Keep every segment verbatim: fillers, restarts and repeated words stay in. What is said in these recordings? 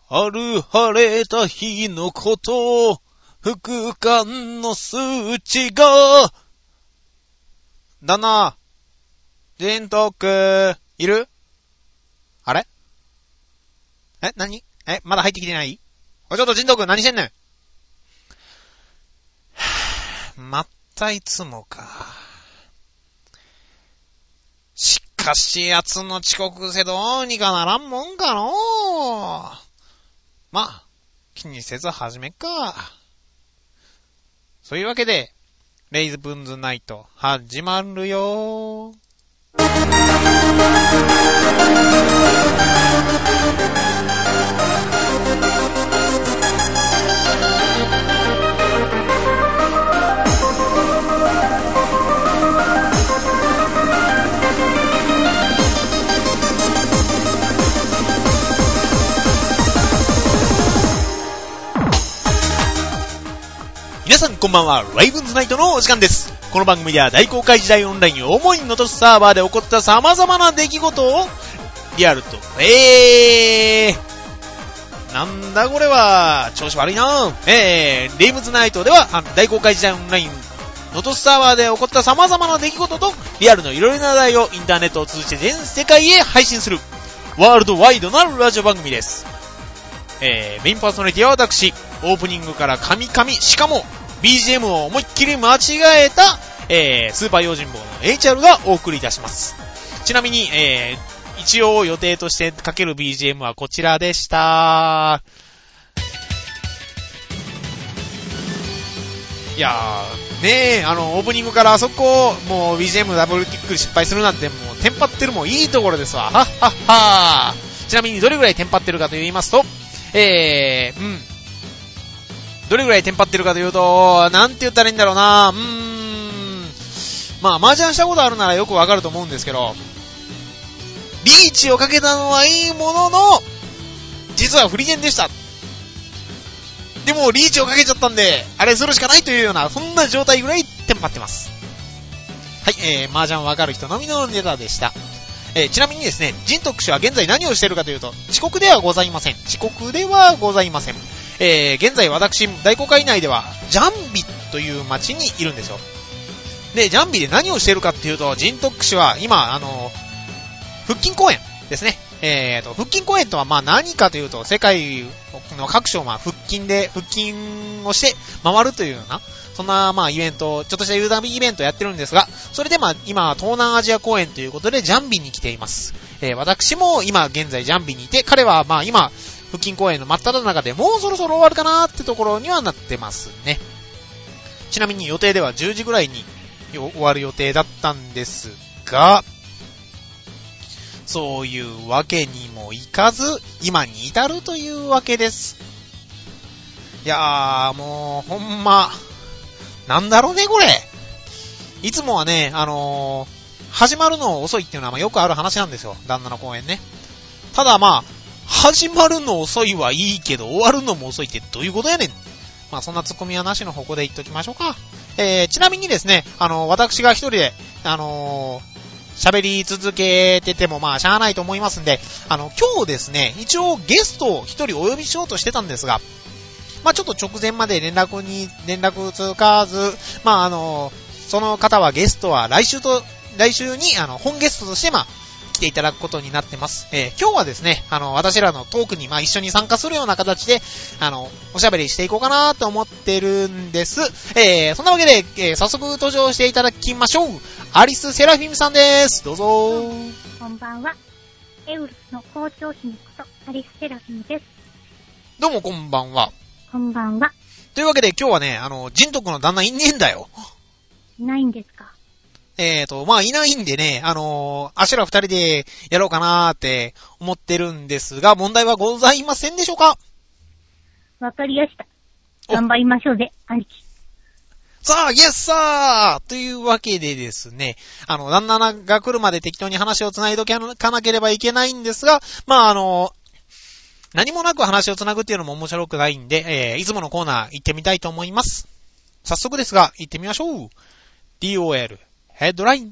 ある晴れた日のこと、副官の数値が、旦那、人徳、いる？あれ？え、何？え、まだ入ってきてない？おい、ちょっと人徳何してんねん。またいつもか。しかし、奴の遅刻せどうにかならんもんかのう。まあ、気にせず始めっか。そういうわけで、レイズブンズナイト、始まるよー。皆さんこんばんは、レイブンズナイトのお時間です。この番組では大公開時代オンライン主にノトスサーバーで起こった様々な出来事をリアルとえーなんだこれは調子悪いなえーレイブンズナイトでは大公開時代オンラインノトスサーバーで起こった様々な出来事とリアルのいろいろな話題をインターネットを通じて全世界へ配信するワールドワイドなラジオ番組です。えー、メインパーソナリティは私、オープニングからカミカミ、しかも ビージーエム を思いっきり間違えた、えー、スーパー用心棒の エイチアール がお送りいたします。ちなみに、えー、一応予定としてかける ビージーエム はこちらでした。いやー、ねえ、あの、オープニングからあそこ、もう ビージーエム ダブルキック失敗するなんて、もう、テンパってるもんいいところですわ。はっはっはー。ちなみにどれぐらいテンパってるかと言いますと、えー、うん。どれぐらいテンパってるかというと、なんて言ったらいいんだろうな、うーん。まあ、麻雀したことあるならよくわかると思うんですけど、リーチをかけたのはいいものの、実はフリゲンでした。でも、リーチをかけちゃったんで、あれするしかないというような、そんな状態ぐらいテンパってます。はい、えー、麻雀わかる人のみのネタでした。えー、ちなみにですね、ジントック氏は現在何をしているかというと、遅刻ではございません。遅刻ではございません。えー、現在私、大公開内では、ジャンビという町にいるんですよ。で、ジャンビで何をしているかっていうと、ジントック氏は今、あの、腹筋公演ですね。えーと、腹筋公演とはまあ何かというと、世界の各所をまあ腹筋で、腹筋をして回るというような、そんなまあイベント、ちょっとしたユーザーイベントをやってるんですが、それでまあ今東南アジア公演ということでジャンビに来ています。えー、私も今現在ジャンビにいて、彼はまあ今腹筋公演の真っ只中でもうそろそろ終わるかなーってところにはなってますね。ちなみに予定ではじゅうじぐらいに終わる予定だったんですが、そういうわけにもいかず、今に至るというわけです。いやー、もう、ほんま、なんだろうね、これ。いつもはね、あのー、始まるの遅いっていうのはまあよくある話なんですよ。旦那の公演ね。ただまあ、始まるの遅いはいいけど、終わるのも遅いってどういうことやねん。まあそんなツッコミはなしの方向で言っときましょうか。えー、ちなみにですね、あのー、私が一人で、あのー、喋り続けててもまあしゃあないと思いますんで、あの、今日ですね、一応ゲストを一人お呼びしようとしてたんですが、まあちょっと直前まで連絡に、連絡つかず、まああの、その方はゲストは来週と、来週にあの、本ゲストとしてまあ、来ていただくことになってます。えー、今日はですね、あの、私らのトークにまあ一緒に参加するような形で、あの、おしゃべりしていこうかなと思ってるんです。えー、そんなわけで、えー、早速登場していただきましょう。アリス・セラフィムさんです。どうぞー。 こんばんは。エウルスの校長姫ことアリス・セラフィムです。 どうもこんばんは。 こんばんは。 というわけで今日はね、あの、ジントクの旦那いねえんだよ。 いないんですか？ えーと、まあいないんでね、あのー、あしら二人でやろうかなーって思ってるんですが、問題はございませんでしょうか？ わかりやした。頑張りましょうぜ、兄貴。 さあ、イエスさーというわけでですね、あの、旦那が来るまで適当に話をつないどかなければいけないんですが、まああの、何もなく話をつなぐっていうのも面白くないんで、えー、いつものコーナー行ってみたいと思います。早速ですが、行ってみましょう。ディーオーエル、ヘッドライン。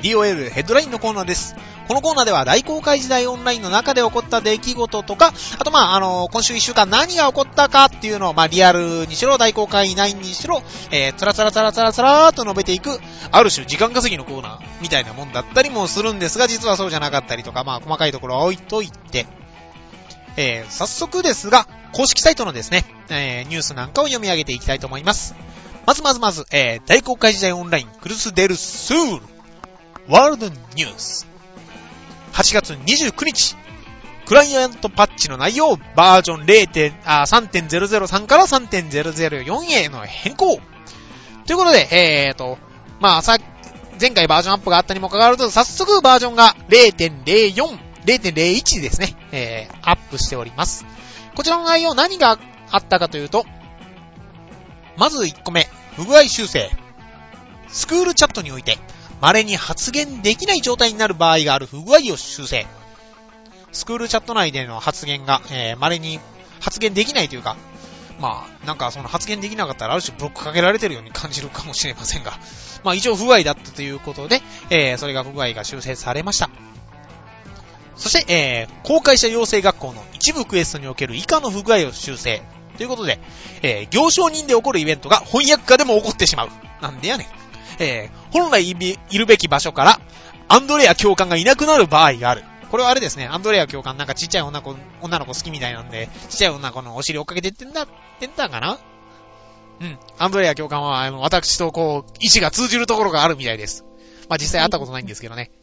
ディーオーエル ヘッドラインのコーナーです。このコーナーでは大公開時代オンラインの中で起こった出来事とか、あとまあ、あのー、今週いっしゅうかん何が起こったかっていうのを、まあ、リアルにしろ、大公開内にしろ、えー、つらつらつらつらつらーっと述べていく、ある種時間稼ぎのコーナーみたいなもんだったりもするんですが、実はそうじゃなかったりとか、まあ、細かいところは置いといて、えー、早速ですが、公式サイトのですね、えー、ニュースなんかを読み上げていきたいと思います。まずまずまず、えー、大公開時代オンライン、クルスデルスール、ワールドニュース。はちがつにじゅうくにち、クライアントパッチの内容、バージョン さんてんゼロゼロさん から さんてんゼロゼロよん への変更。ということで、えーと、まあ、さ、前回バージョンアップがあったにもかかわらず、早速バージョンが ゼロてんゼロよん、ゼロてんゼロいち ですね、えー、アップしております。こちらの内容何があったかというと、まずいっこめ、不具合修正。スクールチャットにおいて、稀に発言できない状態になる場合がある不具合を修正。スクールチャット内での発言が、えー、稀に発言できないというか、まあ、なんかその発言できなかったらある種ブロックかけられてるように感じるかもしれませんが、まあ一応不具合だったということで、えー、それが不具合が修正されました。そして、えー、公開者養成学校の一部クエストにおける以下の不具合を修正。ということで、えー、行商人で起こるイベントが翻訳家でも起こってしまう。なんでやねん。えー、本来いるべき場所から、アンドレア教官がいなくなる場合がある。これはあれですね、アンドレア教官なんかちっちゃい女の子、女の子好きみたいなんで、ちっちゃい女の子のお尻追っかけてってんだ、ってんだかな？うん。アンドレア教官は、あの、私とこう、意志が通じるところがあるみたいです。まあ、実際会ったことないんですけどね。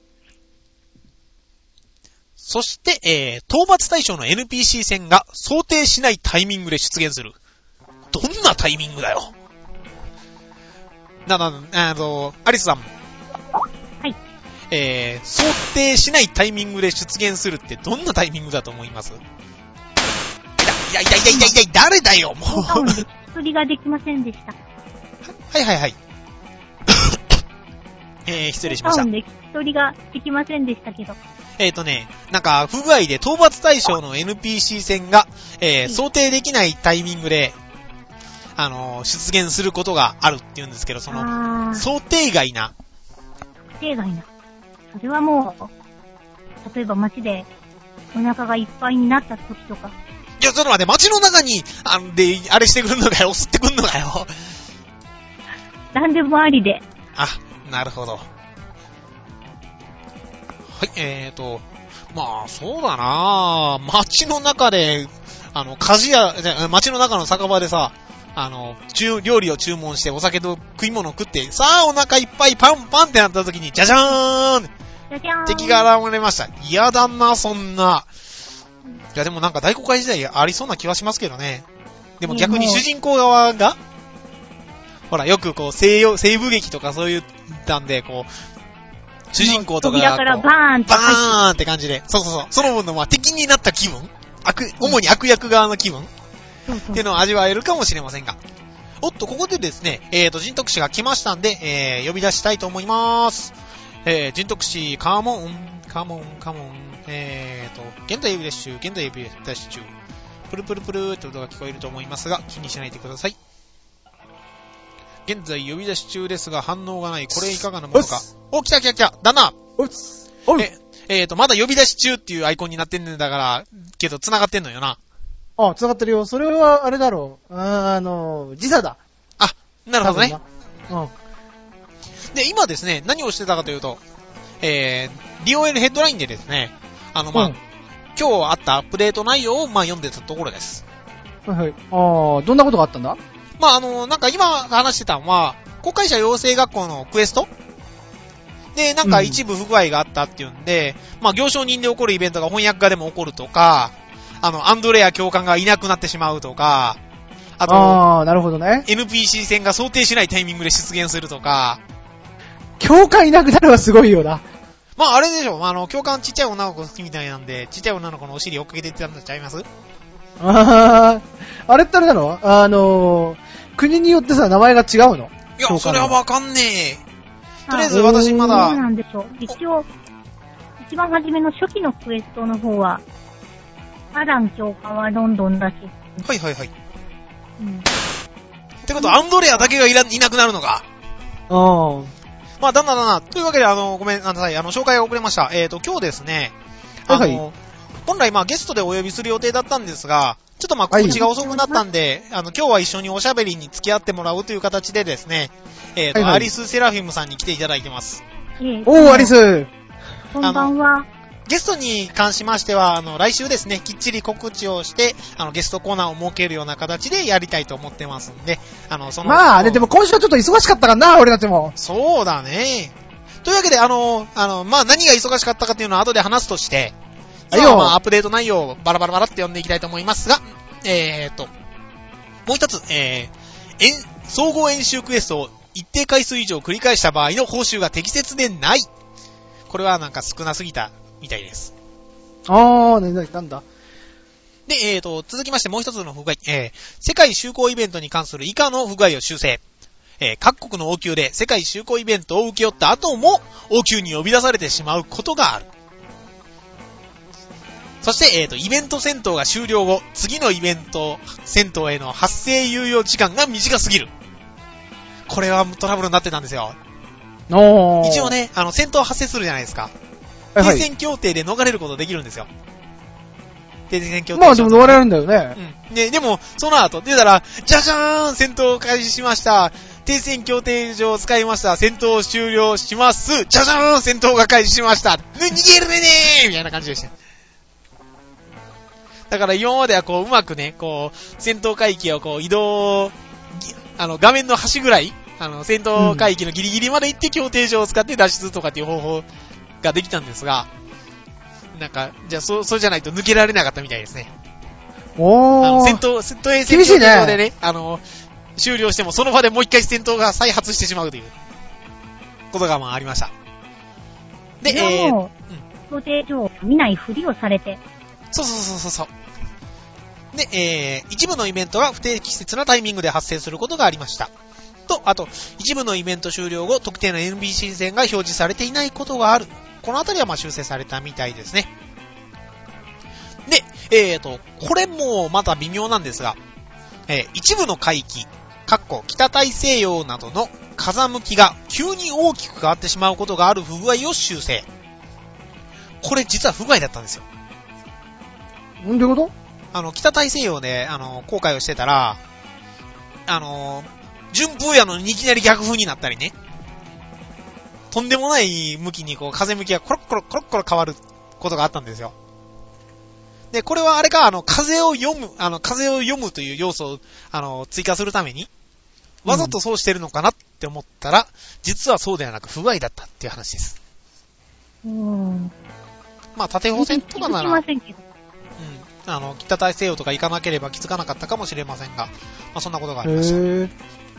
そして、えー、討伐対象の エヌピーシー 戦が想定しないタイミングで出現する。どんなタイミングだよ。な、な、あの、アリスさん。 はい。 えー、想定しないタイミングで出現するってどんなタイミングだと思います？いやいやいやいやいや、誰だよ、もう。 釣りができませんでした。 はいはいはい。えー、失礼しました。 で釣りができませんでしたけど。 えっ、ー、とね、なんか、不具合で討伐対象の エヌピーシー 戦が、えー、想定できないタイミングで、あのー、出現することがあるって言うんですけど、その、想定外な。 想定外な。それはもう、例えば街でお腹がいっぱいになった時とか。 いや、ちょっと待って、街の中に、あんで、あれしてくるのかよ、襲ってくるのかよ。 なんでもありで。 あ、なるほど。はい、えーと、まあ、そうだなぁ。街の中で、あの、鍛冶屋、じゃ、街の中の酒場でさ、あの、中、料理を注文してお酒と食い物を食って、さあお腹いっぱいパンパンってなった時に、じゃじゃーんじゃじゃーん敵が現れました。嫌だな、そんな。いや、でもなんか大公開時代ありそうな気はしますけどね。でも逆に主人公側が、ほら、よくこう、西洋、西部劇とかそういう、なんで、こう、主人公とかがこう、 扉からバーンってバーンって感じで、そうそうそう、その分のまあ敵になった気分、悪、主に悪役側の気分、 そうそうっていうのを味わえるかもしれませんが。おっと、ここでですね、えーと、人徳士が来ましたんで、えー、呼び出したいと思います。えー、人徳士、カモン、カモン、カモン、えーと、現在呼び出し中、現在呼び出し中、プルプルプルーって音が聞こえると思いますが、気にしないでください。現在呼び出し中ですが反応がない。これいかがなものか。お、来た来た来た。旦那。 おつ。おえ、えーと、まだ呼び出し中っていうアイコンになってんねんだから、けど繋がってんのよな。 あ、繋がってるよ。それは、あれだろう。あ, あの、時差だ。 あ、なるほどね。 うん。 で、今ですね、何をしてたかというと、えー、ディーオーエル ヘッドラインでですね、あの、まあ、うん、今日あったアップデート内容を、まあ、読んでたところです。 はいはい。ああ、どんなことがあったんだ？ まあ、あの、なんか今話してたのは、公開者養成学校のクエストで、なんか一部不具合があったっていうんで、うん、まあ、行商人で起こるイベントが翻訳家でも起こるとか、あの、アンドレア教官がいなくなってしまうとか、あと、 ああ、なるほどね。 エヌピーシー 戦が想定しないタイミングで出現するとか、 教官いなくなるはすごいよな。 まあ、あれでしょ、あの、教官ちっちゃい女の子好きみたいなんで、ちっちゃい女の子のお尻追っかけていってたんちゃいます？ ああ、あれってあれなの？あのー、国によってさ、名前が違うの？ いや、それはわかんねえ。とりあえず私まだ。 そうなんでしょう。一応、一番初めの初期のクエストの方は、アラン教官はロンドンだし。 はいはいはい。 うん。 ってことは、アンドレアだけがいらいなくなるのか。 うん。 まあ、だんだんだんだん。というわけで、あの、ごめんなさい。あの、紹介が遅れました。えっと、今日ですね、あの、 はいはい、 本来まあゲストでお呼びする予定だったんですが、ちょっとまあ告知が遅くなったんで、はい、あの、今日は一緒におしゃべりに付き合ってもらうという形でですね、えっと、はいはい、アリス・セラフィムさんに来ていただいてます。 おー、アリス。 こんばんは。 ゲストに関しましては、あの、来週ですね、きっちり告知をして、あの、ゲストコーナーを設けるような形でやりたいと思ってますんで、あの、その。 まあね、でも今週はちょっと忙しかったかな、俺たちも。 そうだね。というわけで、あの、あの、まあ、何が忙しかったかっていうのは後で話すとして、今日はまあ、アップデート内容をバラバラバラって読んでいきたいと思いますが、えーと、もう一つ、えー、総合演習クエストを一定回数以上繰り返した場合の報酬が適切でない。これはなんか少なすぎたみたいです。 あー、ね、なんだ。 で、えーと、続きましてもう一つの不具合、えー、世界就航イベントに関する以下の不具合を修正。えー、各国の王宮で世界就航イベントを請け負った後も王宮に呼び出されてしまうことがある。そして、えーと、イベント戦闘が終了後、次のイベント戦闘への発生猶予時間が短すぎる。これはトラブルになってたんですよ。 おー。 一応ね、あの、戦闘発生するじゃないですか。停戦協定で逃れることできるんですよ。停戦協定。 まあでも逃れられるんだよね。 うん。で、でも、その後、出たら、じゃじゃーん戦闘開始しました。停戦協定上使いました。戦闘終了します。じゃじゃーん戦闘が開始しました。逃げるねーみたいな感じでした。だから今まではこう、うまくね、こう、戦闘海域をこう、移動、あの、画面の端ぐらい、あの、戦闘海域のギリギリまで行って協定上を使って脱出とかっていう方法ができたんですが、なんか、じゃあ、そう、そうじゃないと抜けられなかったみたいですね。 おー。 あの、戦闘、戦闘戦闘上でね、あの、終了してもその場でもう一回戦闘が再発してしまうということがまあありました。 で、えー、協定上見ないふりをされて、 そうそうそうそうそう。で、えー、一部のイベントが不適切なタイミングで発生することがありました。と、あと、一部のイベント終了後、特定の エヌピーシー 線が表示されていないことがある。このあたりはまあ修正されたみたいですね。で、えーと、これもまた微妙なんですが、えー、一部の海域、かっこ北大西洋などの風向きが急に大きく変わってしまうことがある不具合を修正。これ実は不具合だったんですよ。 なんでことあの、北大西洋で、あの、航海をしてたら、あの、順風やのにいきなり逆風になったりね。とんでもない向きにこう、風向きがコロッコロコロッコロ変わることがあったんですよ。で、これはあれか、あの、風を読む、あの、風を読むという要素を、あの、追加するために、わざとそうしてるのかなって思ったら、うん、実はそうではなく不具合だったっていう話です。 うーん。 まあ、縦方線とかなら、 気づきませんけど。 うん。あの、北大西洋とか行かなければ気づかなかったかもしれませんが、まあ、そんなことがありました。へー。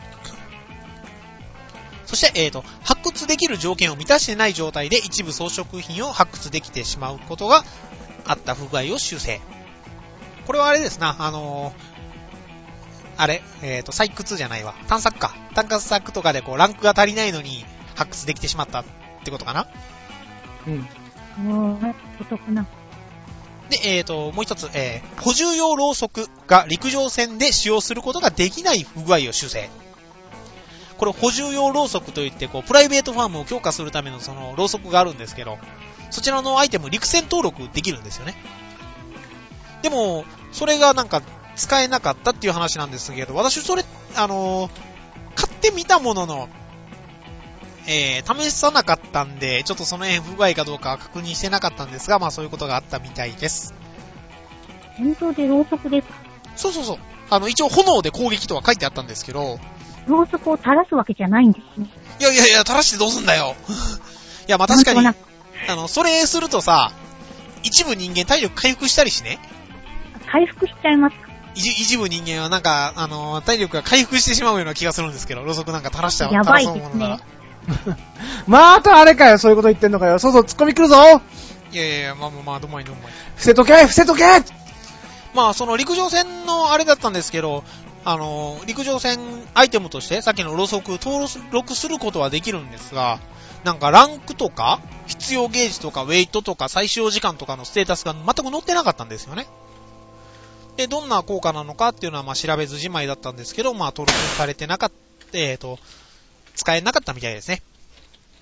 そして、えーと、発掘できる条件を満たしてない状態で一部装飾品を発掘できてしまうことがあった不具合を修正。これはあれですな、あのー、あれ、えーと、採掘じゃないわ。探索か。探索とかでこう、ランクが足りないのに発掘できてしまったってことかな。 うん。 もう、お得な。 で、えーと、もう一つ、えー、補充用ろうそくが陸上船で使用することができない不具合を修正。これ補充用ろうそくといって、こう、プライベートファームを強化するためのそのろうそくがあるんですけど、そちらのアイテム陸船登録できるんですよね。でも、それがなんか使えなかったっていう話なんですけど、私それ、あのー、買ってみたものの、えー、試さなかったんで、ちょっとその辺不具合かどうか確認してなかったんですが、まあそういうことがあったみたいです。 本当でろうそくですか？ そうそうそう。あの、一応炎で攻撃とは書いてあったんですけど、 ろうそくを垂らすわけじゃないんですね。 いやいやいや、垂らしてどうすんだよ。いや、まあ確かに、あの、それするとさ、一部人間体力回復したりしね。 回復しちゃいますか？ 一, 一部人間はなんか、あの、体力が回復してしまうような気がするんですけど、ろうそくなんか垂らしちゃう。 やばいですね。 またあれかよ、そういうこと言ってんのかよ。そうそう、突っ込み来るぞ。 いやいやいや、まあまあまあ、どまいどまい。 伏せとけ伏せとけ。 まあ、その陸上船のあれだったんですけど、あの、陸上船アイテムとして、さっきのろうそく登録することはできるんですが、なんかランクとか、必要ゲージとか、ウェイトとか、最小時間とかのステータスが全く載ってなかったんですよね。で、どんな効果なのかっていうのは、まあ、調べずじまいだったんですけど、まあ、登録されてなかった、えっと、使えなかったみたいですね。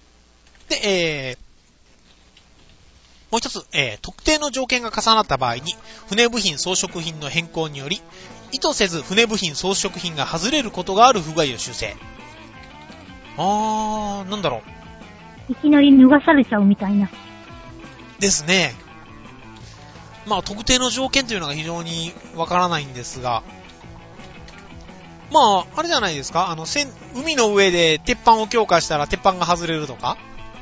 で、えー、もう一つ、えー、特定の条件が重なった場合に、船部品装飾品の変更により、意図せず船部品装飾品が外れることがある不具合を修正。あー、なんだろう。いきなり脱がされちゃうみたいな。 ですね。まあ、特定の条件というのが非常にわからないんですが、まあ、あれじゃないですか、あの、海の上で鉄板を強化したら鉄板が外れるとか、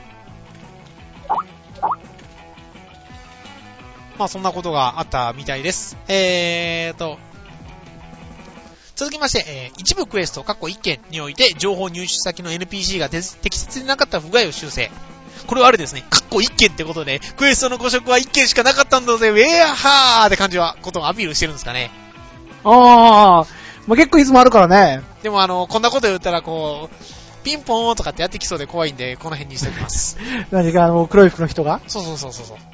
まあ、そんなことがあったみたいです。えーと、続きまして、えー、一部クエスト、括弧いっけんにおいて、情報入手先の エヌピーシー が適切でなかった不具合を修正。これはあれですね、括弧いっけんってことで、クエストの誤植はいっけんしかなかったんだぜ、ウェアハーって感じは、ことをアピールしてるんですかね。 ああ、まあ、結構いつもあるからね。 でもあの、こんなこと言ったらこう、ピンポーンとかってやってきそうで怖いんで、この辺にしておきます。 何かあの、黒い服の人がそうそうそうそうそう。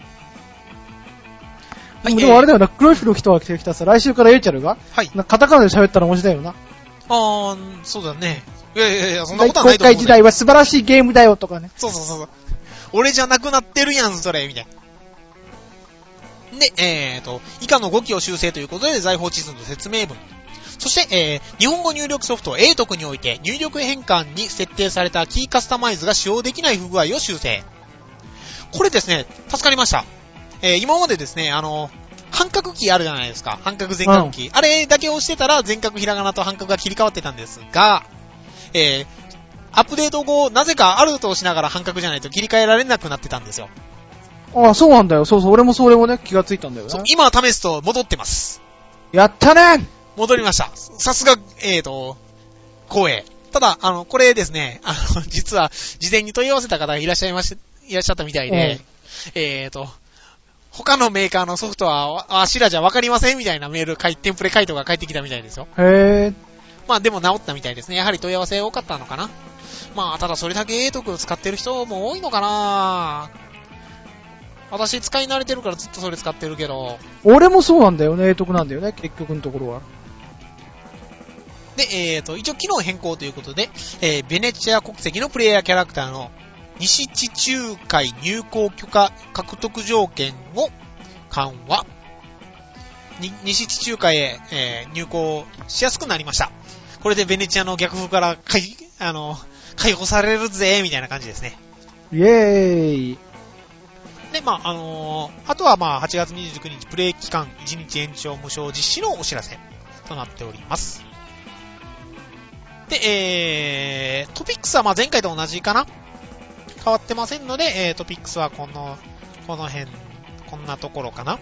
はい、でもあれだよな、黒い服の人が来てきたさ、来週からエイチャルがはい。 なんかカタカナで喋ったら面白いよな。 あー、そうだね。いやいやいや、そんなことはないと思う、ね。 今回時代は素晴らしいゲームだよとかね。 そうそうそうそう。俺じゃなくなってるやん、それ、みたいな。で、えーと、以下のごきを修正ということで、財宝地図の説明文。そして、えー、日本語入力ソフト エートク において、入力変換に設定されたキーカスタマイズが使用できない不具合を修正。これですね、助かりました。えー、今までですね、あの、半角キーあるじゃないですか。半角全角キー。うん、あれだけ押してたら、全角ひらがなと半角が切り替わってたんですが、えー、アップデート後、なぜかアルトをしながら半角じゃないと切り替えられなくなってたんですよ。 ああ、そうなんだよ。そうそう、俺もそれもね、気がついたんだよね。 そう、今試すと戻ってます。 やったね戻りました。さすが、えーと、光栄。ただ、あの、これですね、あの、実は、事前に問い合わせた方がいらっしゃいまし、いらっしゃったみたいで、うん、えーと、他のメーカーのソフトは、あしらじゃわかりませんみたいなメール、テンプレ回答が返ってきたみたいですよ。 へー。 まあでも治ったみたいですね。やはり問い合わせ多かったのかな。まあ、ただそれだけエートクを使ってる人も多いのかな。私使い慣れてるからずっとそれ使ってるけど。 俺もそうなんだよね、エートクなんだよね、結局のところは。 で、えーと、一応機能変更ということで、えー、ベネチア国籍のプレイヤーキャラクターの西地中海入港許可獲得条件を緩和。に西地中海へ、えー、入港しやすくなりました。これでベネチアの逆風から解、あの、解放されるぜ、みたいな感じですね。 イェーイ。 で、まあ、あのー、あとはまあ、はちがつにじゅうくにちプレイ期間いちにち延長無償実施のお知らせとなっております。で、えー、トピックスはまあ前回と同じかな？変わってませんので、えー、トピックスはこの、この辺、こんなところかな。はい、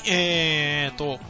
えーと、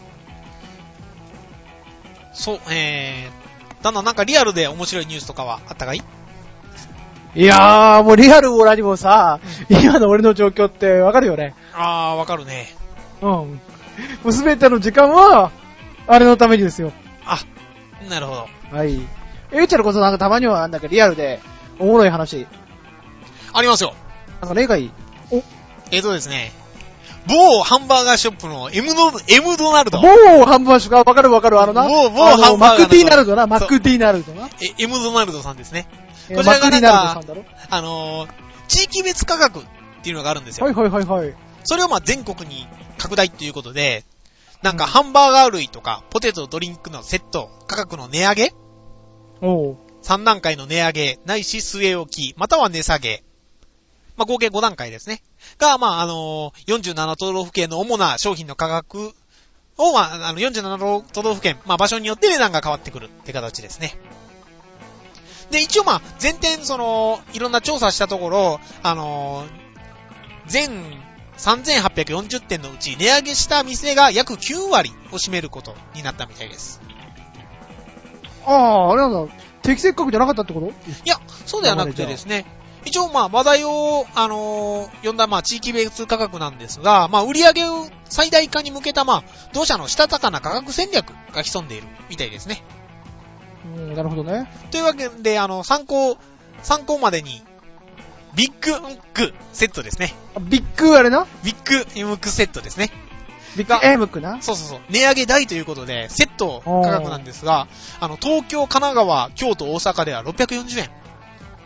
そう、えー、だんだんなんかリアルで面白いニュースとかはあったかい？ いやー、もうリアルも何もさ、うん、今の俺の状況ってわかるよね。 あー、わかるね。 うん。もうすべての時間は、あれのためにですよ。 あ、なるほど。 はい。エイチャルこそなんかたまにはなんだかリアルで、おもろい話。 ありますよ。 なんか例がいい。おえーとですね、某ハンバーガーショップの M ド、M ドナルド。 某ハンバーガーショップ、わかるわかる、あのな。 某、某ハンバーガー。 マクディナルドな、マクディナルドな。 え、M ドナルドさんですね。 こちらがなんか、 あのー、地域別価格っていうのがあるんですよ。 はいはいはいはい。 それをまあ全国に拡大っていうことで、なんかハンバーガー類とかポテトドリンクのセット価格の値上げ、 おうさん段階の値上げないし据え置きまたは値下げ、まあ合計ご段階ですねが、まああのー、よんじゅうなな都道府県の主な商品の価格を、まああのよんじゅうなな都道府県、まあ場所によって値段が変わってくるって形ですね。で一応まあ全店そのいろんな調査したところ、あのー、全さんぜんはっぴゃくよんじゅってんのうち値上げした店が約きゅうわりを占めることになったみたいです。 ああ、あれなんだ。適正価格じゃなかったってこと？ いや、そうではなくてですね。一応まあ話題を、あのー、呼んだまあ地域別価格なんですが、まあ売上を最大化に向けたまあ同社のしたたかな価格戦略が潜んでいるみたいですね。 うん、なるほどね。 というわけで、あの、参考、参考までに、ビッグムックセットですね。 ビッグあれな？ ビッグムックセットですね。 ビッグエムックな？ そうそうそう。値上げ大ということで、セット価格なんですが、あの、東京、神奈川、京都、大阪ではろっぴゃくよんじゅうえん。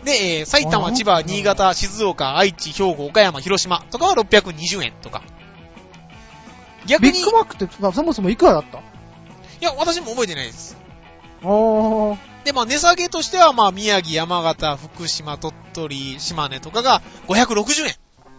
で、えー、埼玉、千葉、新潟、静岡、愛知、兵庫、岡山、広島とかはろっぴゃくにじゅうえんとか。逆に。 ビッグマックって、まあ、そもそもいくらだった？いや、私も覚えてないです。 おー。 で、まあ、値下げとしては、まあ、宮城、山形、福島、鳥取、島根とかがごひゃくろくじゅうえん。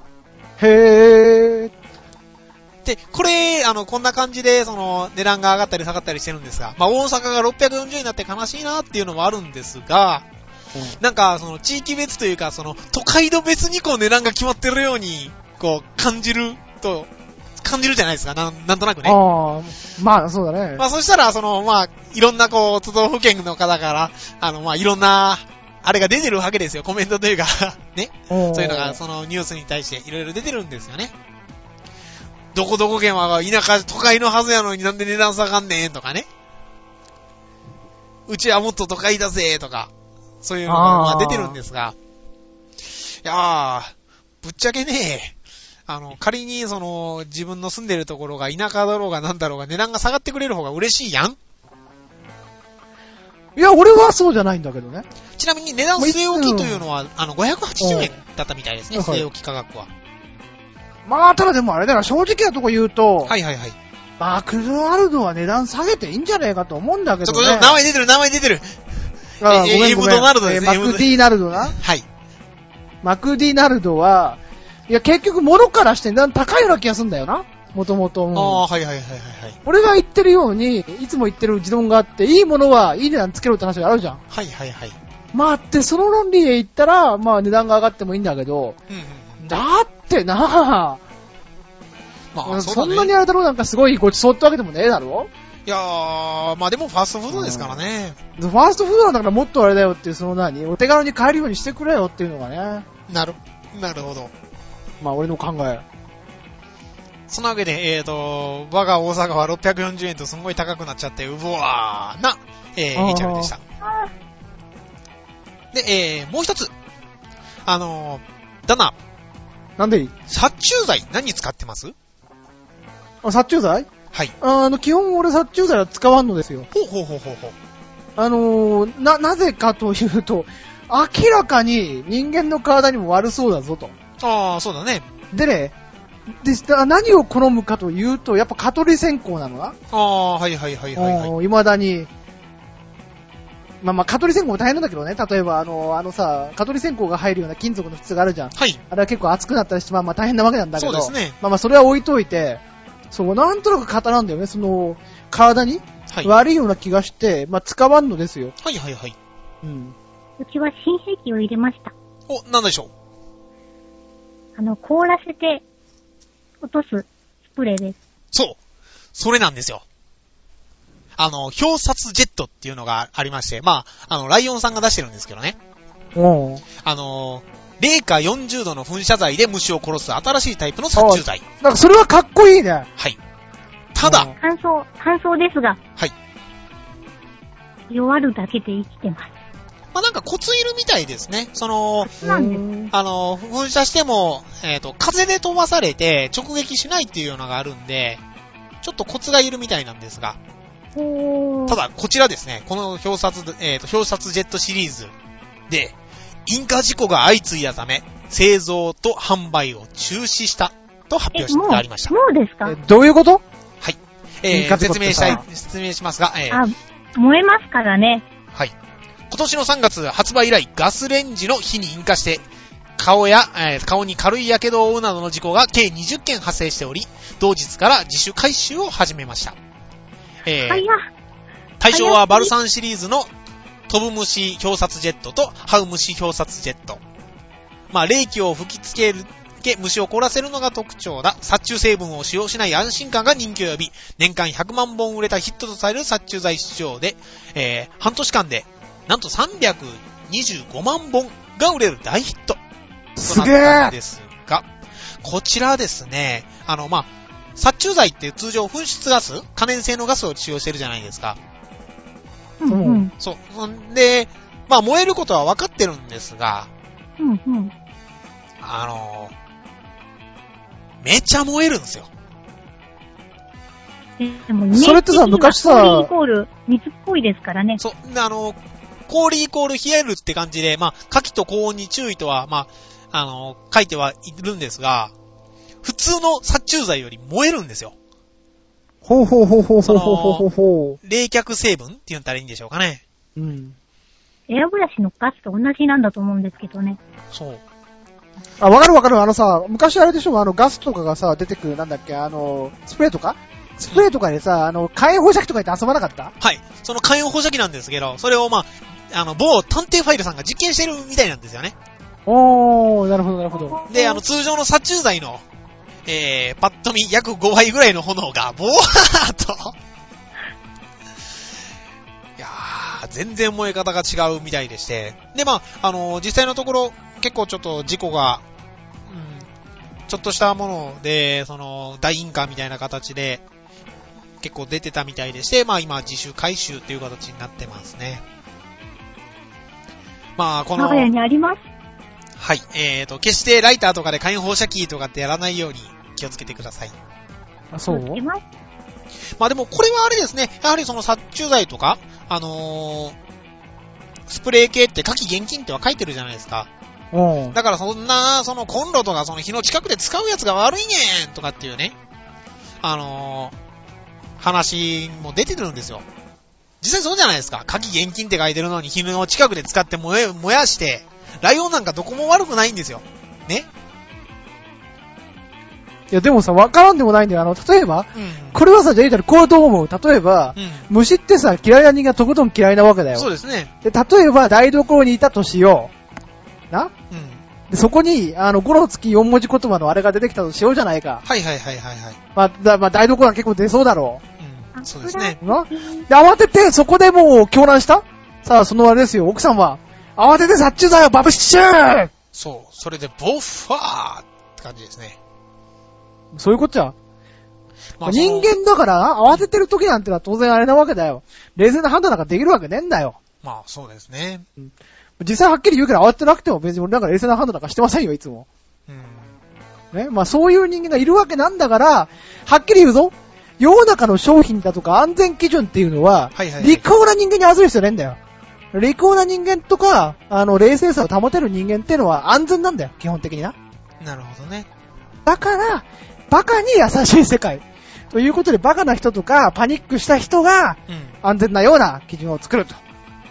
へー。 で、これ、あの、こんな感じで、その、値段が上がったり下がったりしてるんですが、まあ、大阪がろっぴゃくよんじゅうえんになって悲しいなっていうのもあるんですが、うん、なんか、その、地域別というか、その、都会の別にこう、値段が決まってるように、こう、感じると、感じるじゃないですか、なん、なんとなくね。 ああ、まあ、そうだね。 まあ、そしたら、その、まあ、いろんな、こう、都道府県の方から、あの、まあ、いろんな、あれが出てるわけですよ、コメントというか、ね。そういうのが、その、ニュースに対していろいろ出てるんですよね。どこどこ県は田舎、都会のはずやのになんで値段下がんねんとかね。うちはもっと都会だぜとか、そういうのがまあ出てるんですが。いやー、ぶっちゃけね、あの、仮にその、自分の住んでるところが田舎だろうがなんだろうが値段が下がってくれる方が嬉しいやん。 いや、俺はそうじゃないんだけどね。 ちなみに値段据え置きというのは、あの、ごひゃくはちじゅうえんだったみたいですね、据え置き価格は。 まあ、ただでもあれだな、正直なとこ言うと、 はいはいはい。 マクドナルドは値段下げていいんじゃねえかと思うんだけどね。 ちょっと名前出てる、名前出てる。 ああ、ごめんごめん。 エムドナルドですね。 マクディナルドな。 はい。 マクディナルドは、いや、結局物からして値段高いような気がするんだよな。もともと。 ああ、はいはいはいはい。 俺が言ってるように、いつも言ってる持論があって、いいものはいい値段つけろって話があるじゃん。 はいはいはい。 まあ、ってその論理で言ったら、まあ値段が上がってもいいんだけど、うんうん、だってなぁ、まあ、そ, そんなにあれだろうなんかすごいごちそうってわけでもねえだろ。 いやー、まあでもファーストフードですからね。 うん、ファーストフードなんだからもっとあれだよっていう、その何お手軽に買えるようにしてくれよっていうのがね。 なる、なるほど。 まあ俺の考え。 そのわけで、えーと、我が大阪はろっぴゃくよんじゅうえんとすごい高くなっちゃって、うぼわーな、えー、イチャルでした。で、えー、もう一つ。あのー、ダナ。 なんでいい？ 殺虫剤何使ってます？ あ、殺虫剤？ はい。 あの、基本俺殺虫剤は使わんのですよ。 ほうほうほうほうほう。 あのー、な、なぜかというと、明らかに人間の体にも悪そうだぞと。 ああ、そうだね。 でね、で、何を好むかというと、やっぱ蚊取り線香なのな。 ああ、はいはいはいはい、はい。 未だに。まあまあ、蚊取り線香も大変なんだけどね。例えば、あの、あのさ、蚊取り線香が入るような金属の質があるじゃん。 はい。 あれは結構熱くなったりして、まあまあ大変なわけなんだけど。 そうですね。 まあまあ、それは置いといて、そう、なんとなく型なんだよね。その、体に悪いような気がして、まあ使わんのですよ。 はいはいはい。 うん。うちは新兵器を入れました。 お、なんでしょう？ あの、凍らせて落とすスプレーです。 そう。それなんですよ。あの、表札ジェットっていうのがありまして、まあ、あの、ライオンさんが出してるんですけどね。 おー。 あの、零下よんじゅうどの噴射剤で虫を殺す新しいタイプの殺虫剤。 なんかそれはかっこいいね。 はい。ただ、 乾燥、乾燥ですが。 はい。 弱るだけで生きてます。 まあ、なんかコツいるみたいですね。その、 なんです。 あの、噴射しても、えっと、風で飛ばされて直撃しないっていうのがあるんで、ちょっとコツがいるみたいなんですが。ただ、こちらですね、この表札、えっと、表札ジェットシリーズで、引火事故が相次いだため、製造と販売を中止したと発表してありました。 もうですか？ どういうこと？ はい。えー、説明したい、説明しますが、えー、 あ、燃えますからね。 はい。今年のさんがつ発売以来、ガスレンジの火に引火して、顔や、えー、顔に軽い火傷を負うなどの事故が計にじゅっけん発生しており、同日から自主回収を始めました。えー、対象はバルサンシリーズの飛ぶ虫表札ジェットと這う虫表札ジェット。まあ、冷気を吹きつける、虫を凍らせるのが特徴だ。殺虫成分を使用しない安心感が人気を呼び、年間ひゃくまんぼん売れたヒットとされる殺虫剤市場で、えー、半年間で、なんとさんびゃくにじゅうごまんぼんが売れる大ヒット。 すげーんですが、こちらですね、あの、まあ、殺虫剤って通常噴出ガス、可燃性のガスを使用してるじゃないですか。 うんうん。 そう。んで、まあ、燃えることは分かってるんですが、 うんうん。 あのー、めちゃ燃えるんですよ。 でもね、 それってさ、昔さ、 イコール水っぽいですからね。 そう、あのー、 氷イコール冷えるって感じで、まあ、火気と高温に注意とは、まあ、あの、書いてはいるんですが、普通の殺虫剤より燃えるんですよ。 ほうほうほうほうほうほうほうほう。冷却成分って言ったらいいんでしょうかね。 うん。 エアブラシのガスと同じなんだと思うんですけどね。 そう。 あ、わかるわかる。あのさ、昔あれでしょ、あのガスとかがさ、出てくる、なんだっけ、あの、スプレーとかスプレーとかでさ、あの、火炎放射器とか言って遊ばなかった？ はい。その火炎放射器なんですけど、それをまあ、あの、某探偵ファイルさんが実験してるみたいなんですよね。 おー、なるほどなるほど。 で、あの、通常の殺虫剤の、えー、パッと見約ごばいぐらいの炎が、ボワーっと。いやー、全然燃え方が違うみたいでして。で、まあ、あのー、実際のところ、結構ちょっと事故が、うん、ちょっとしたもので、その、大引火みたいな形で、結構出てたみたいでして、まあ今、自主回収っていう形になってますね。まあ、この、 我が家にあります。 はい。えーと、決してライターとかで火炎放射器とかってやらないように気をつけてください。 あ、そう？ まあでもこれはあれですね。やはりその殺虫剤とか、あのー、スプレー系って火気厳禁っては書いてるじゃないですか。 うん。 だからそんな、そのコンロとかその火の近くで使うやつが悪いねんとかっていうね、あのー、話も出てるんですよ。実際そうじゃないですか。火気厳禁って書いてるのに火の近くで使って燃え、燃やして、ライオンなんかどこも悪くないんですよ。ね。 いやでもさ、わからんでもないんだよ。あの、例えば、うん、これはさ、じゃあ言うたらこうどう思う？例えば、うん、虫ってさ、嫌いな人間はとことん嫌いなわけだよ。 そうですね。 で、例えば台所にいたとしよう。な？うん。で、そこに、あの、ごの月よん文字言葉のあれが出てきたとしようじゃないか。 はいはいはいはいはい。 まあ、だまあ、台所は結構出そうだろう。うん。そうですね。 な？で、慌てて、そこでもう、狂乱した？さあ、そのあれですよ、奥さんは。慌てて殺虫剤をバブッシュー！ そう。それで、ボッファーって感じですね。 そういうこっちゃ。まあ、人間だから、慌ててる時なんてのは当然あれなわけだよ。冷静な判断なんかできるわけねえんだよ。 まあ、そうですね。 うん、実際はっきり言うから慌ててなくても別に俺なんか冷静な判断なんかしてませんよ、いつも。うん。ね。まあ、そういう人間がいるわけなんだから、はっきり言うぞ。世の中の商品だとか安全基準っていうのは、はいはいはい、利口な人間に預る必要ないんだよ。利口な人間とか、あの、冷静さを保てる人間っていうのは安全なんだよ、基本的にな。 なるほどね。 だから、バカに優しい世界。ということで、バカな人とか、パニックした人が、安全なような基準を作ると。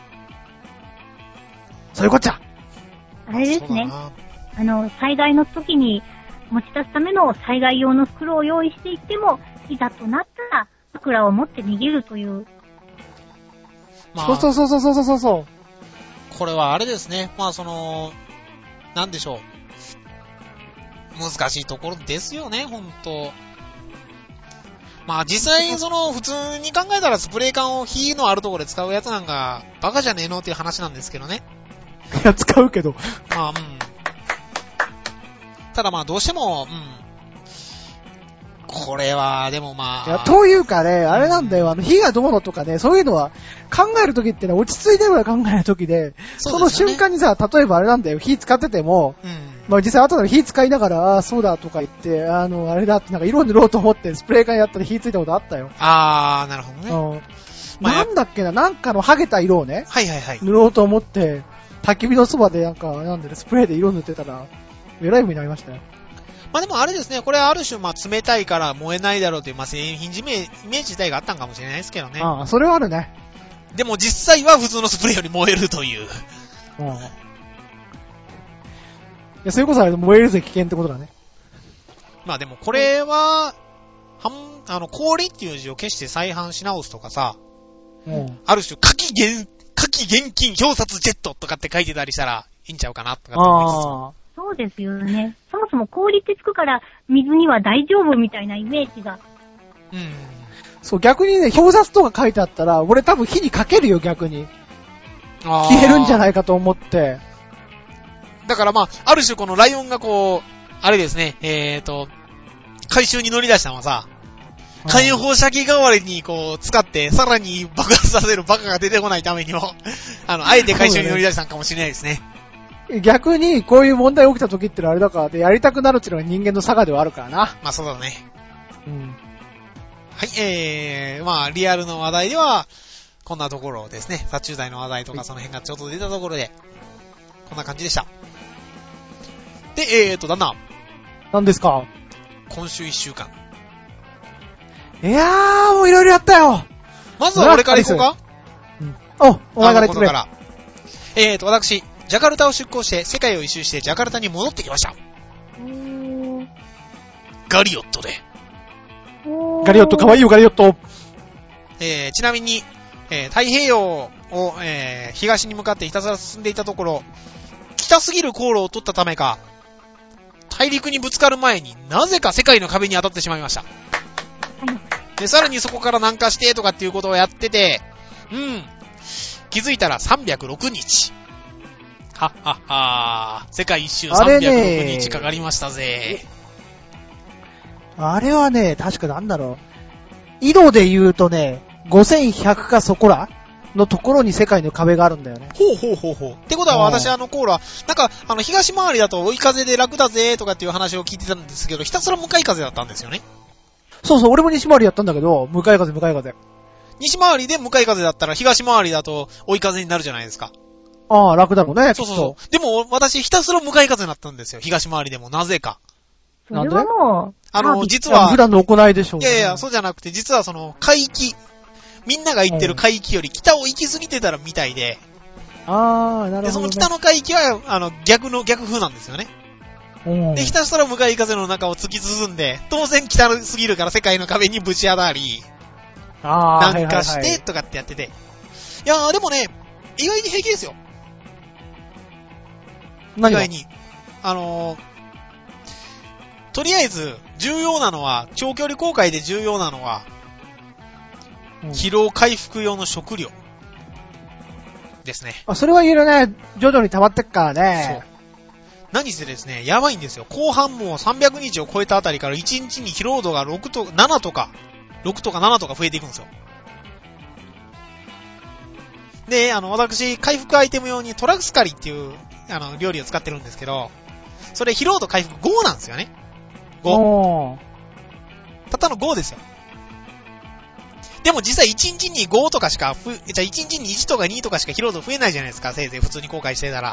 そういうこっちゃ。 あれですね。あの、災害の時に持ち出すための災害用の袋を用意していっても、いざとなったら、枕を持って逃げるという。 まあ、そうそうそうそうそうそう。 これはあれですね。まあ、その、なんでしょう。難しいところですよね、ほんと。まあ実際、その、普通に考えたらスプレー缶を火のあるところで使うやつなんか、バカじゃねえのっていう話なんですけどね。 いや、使うけど。 まあ、うん。ただまあどうしても、うん。これは、でもまあ。 いや、というかね、あれなんだよ、あの、火がどうのとかね、そういうのは、考えるときってのは落ち着いてるから考えるときで、そ, で、ね、その瞬間にさ、例えばあれなんだよ、火使ってても、うん、まあ実際後で火使いながら、ああ、そうだとか言って、あの、あれだってなんか色塗ろうと思ってスプレー缶やったら火ついたことあったよ。 あー、なるほどね。 うんまあ、なんだっけな、なんかのハゲた色をね、 はいはいはい。 塗ろうと思って、焚き火のそばでなんか、なんでね、スプレーで色塗ってたら、えらい目になりましたよ。 まあでもあれですね、これはある種まあ冷たいから燃えないだろうというまあ製品イメージ自体があったんかもしれないですけどね。 ああ、それはあるね。 でも実際は普通のスプレーより燃えるという。 うん。いや、それこそあれ燃えるぜ危険ってことだね。 まあでもこれは、はん、あの、氷っていう字を消して再販し直すとかさ、うん。ある種、火気厳、火気厳禁表札ジェットとかって書いてたりしたらいいんちゃうかなとかって思います。 ああ。そうですよね。そもそも氷ってつくから水には大丈夫みたいなイメージが。 うん。そう、逆にね、表札とか書いてあったら、俺多分火にかけるよ、逆に。消えるんじゃないかと思って。 だからまあ、ある種このライオンがこう、あれですね、えーと、回収に乗り出したのはさ、火炎放射器代わりにこう、使って、さらに爆発させるバカが出てこないためにも、あの、あえて回収に乗り出したのかもしれないですね。 逆に、こういう問題起きた時ってのはあれだからで、やりたくなるっていうのが人間の差がではあるからな。 まあそうだね。うん。はい、えー、まあ、リアルの話題では、 こんなところですね、殺虫剤の話題とかその辺がちょっと出たところで、こんな感じでした。で、えーと、旦那。 何ですか？ 今週一週間。 いやー、もういろいろやったよ。 まずは俺から行こうか？ うん。お、お前から言ってくれ。 から。えーと、私、ジャカルタを出港して世界を一周してジャカルタに戻ってきました。ガリオットで。 ガリオット、かわいいよ、ガリオット。 えー、ちなみに、えー、太平洋を、えー、東に向かってひたすら進んでいたところ、北すぎる航路を取ったためか、大陸にぶつかる前になぜか世界の壁に当たってしまいました。で、さらにそこから南下してとかっていうことをやってて、うん、気づいたらさんびゃくろくにち。はっはっはー、世界一周さんびゃくろくにちかかりましたぜ。 あれはね、確かなんだろう。緯度で言うとね、ごせんひゃくかそこらのところに世界の壁があるんだよね。 ほうほうほうほう。ってことは私あのコーラ、なんかあの東回りだと追い風で楽だぜとかっていう話を聞いてたんですけど、ひたすら向かい風だったんですよね。 そうそう、俺も西回りやったんだけど、向かい風向かい風。 西回りで向かい風だったら東回りだと追い風になるじゃないですか。 ああ、楽だろうね。 そうそうそう。でも私ひたすら向かい風になったんですよ。東回りでもなぜか。 なんで？それはもう、 あの、実は、 普段の行いでしょう、 ね。いやいや、そうじゃなくて、実はその、海域、みんなが行ってる海域より北を行き過ぎてたらみたいで、 あー、なるほど、ね。 で、その北の海域は、あの、逆の、逆風なんですよね。で、ひたすら向かい風の中を突き進んで、当然北すぎるから世界の壁にぶち当たり、 あー、 南下して、とかってやってて。はいはいはい、いやー、でもね、意外に平気ですよ。意外に。あのー、とりあえず、重要なのは、長距離航海で重要なのは、うん、疲労回復用の食料。ですね。 あ、それは言えるね。徐々に溜まってっからね。 そう。何せですね、やばいんですよ。後半もさんびゃくにちを超えたあたりからいちにちに疲労度がろくと、ななとか、ろくとかななとか増えていくんですよ。で、あの、私、回復アイテム用にトラクスカリっていう、あの、料理を使ってるんですけど、それ疲労度回復ごなんですよね。ご。たったのごですよ。でも実際いちにちにごとかしか、ふ、じゃあいちにちにいちとかにとかしか疲労度増えないじゃないですか、せいぜい普通に航海してたら。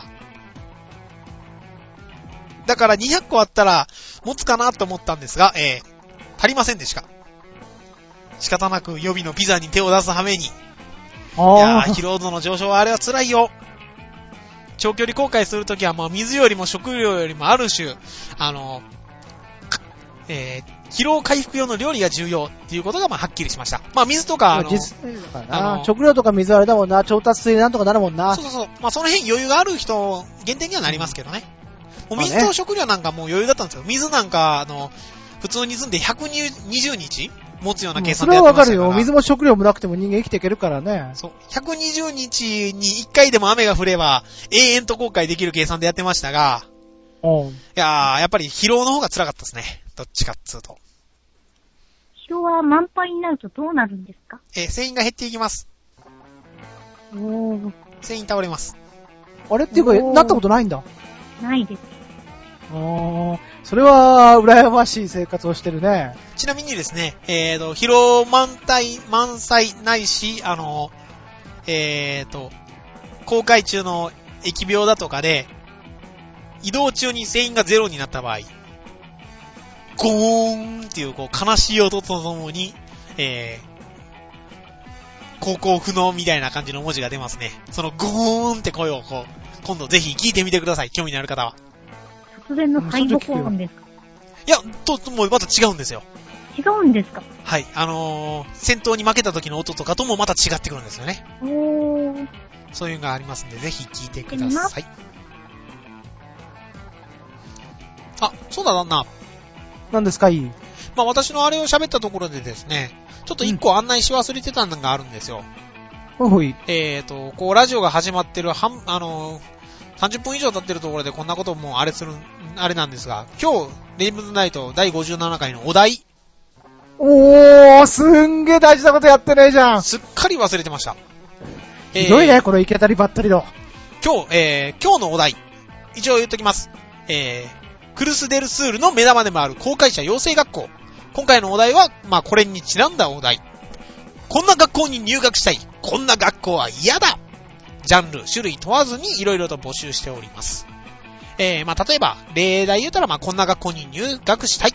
だからにひゃっこあったら持つかなと思ったんですが、えー、足りませんでした。仕方なく予備のピザに手を出す羽目に。いやー、疲労度の上昇はあれは辛いよ。長距離航海するときは、まあ水よりも食料よりもある種、あの、えー、疲労回復用の料理が重要っていうことがまあはっきりしました。まあ水とか、あの、 あの食料とか水あれだもんな、調達水なんとかなるもんな。 そうそうそう。まあその辺余裕がある人限定にはなりますけどね。もう水と食料なんかもう余裕だったんですよ。水なんか、あの、普通に住んでひゃくにじゅうにち持つような計算でやってましたから。それはわかるよ。 水も食料もなくても人間生きていけるからね。 そう。ひゃくにじゅうにちにいっかいでも雨が降れば永遠と航海できる計算でやってましたが、 うん。いやー、やっぱり疲労の方が辛かったですね。どっちかっつうと。 疲労は満杯になるとどうなるんですか？ えー、繊維が減っていきます。 おー。 繊維倒れます。 あれっていうか、なったことないんだ。 ないです。 あー、それは、羨ましい生活をしてるね。 ちなみにですね、えーと、疲労満体、満載ないし、あの、えーと、航海中の疫病だとかで、移動中に繊維がゼロになった場合、ゴーンっていうこう悲しい音とともに、えー、航行不能みたいな感じの文字が出ますね。そのゴーンって声をこう、今度ぜひ聞いてみてください。興味のある方は。 突然の敗北音ですか？ いや、と、もうまた違うんですよ。 違うんですか？ はい。あのー、戦闘に負けた時の音とかともまた違ってくるんですよね。 おー。 そういうのがありますんで、ぜひ聞いてください。あ、そうだ旦那。 何ですかいい？ まあ私のあれを喋ったところでですね、ちょっと一個案内し忘れてたのがあるんですよ。 ほいほい。 えーと、こうラジオが始まってる、はん、あのー、さんじゅっぷん以上経ってるところでこんなこともあれする、あれなんですが、今日、レイブンズナイトだいごじゅうななかいのお題。 おー、すんげー大事なことやってねえじゃん。 すっかり忘れてました。 ひどいね、えー、この行き当たりばったりの。 今日、えー、今日のお題。一応言っときます。えー、クルスデルスールの目玉でもある航海者養成学校。今回のお題は、まあこれにちなんだお題。 こんな学校に入学したい。こんな学校は嫌だ。ジャンル、種類問わずにいろいろと募集しております。えー、まあ、例えば、例題言うたら、まあ、こんな学校に入学したい。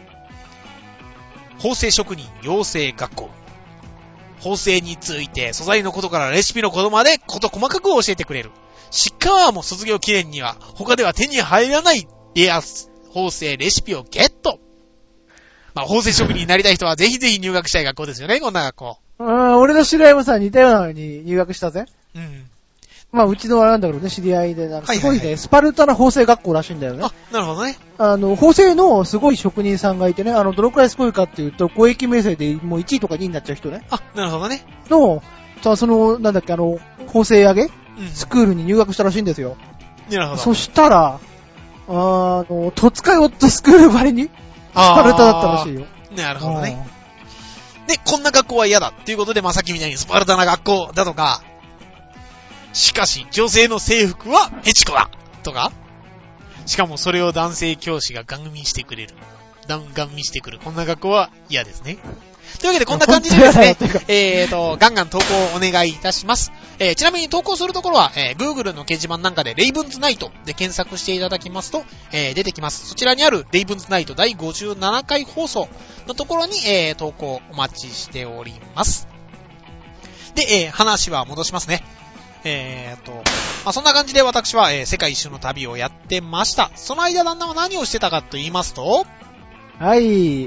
縫製職人養成学校。縫製について、素材のことからレシピのことまで、こと細かく教えてくれる。シッカワも卒業記念には、他では手に入らないレア縫製レシピをゲット。まあ、縫製職人になりたい人はぜひぜひ入学したい学校ですよね、こんな学校。 うん、俺の知り合いもさ、似たようなのに入学したぜ。 うん。 まあ、うちのあれなんだけどね、知り合いで、なんかすごいね、 はいはいはい、 スパルタな縫製学校らしいんだよね。 あ、なるほどね。 あの、縫製のすごい職人さんがいてね、あの、どのくらいすごいかっていうと、公益名声でもういちいとかにいになっちゃう人ね。 あ、なるほどね。 の、さ、その、なんだっけ、あの、縫製上げ、 うん、 スクールに入学したらしいんですよ。 なるほど。 そしたら、あの、戸塚ヨットスクールばりに、スパルタだったらしいよ。 なるほどね。で、こんな学校は嫌だっていうことで、まあ、さっきみたいにスパルタな学校だとか、しかし、女性の制服はエチコだとか、しかもそれを男性教師がガン見してくれる。ガンガン見してくる。こんな学校は嫌ですね。というわけでこんな感じでですね、えーと、ガンガン投稿をお願いいたします。えー、ちなみに投稿するところは、えー、Google の掲示板なんかでレイブンズナイトで検索していただきますと、えー、出てきます。そちらにあるレイブンズナイトだいごじゅうななかい放送のところに、えー、投稿お待ちしております。で、えー、話は戻しますね。えーと、まあ、そんな感じで私は、えー、世界一周の旅をやってました。その間旦那は何をしてたかと言いますと、 はい、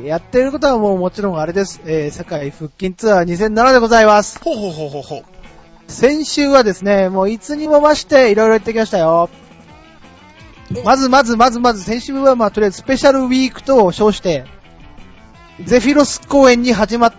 やってることはもうもちろんあれです。えー、世界腹筋ツアーにせんななでございます。 ほうほうほうほうほう。 先週はですね、もういつにも増していろいろ言ってきましたよ。まずまずまずまず先週はまあとりあえずスペシャルウィークと称して、ゼフィロス公演に始まって、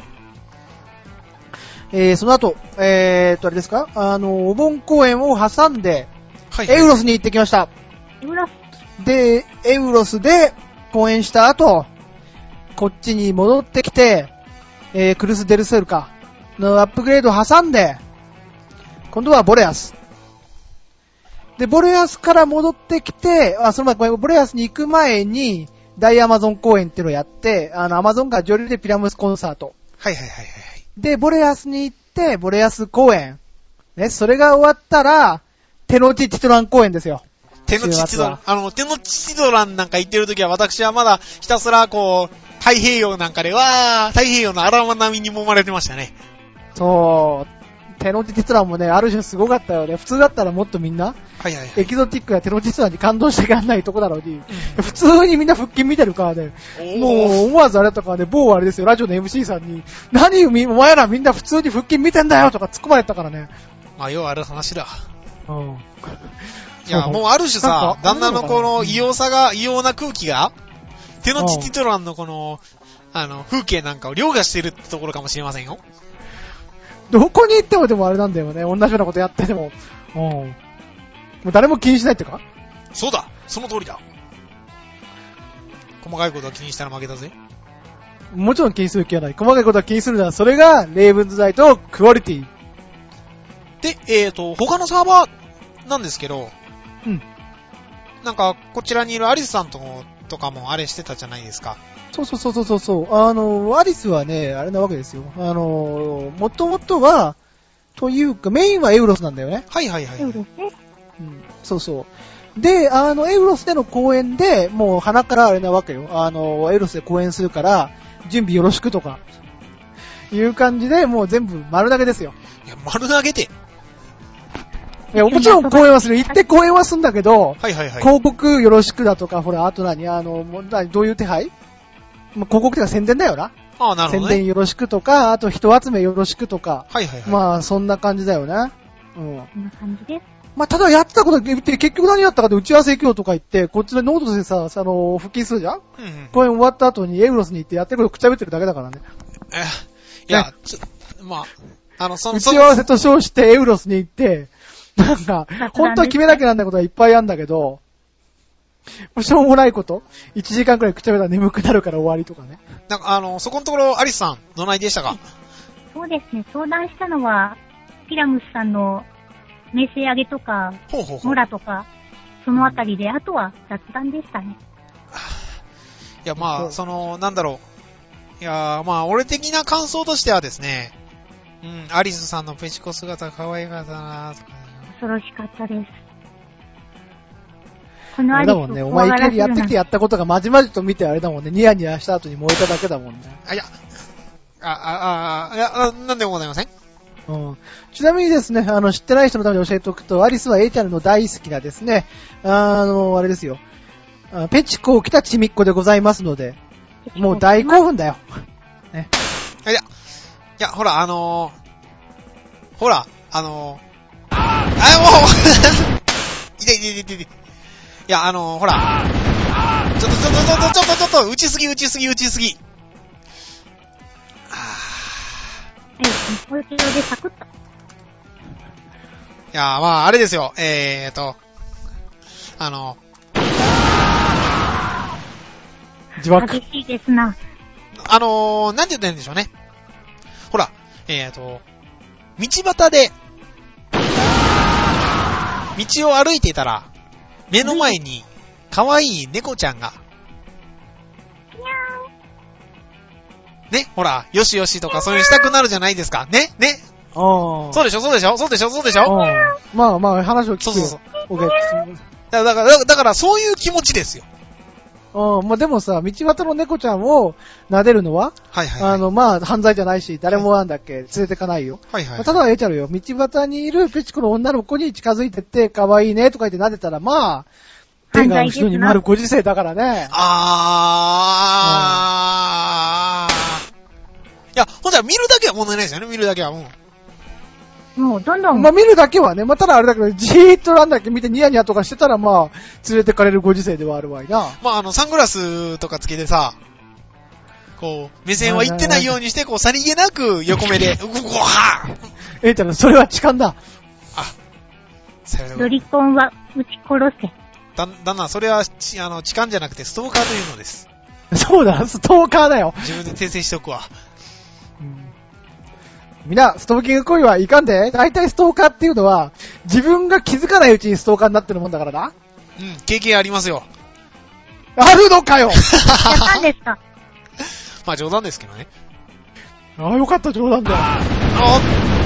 えー、その後、えーと、あれですかあの、お盆公演を挟んで、はいはい、エウロスに行ってきました。 エウロスで、エウロスで公演した後、こっちに戻ってきて、えー、クルス・デルセルカのアップグレードを挟んで、今度はボレアス。で、ボレアスから戻ってきて、あ、その前、ボレアスに行く前に、大アマゾン公演っていうのをやって、あの、アマゾンがジョリでピラムスコンサート。 はいはいはいはい。 で、ボレアスに行って、ボレアス公演。ね、それが終わったら、テノチチトラン公演ですよ。 テノチチトラン、あの、テノチチトランなんか行ってるときは、私はまだひたすらこう、太平洋なんかで、わー、太平洋の荒波に揉まれてましたね。 そう。テノチチトランもね、ある種すごかったよね。普通だったらもっとみんな、はいはいはい、エキゾティックなテノチチトランに感動していかないとこだろうに、うん、普通にみんな腹筋見てるからね、もう思わずあれとかね、某あれですよ、ラジオの エムシー さんに、何お前らみんな普通に腹筋見てんだよとか突っ込まれたからね。 まあ、要はある話だ。 うん。 いや、もうある種さ、旦那のこの異様さが、異様な空気が、テノチチトランのこの、あの、風景なんかを凌駕してるってところかもしれませんよ。 どこに行ってもでもあれなんだよね。同じようなことやってても。うん。もう誰も気にしないってか？ そうだ！その通りだ。細かいことは気にしたら負けたぜ。 もちろん気にする気はない。細かいことは気にするなら、それが、レイブンズナイトクオリティ。 で、えーと、他のサーバーなんですけど、 うん。 なんか、こちらにいるアリスさんととかもあれしてたじゃないですか。 そうそうそうそうそう。あの、アリスはね、あれなわけですよ。あの、もともとは、というか、メインはエウロスなんだよね。 はいはいはい。エウロスね。 うん。そうそう。で、あの、エウロスでの公演で、もう鼻からあれなわけよ。あの、エウロスで公演するから、準備よろしくとか、いう感じで、もう全部丸投げですよ。 いや、丸投げて。 いや、もちろん公演はする。行って公演はするんだけど、 はいはいはい。 広告よろしくだとか、ほら、あと何あの、もう何どういう手配まあ、広告っていうか宣伝だよな。 ああ、なるほど、ね。 宣伝よろしくとか、あと人集めよろしくとか。 はいはいはい。 まあ、そんな感じだよね。 うん。そんな感じです。 まあ、ただやってたこと言って、結局何やったかで打ち合わせ行くよとか言って、こっちでノートでさ、あの、腹筋するじゃん、うんうん、公演終わった後にエウロスに行ってやってることくちゃべってるだけだからね。 え、いや、ね、ちょ、まあ、あの、その、 打ち合わせと称してエウロスに行って、なんか、本当は決めなきゃなんないことがいっぱいあるんだけど、しょうもないこと、いちじかんくらいくちゃべたら眠くなるから終わりとかね。 なんかあの、そこのところ、アリスさん、どないでしたか？ そうですね、相談したのは、ピラムスさんの名声上げとか、ほうほうほうモラとか、そのあたりで、あとは雑談でしたね。 いや、まあ、その、なんだろう、 いやー、まあ、俺的な感想としてはですね、うん、アリスさんのペチコ姿可愛かったなーとか、ね。 恐ろしかったです。このあアリスをれだもんね、お前いきなりやってきてやったことがまじまじと見てあれだもんね、ニヤニヤした後に燃えただけだもんね。 あ、いや、あ、あ、あ、いや、あなんでもございません。 うん、ちなみにですね、あの、知ってない人のために教えておくと、アリスは A チャンネルの大好きなですね、あの、あれですよ、あペチコを着たちみっこでございますので、もう大興奮だよ。ね。 いや、いや、ほら、あのー、ほら、あのー、あ、もう痛い痛い痛い痛い。いや、あのー、ほら、ちょっとちょっとちょっとちょっとちょっと、打ちすぎ打ちすぎ打ちすぎ。 はい、これでサクッと。 いやー、まあ、あれですよ、えーと、あの、 自爆。 激しいですな。 あのー、なんて言ったらいいんでしょうね。ほら、えーと、道端で、道を歩いていたら、目の前に、可愛い猫ちゃんが、ね、ほら、よしよしとかそういうしたくなるじゃないですか。ね、ね。 あそうでしょ、そうでしょ、そうでしょ、そうでしょ。 まあまあ、話を聞くよ。 そうそうそう。 オッケー。 だから、だから、だからそういう気持ちですよ。 うん、まあでもさ、道端の猫ちゃんを撫でるのは、 はいはい、はい。 あの、まあ、犯罪じゃないし、誰もなんだっけ、連れてかないよ。 はいはい、はい。 まあ、ただ、ええちゃうよ。道端にいるペチコの女の子に近づいてって、可愛いねとか言って撫でたら、まあ、天が後ろに丸ご時世だからね。 あー。いや、ほんとは見るだけは問題ないですよね、見るだけは。うん。 もう、どんどん。 まあ、見るだけはね、まあ、ただあれだけど、じーっとなんだっけ見てニヤニヤとかしてたら、まあ、連れてかれるご時世ではあるわいな。 まあ、あの、サングラスとかつけてさ、こう、目線は行ってないようにして、こう、さりげなく横目で、うごはぁええちゃん、それは痴漢だ。 あ、さよなら。 ロリコンは撃ち殺せ。 だ、だんな、それは、ち、あの、痴漢じゃなくてストーカーというのです。 そうだ、ストーカーだよ。 自分で訂正しとくわ。 うん、みんな、ストーキング行為はいかんで。大体ストーカーっていうのは、自分が気づかないうちにストーカーになってるもんだからな。 うん、経験ありますよ。 あるのかよやったんですか。 まあ冗談ですけどね。 ああ、よかった、冗談だよ。 あ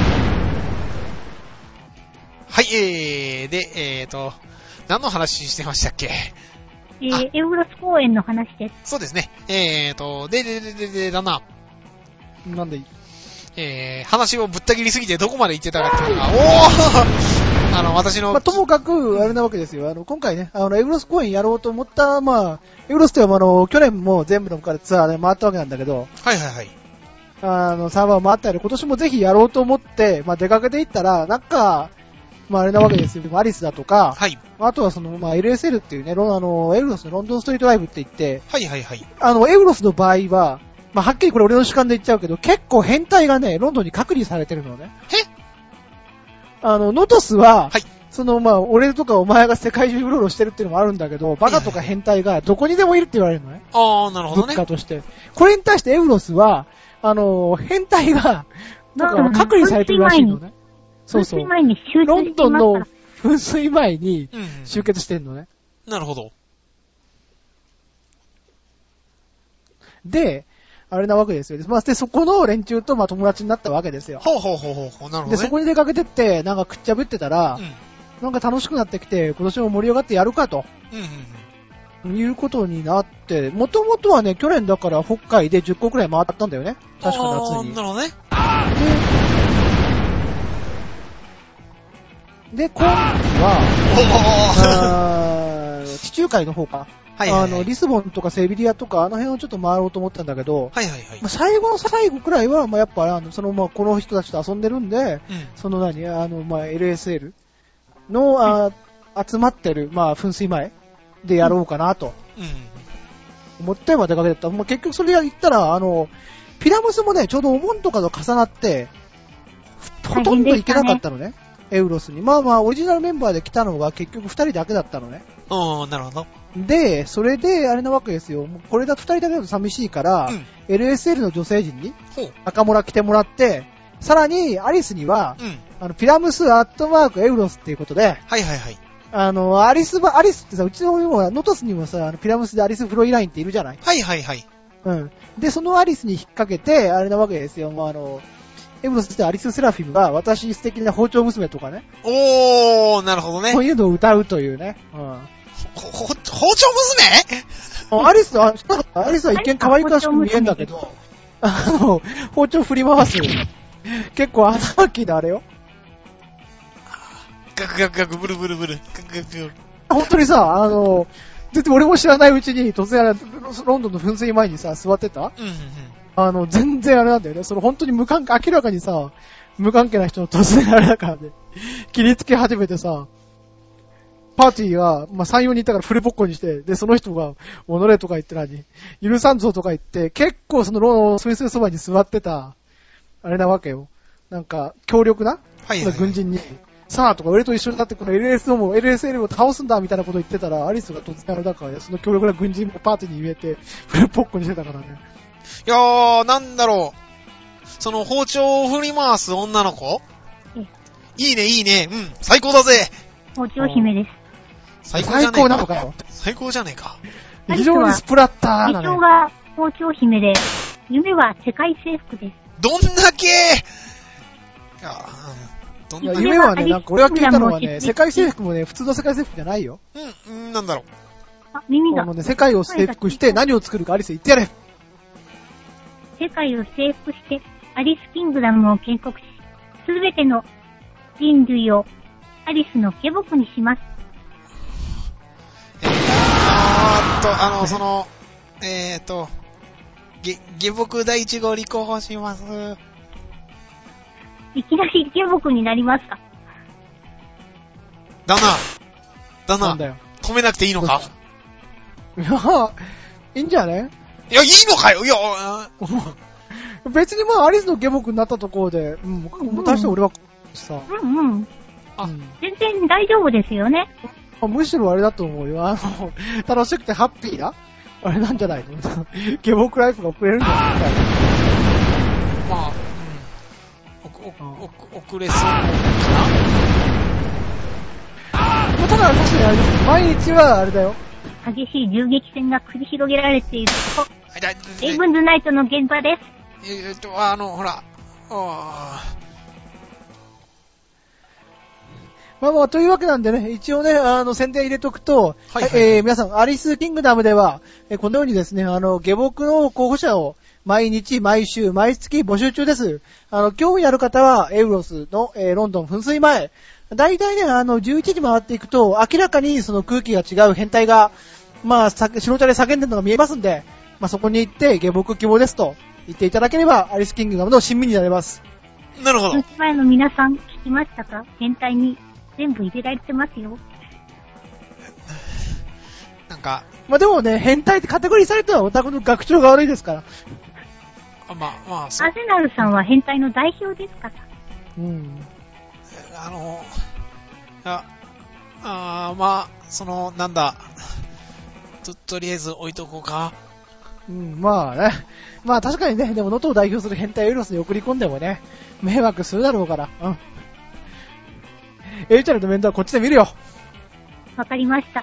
はい、えー、で、えーと、何の話してましたっけ？ えー、エウロス公園の話です。 そうですね。えーと、で、で、で、で、で、だな。 なんでいいえー、話をぶった切りすぎてどこまで行ってたかっていうのが、おーあの、私の。 まあ、ともかく、あれなわけですよ。あの、今回ね、あの、エウロス公園やろうと思った、まあ、エウロスってあの、去年も全部のからツアーで回ったわけなんだけど、 はいはいはい。 あの、サーバー回ったり、今年もぜひやろうと思って、まあ、出かけていったら、なんか、まあ、あれなわけですよ。アリスだとか、 はい。 あとはその、まあ、エルエスエル っていうね、ロあの、エウロスのロンドンストリートライブって言って、 はいはいはい。 あの、エウロスの場合は、まあ、はっきりこれ俺の主観で言っちゃうけど、結構変態がね、ロンドンに隔離されてるのね。 えあの、ノトスは、 はい。 その、まあ、俺とかお前が世界中うろうろしてるっていうのもあるんだけど、バカとか変態がどこにでもいるって言われるのね。 あー、なるほどね。 文化として。これに対してエウロスは、あの、変態が、なんか隔離されてるらしいのね。そうそう。 噴水前に集中していますから。 ロンドンの噴水前に集結してんのね。 うんうん、なるほど。 で、あれなわけですよ。まあ、で、そこの連中と、まあ、友達になったわけですよ。 ほうほうほうほう、なるほど、ね。 で、そこに出かけてって、なんかくっちゃぶってたら、うん、なんか楽しくなってきて、今年も盛り上がってやるかと。うんうんうん、いうことになって、もともとはね、去年だから北海でじゅっこくらい回ったんだよね。確か夏に。 なるほどね。 で、で、今期は、地中海の方か。はいはいはい、あの、リスボンとかセビリアとか、あの辺をちょっと回ろうと思ったんだけど、はいはいはい。まあ、最後の最後くらいは、まあ、やっぱ、あの、その、まあ、この人たちと遊んでるんで、うん、その何、あの、まあ、エルエスエル の、あ、集まってる、まあ、噴水前でやろうかなと。うん。思ってまで出かけてた。まあ、結局それやったら、あの、ピラムスもね、ちょうどお盆とかと重なって、ほとんど行けなかったのね。エウロスに。まあまあ、オリジナルメンバーで来たのが結局二人だけだったのね。 うん、なるほど。 で、それで、あれなわけですよ。これだと二人だけだと寂しいから、うん、エルエスエル の女性陣に赤モラ着てもらって、さらにアリスには、うん、あの、ピラムスアットマークエウロスっていうことで、はいはいはい。あの、アリスば、アリスってさ、うちのノトスにもさ、あのピラムスでアリスフロイラインっているじゃない？ はいはいはい。 うん。 で、そのアリスに引っ掛けて、あれなわけですよ。まあ、あの、エムロスしてアリス・セラフィムが、私素敵な包丁娘とかね。 おー、なるほどね。 そういうのを歌うというね。うん。 ほ、ほ、包丁娘アリス、あ、アリスは一見可愛らしく見えんだけど、あの、包丁振り回す。結構頭きなあれよ。 ガクガクガクブルブルブル。ガクガクガク。 本当にさ、あの、全然俺も知らないうちに突然ロンドンの噴水前にさ、座ってた、 うんうんうん、 あの、全然あれなんだよね。その本当に無関係、明らかにさ、無関係な人の突然あれだからね、切りつけ始めてさ、パーティーが、まあ、さん、よにんいたからフルボッコにして、で、その人が、おのれとか言って何許さんぞとか言って、結構そのロー、スイスそばに座ってた、あれなわけよ。なんか、強力な、 はいはいはい、 軍人に、さあとか、俺と一緒になってこの エルエスオー も エルエスエル を倒すんだみたいなこと言ってたら、アリスが突然あれだから、その強力な軍人もパーティーに入れて、フルボッコにしてたからね。 いやー、なんだろう。その包丁を振り回す女の子、いいね、いいね。うん、最高だぜ。 包丁姫です。 最高じゃねえか。 最高なのかよ。 最高じゃねえか。 非常にスプラッターなね。 理想が包丁姫で、夢は世界征服です。 どんだけいや、どんだけいや、夢はね、なんか俺が聞いたのはね、世界征服もね、普通の世界征服じゃないよ。 うん、なんだろう。 あ、耳が。 あのね、世界を征服して何を作るかアリス言ってやれ。 世界を征服して、アリスキングダムを建国し、すべての人類をアリスの下僕にします。 あーっと、あの、その、えーっと、げ、下僕第一号立候補します。 いきなり下僕になりますか？ 旦那、旦那、 なんだよ。 止めなくていいのか？ いや、いいんじゃね？ いや、いいのかよいや、 別にまあアリスの下僕になったところで、うん、もう大して俺はさ、 うんうん。 あ、 うん、 全然大丈夫ですよね。 むしろあれだと思うよ。あの、楽しくてハッピーなあれなんじゃないの下僕ライフが送れるんじゃないまあ、うん。お、お、お、遅れそうかな。 まあ、ただ確かにあれです。毎日はあれだよ。 激しい銃撃戦が繰り広げられているとこ、 はい、だ、 レイブンズナイトの現場です。 えーっと、あの、ほら、あまあまあ、というわけなんでね、一応ね、あの、宣伝入れとくと、 はいはい、 えー、皆さん、アリスキングダムでは、えー、このようにですね、あの、下僕の候補者を、毎日、毎週、毎月募集中です。あの、興味ある方は、エウロスの、えー、ロンドン噴水前、だいたいね、あの、じゅういちじ回っていくと、明らかにその空気が違う変態が、まあ、白茶で叫んでるのが見えますんで、まあ、そこに行って、下僕希望ですと言っていただければ、アリスキングダムの親身になれます。 なるほど。 前の皆さん、聞きましたか？変態に全部入れられてますよ。 なんか、 まあ、でもね、変態ってカテゴリーされたらオタクの学長が悪いですから。 あまあ、まあ、 アセナルさんは変態の代表ですから。 うん。 あの、あ、あまあ、その、なんだ、と、とりあえず置いとこうか。 うん、まあね。まあ確かにね、でも能登を代表する変態エロスに送り込んでもね、迷惑するだろうから。うん。A チャンネルの面倒はこっちで見るよ。 わかりました。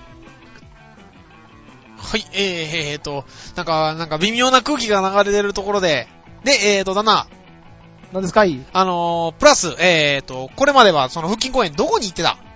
はい、えー、えーと、なんか、なんか微妙な空気が流れてるところで、で、えーと、だな、 何ですかいあのー、プラス、えーと、これまではその腹筋公演どこに行ってた？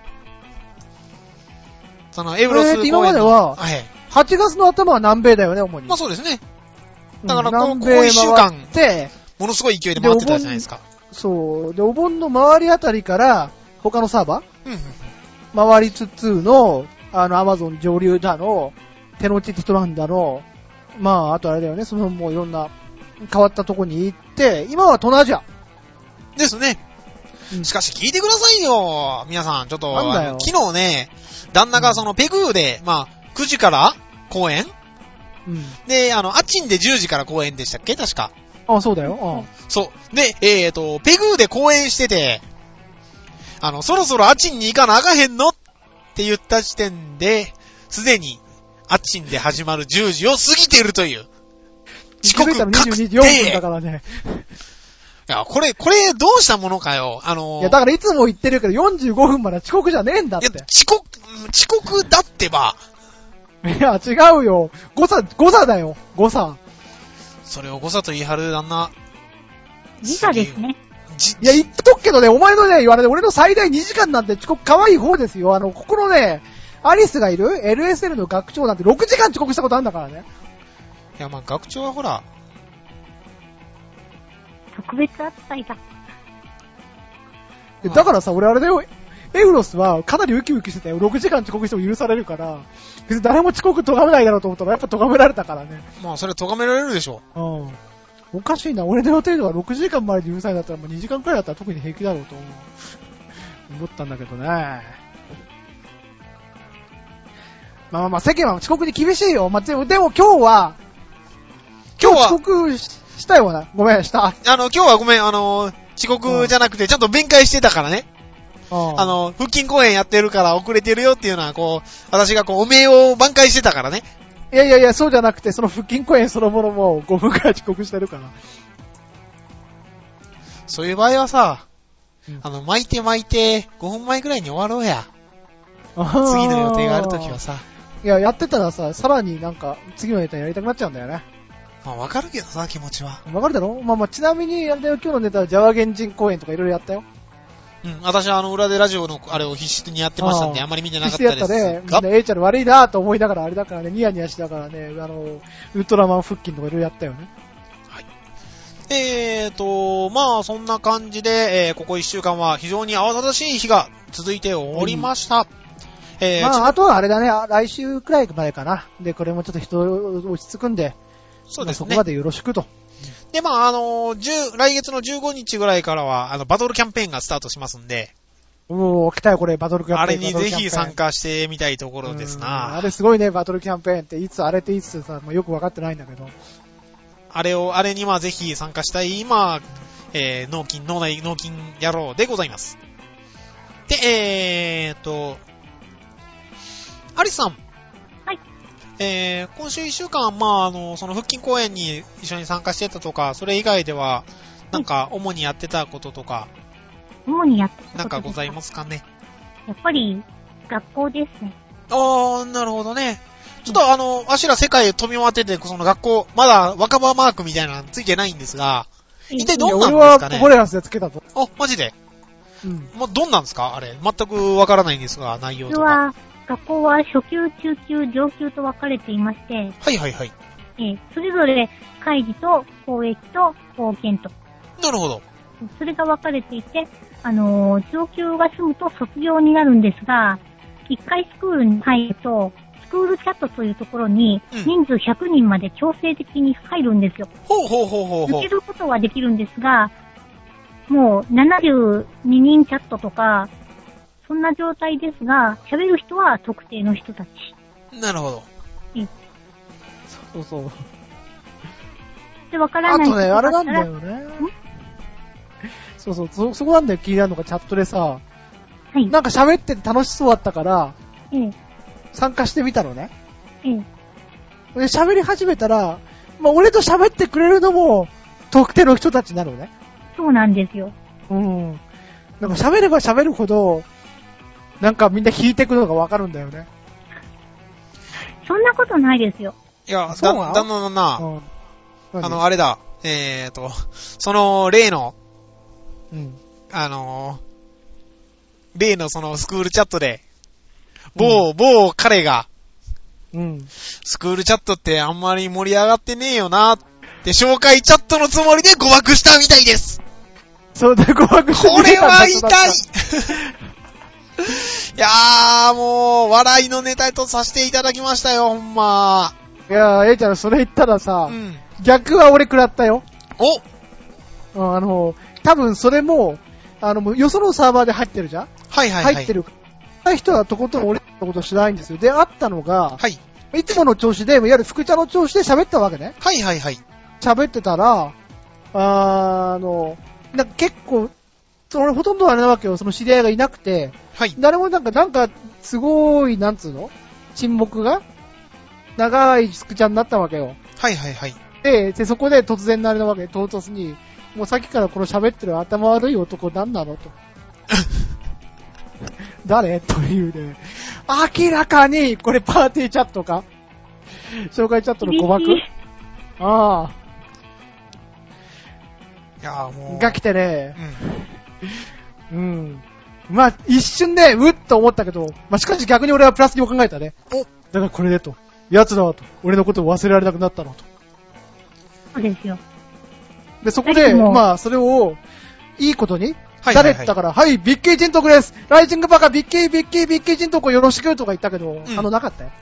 そのエブロス公演の、 えーと今までははい。 はちがつの頭は南米だよね、主に。 まあそうですね。だからこ、 うん、 ここ一週間、 で、 ものすごい勢いで回ってたじゃないですか。 そう。で、お盆の周りあたりから、他のサーバーうんうんうん。 回りつつの、あの、アマゾン上流だの、手の内ティトランだの、まあ、あとあれだよね、そのもういろんな変わったとこに行って、今は東南アジア。 ですね。 うん、 しかし聞いてくださいよ。皆さん、ちょっと、 なんだよ昨日ね、旦那がそのペグーで、まあ、くじから公演うん。 で、あの、アチンでじゅうじから公演でしたっけ確か。 あ、そうだよ。 そう。で、えーと、ペグーで公演してて、あの、そろそろアチンに行かなあかへんのって言った時点で、すでに、アチンで始まるじゅうじを過ぎているという。遅刻確定。 にじゅうにじよんぷんだからね。 いや、これ、これ、どうしたものかよ。あのー、 いや、だからいつも言ってるけど、よんじゅうごふんまで遅刻じゃねえんだって。 いや、遅刻、遅刻だってば。 いや、違うよ。誤差、誤差だよ。誤差。 それを誤差と言い張る旦那。 時差ですね。 いや、言っとくけどね、お前のね、言われて、俺の最大にじかんなんて遅刻可愛い方ですよ。あの、ここのね、アリスがいる エルエスエル の学長なんてろくじかん遅刻したことあるんだからね。 いや、まあ、学長はほら。 特別扱いだ。 だからさ、俺あれだよ、エグロスはかなりウキウキしてたよ。ろくじかん遅刻しても許されるから、別に誰も遅刻咎めないだろうと思ったら、やっぱ咎められたからね。 まあ、それ咎められるでしょ。 うん。おかしいな。俺の予定ではろくじかんまでで許されだったら、もうにじかんくらいだったら特に平気だろうと思う。思ったんだけどね。まあまあまあ、世間は遅刻に厳しいよ。まあ、でも、でも今日は、今日は遅刻したよな。ごめん、した。 あの、今日はごめん、あの、遅刻じゃなくて、ちゃんと弁解してたからね。あの、腹筋公演やってるから遅れてるよっていうのは、こう、私がこう、お名を挽回してたからね。 いやいやいや、そうじゃなくて、その腹筋公演そのものもごふんくらい遅刻してるから。 そういう場合はさ、 うん、 あの、巻いて巻いて、ごふんまえくらいに終わろうや。次の予定があるときはさ。 いや、やってたらさ、さらになんか、次のネタやりたくなっちゃうんだよね。 まあ、わかるけどさ、気持ちは。 わかるだろ？まあまあ、ちなみに、あれだよ、今日のネタはジャワ原人公演とかいろいろやったよ。 うん、私はあの、裏でラジオのあれを必死にやってましたんで、あ, あまり見てなかったです。 必死やったね。みんな A ちゃん悪いなと思いながら、あれだからね、ニヤニヤしながらね、あの、ウルトラマン腹筋とかいろいろやったよね。 はい。えーと、まあ、そんな感じで、えー、ここ一週間は非常に慌ただしい日が続いておりました。うん、えー、 まあ、あとはあれだね、来週くらいまでかな。で、これもちょっと人落ち着くんで、 そうですね。 まあ、そこまでよろしくと。 で、まあ、あのー、来月のじゅうごにちぐらいからは、あの、バトルキャンペーンがスタートしますんで、 おー、来たよこれ、バトルキャンペーン。 あれにぜひ参加してみたいところですな。 あれすごいね、バトルキャンペーンって、いつあれっていつさ、まあ、よくわかってないんだけど。 あれを、あれにまあぜひ参加したい、今、えー、脳筋、脳内、脳筋野郎でございます。で、えーと、アリスさん。 はい。 えー、今週一週間、まああの、その腹筋公演に一緒に参加してたとか、それ以外では、なんか、主にやってたこととか、 主にやってたことなんかございますかね。 やっぱり、学校ですね。 あー、なるほどね。ちょっと、うん、あの、あしら世界飛び回ってて、その学校、まだ若葉マークみたいなのついてないんですが、一体どんなんですかね。 俺はコレラスでつけたと。 あ、マジで。 うん。 ま、どんなんですかあれ。全くわからないんですが、内容とか。 は、学校は初級、中級、上級と分かれていまして、 はいはいはい。 えー、それぞれ、会議と、攻撃と、貢献と。 なるほど。 それが分かれていて、あのー、上級が済むと卒業になるんですが、一回スクールに入ると、スクールチャットというところに、人数ひゃくにんまで強制的に入るんですよ。 うん、ほうほうほうほうほう。 抜けることはできるんですが、もうななじゅうににんチャットとか、そんな状態ですが、喋る人は特定の人たち。 なるほど。 えそうそう。 で、わからない人だったら。 あとね、あれなんだよね。そうそう、そ、そこなんだよ、気になるのがチャットでさ、はい。なんか喋ってて楽しそうだったから、 ええ。 参加してみたのね。 ええ。 で、喋り始めたら、まあ、俺と喋ってくれるのも、特定の人たちなのね。 そうなんですよ。 うん。なんか喋れば喋るほど、なんかみんな引いてくのがわかるんだよね。 そんなことないですよ。 いや、だ、だんだんな、うん、あの、あれだ、えーと、その、例の、 うん。 あのー、例のそのスクールチャットで、某、うん、某彼が、 うん。 スクールチャットってあんまり盛り上がってねえよなって紹介チャットのつもりで誤爆したみたいです。 そうだ、誤爆してこれは痛いいやー、もう、笑いのネタとさせていただきましたよ、ほんま。 いやー、えいちゃん、それ言ったらさ、 うん、 逆は俺食らったよ。 おあの、多分それも、あの、よそのサーバーで入ってるじゃん？ はいはいはい。 入ってる。ない人はとことん俺のこと知らないんですよ。で、あったのが、 はい。 いつもの調子で、いわゆる福茶の調子で喋ったわけね。 はいはいはい。 喋ってたら、あの、なんか結構、俺ほとんどあれなわけよ。その知り合いがいなくて、 はい。 誰もなんか、なんか、すごい、なんつうの？沈黙が長い福茶になったわけよ。 はいはいはい。 で、でそこで突然のあれなわけ、唐突に、もうさっきからこの喋ってる頭悪い男何なのと。誰というね。明らかに、これパーティーチャットか紹介チャットの誤爆ああ。 いやーもう。 が来てね、うん。うん。まあ、一瞬ね、うっと思ったけど、まあ、しかし逆に俺はプラスにも考えたね。おだからこれでと。奴だと。俺のことを忘れられなくなったのと。 そうですよ。 で、そこで、まあ、それを、いいことに、誰だから、はい、ビッキー人徳です。ライジングバカ、ビッキー、ビッキー、ビッキー人徳よろしくとか言ったけど、うん、あの、なかったよ。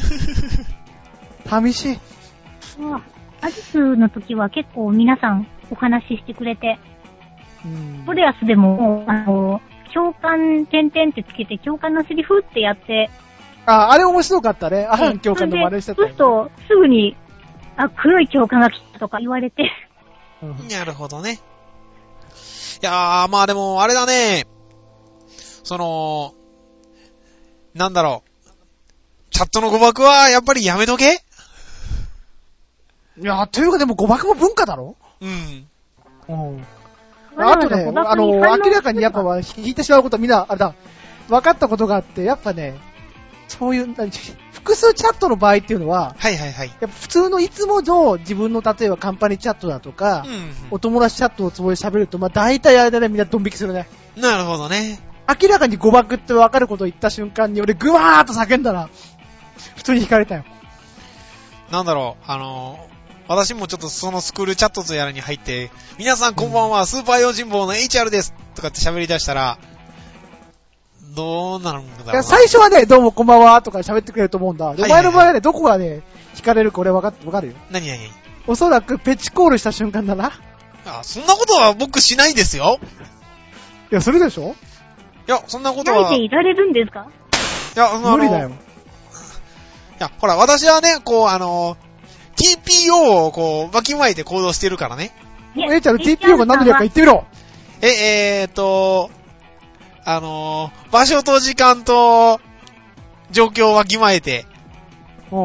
寂しい。 アジスの時は結構皆さんお話ししてくれて、うん、ボレアスでも、あの、共感、点々ってつけて、共感のセリフってやって、 あ、あれ面白かったね。あ、共感の真似してた、ね。 そうすると、すぐに、あ、黒い共感が来たとか言われて。 うん、なるほどね。いやー、まあでも、あれだね。その、なんだろう。チャットの誤爆は、やっぱりやめとけ？ いやー、というかでも誤爆も文化だろ？ うん。 うん。あとね、あの、明らかにやっぱ引いてしまうことはみんな、あれだ、分かったことがあって、やっぱね、そういう、複数チャットの場合っていうのは、 はいはいはい。 やっぱ普通のいつもの自分の例えばカンパニーチャットだとか、うんうん、お友達チャットのつもりで喋ると、まあ大体あれだね、みんなドン引きするね。 なるほどね。 明らかに誤爆って分かることを言った瞬間に俺グワーッと叫んだら、普通に引かれたよ。 なんだろう、あのー、私もちょっとそのスクールチャットとやらに入って、皆さんこんばんは、うん、スーパー用心棒の エイチアール ですとかって喋り出したら、どうなるんだろうな。いや、 最初はね、どうもこんばんはとか喋ってくれると思うんだ。お前の場合はね、どこがね、惹かれるか俺分かって、分かるよ。 何何おそらくペチコールした瞬間だな。 あ、そんなことは僕しないですよ。 いや、するでしょ？ いや、そんなことは。 ないでいられるんですか？ いや、あの、 無理だよ。いや、ほら、私はね、こう、あの、ティーピーオー をこう、わきまえて行動してるからね。 えいちゃんの ティーピーオー が何でやるか言ってみろ。 え、えーと、あのー、場所と時間と、状況をわきまえて。 うん。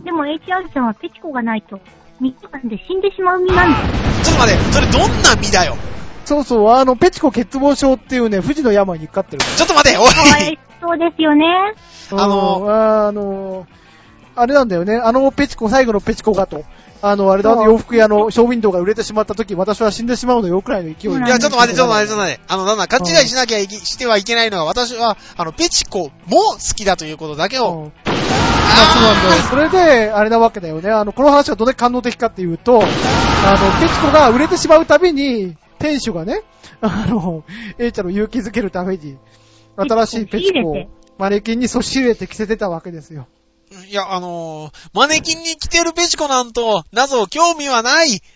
でも エイチアール さんはペチコがないと、みっかかんで死んでしまう身なんだ。 ちょっと待って、それどんな身だよ。 そうそう、あの、ペチコ欠乏症っていうね、富士の病にかかってる。 ちょっと待って、おい。 かわいそうですよね。 あのー、あのー、あれなんだよね、あのペチコ、最後のペチコがと。あの、あれだ、洋服屋のショーウィンドウが売れてしまった時、私は死んでしまうのよ、くらいの勢い。 いや、ちょっと待って、ちょっと待って、ちょっと待って。あの、なんだ、勘違いしなきゃいけ、してはいけないのは、私は、あの、ペチコも好きだということだけを。うん、 あそうなんだよ。それで、あれなわけだよね。あの、この話はどれだけ感動的かっていうと、あの、ペチコが売れてしまうたびに、店主がね、あの、A ちゃんを勇気づけるために、新しいペチコをマネキンにそし入れて着せてたわけですよ。 いや、あのー、マネキンに着てるペチコなんと、謎興味はない。い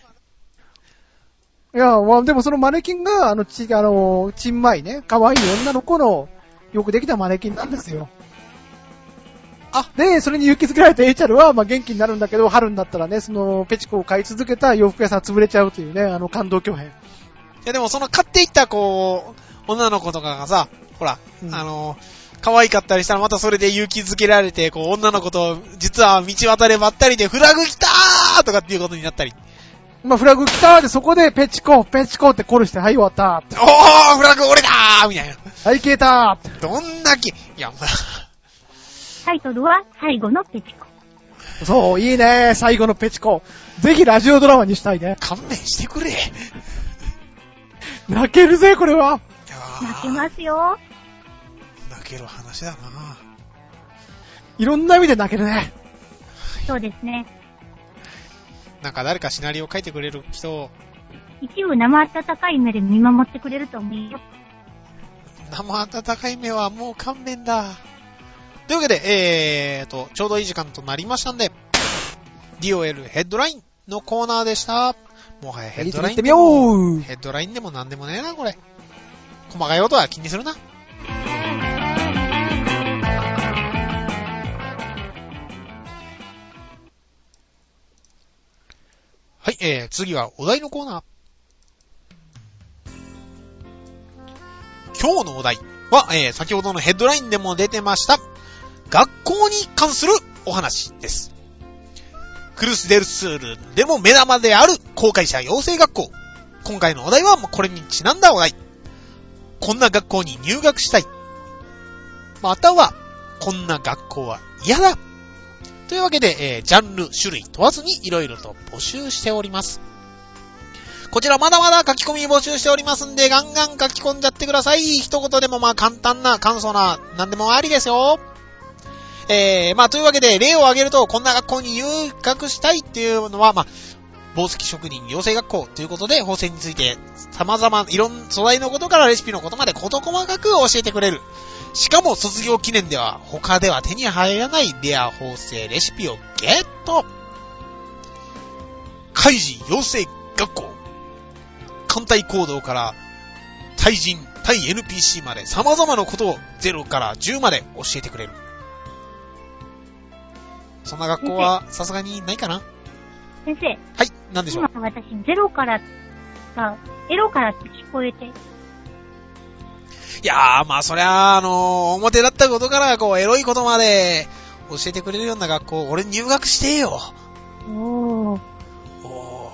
や、まあ、でもそのマネキンが、あの、ち、あの、ちんまいね、可愛い女の子の、よくできたマネキンなんですよ。あ、で、それに勇気づけられた エイチアール は、まあ、元気になるんだけど、春になったらね、その、ペチコを買い続けた洋服屋さん潰れちゃうというね、あの、感動巨編。いや、でもその買っていった、こう、女の子とかがさ、ほら、うん、あのー、可愛かったりしたらまたそれで勇気づけられて、こう女の子と実は道渡ればったりでフラグ来たーとかっていうことになったり。 まあフラグ来たーでそこでペチコ、ペチコってコールしてはい終わったーって。 おーフラグ俺だーみたいな。 はい消えたーって。 どんだけ、いやまあ。 タイトルは最後のペチコ。 そう、いいねー、最後のペチコ。ぜひラジオドラマにしたいね。 勘弁してくれ。 泣けるぜ、これは。 泣けますよ。 泣ける話だな。 いろんな意味で泣けるね。 そうですね。 なんか誰かシナリオ書いてくれる人。 一部生温かい目で見守ってくれると思うよ。 生温かい目はもう勘弁だ。というわけで、えーと、ちょうどいい時間となりましたんで、ディーオーエル ヘッドラインのコーナーでした。もはやヘッドラインでも、ヘッドラインでもなんでもねえな、これ。細かいことは気にするな。はい、えー、次はお題のコーナー。今日のお題は、えー、先ほどのヘッドラインでも出てました、学校に関するお話です。クルスデルスールでも目玉である公開者養成学校。今回のお題はこれにちなんだお題。こんな学校に入学したい。または、こんな学校は嫌だ。というわけで、えー、ジャンル、種類問わずにいろいろと募集しております。 こちらまだまだ書き込み募集しておりますんで、ガンガン書き込んじゃってください。一言でもまあ簡単な、簡素な、なんでもありですよ。えー、まあというわけで、例を挙げると、こんな学校に入学したいっていうのは、まあ、宝石職人養成学校ということで、宝石について様々、いろんな素材のことからレシピのことまで事細かく教えてくれる。しかも卒業記念では他では手に入らないレア縫製レシピをゲット。カイジ養成学校。艦隊行動から対人、対 エヌピーシー まで様々なことをゼロからじゅうまで教えてくれる。そんな学校はさすがにないかな？ 先生。 はい、なんでしょう。 今私、ゼロからが、エロからって聞こえて。 いやー、まあそりゃあ、あのー、表だったことから、こう、エロいことまで教えてくれるような学校、俺入学してよ。 おー。 お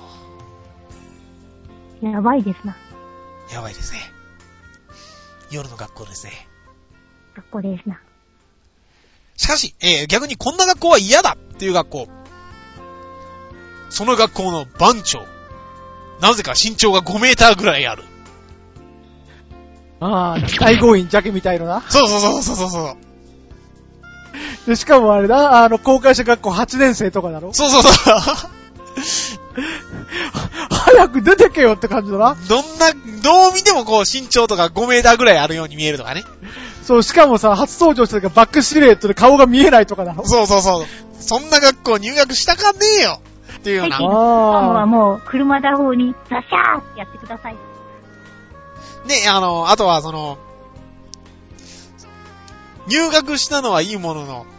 ー。やばいですな。 やばいですね。夜の学校ですね。 学校ですな。 しかし、えー、逆にこんな学校は嫌だっていう学校。その学校の番長。なぜか身長がごメーターぐらいある。 ああ、大豪院ジャケみたいのな。 そうそうそうそうそうそう。 で、しかもあれだ、あの、公開者学校はちねん生とかだろ？ そうそうそう。 早く出てけよって感じだな。 どんな、どう見てもこう身長とかごメーターぐらいあるように見えるとかね。 そう、しかもさ、初登場した時はバックシルエットで顔が見えないとかだろ。 そうそうそう。そんな学校入学したかねえよっていうような。 最近のファンはもう、車だ方にザシャーってやってください。 ね、あの、あとはその、入学したのはいいものの、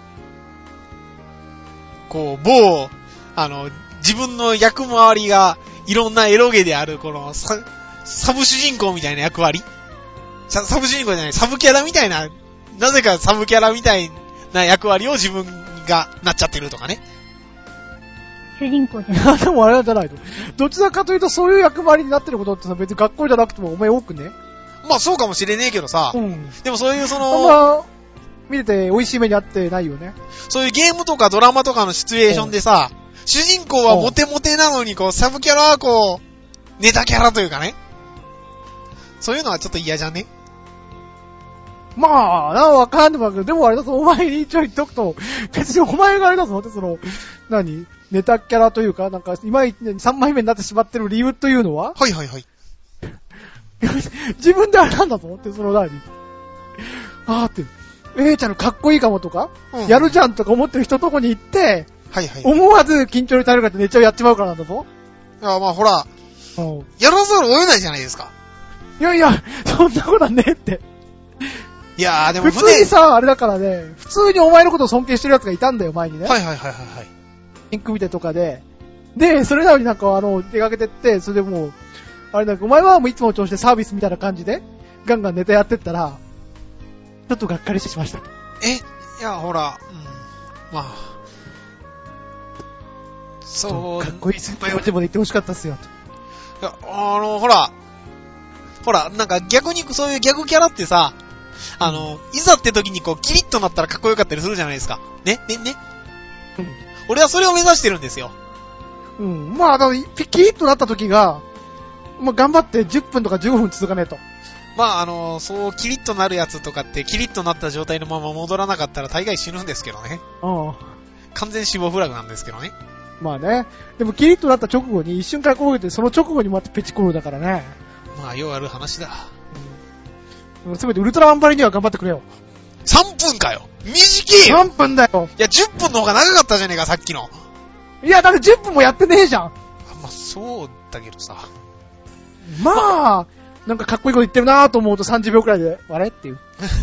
こう、某、あの、自分の役回りがいろんなエロゲである、このサ、サブ主人公みたいな役割サブ主人公じゃない、サブキャラみたいな、なぜかサブキャラみたいな役割を自分がなっちゃってるとかね。 主人公じゃない。 でもあれじゃないの。どちらかというとそういう役割になってることってさ、別に学校じゃなくてもお前多くね。 まあそうかもしれねえけどさ。 うん。 でもそういうそあんの、 ま、見てて美味しい目にあってないよね。 そういうゲームとかドラマとかのシチュエーションでさ、主人公はモテモテなのにこう、サブキャラはこう、ネタキャラというかね。そういうのはちょっと嫌じゃね？ まあ、な、わかんないけど、でもあれだぞ、お前に一応言っとくと、別にお前があれだぞって、その、何ネタキャラというか、なんか、今さんまいめになってしまってる理由というのははいはいはい。 自分であれなんだぞって、その何あーって、えーちゃんのかっこいいかもとか、うん、やるじゃんとか思ってる人のとこに行って、 はいはい。 思わず緊張に耐えるかって寝ちゃうやっちまうからなんだぞ。 いや、まあほら、うん、やらざるを得ないじゃないですか。 いやいや、そんなことはねえって。 いやーでも普通にさ、あれだからね、普通にお前のことを尊敬してる奴がいたんだよ、前にね。 はいはいはいはいはい。 ピンク見てとかで。で、それなのになんかあの、出かけてって、それでもう、あれなんかお前はもういつもの調子でサービスみたいな感じで、ガンガンネタやってったら、ちょっとがっかりしてしました。 えいや、ほら、うん、まあ、そう。 かっこいい先輩はでも言ってほしかったっすよ、 と。いや、あの、ほら、ほら、なんか逆にそういうギャグキャラってさ、あの、いざって時にこう、キリッとなったらかっこよかったりするじゃないですか。ねねね、うん、俺はそれを目指してるんですよ。 うん。まあ、だからキリッとなった時が、まあ、頑張ってじゅっぷんとかじゅうごふん続かねえと。 まあ、あの、そう、キリッとなるやつとかって、キリッとなった状態のまま戻らなかったら大概死ぬんですけどね。 ああ。 完全死亡フラグなんですけどね。 まあね。でもキリッとなった直後に一瞬から転げて、その直後にまたペチコールだからね。 まあ、ようある話だ。 うん。せめてウルトラマンバリには頑張ってくれよ。 さんぷんかよ。短いよ。 さんぷんだよ。 いや、じゅっぷんの方が長かったじゃねえか、さっきの。 いや、だってじゅっぷんもやってねえじゃん。 あ、まあ、そうだけどさ。 まあ、なんかかっこいいこと言ってるなぁと思うとさんじゅうびょうくらいで、あれっていう。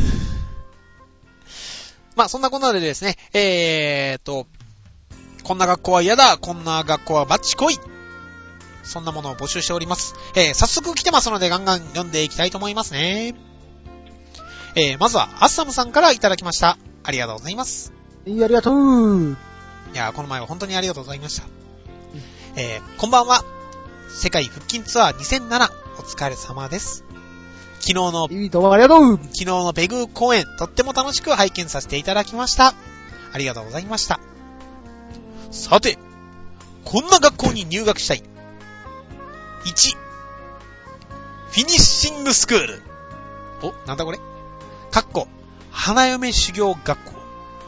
まあ、そんなこんなでですね、えーと、こんな学校は嫌だ、こんな学校はバッチ来い。そんなものを募集しております。えー、早速来てますのでガンガン読んでいきたいと思いますね。えー、まずは、アッサムさんからいただきました。ありがとうございます。 いい、ありがとう。 いやー、この前は本当にありがとうございました。うん、えー、こんばんは。世界腹筋ツアーにせんなな、お疲れ様です。昨日の、 いい、どうもありがとう。 昨日のペグ公演、とっても楽しく拝見させていただきました。ありがとうございました。さて、こんな学校に入学したい。 いち、フィニッシングスクール。お、なんだこれ？かっこ、花嫁修行学校。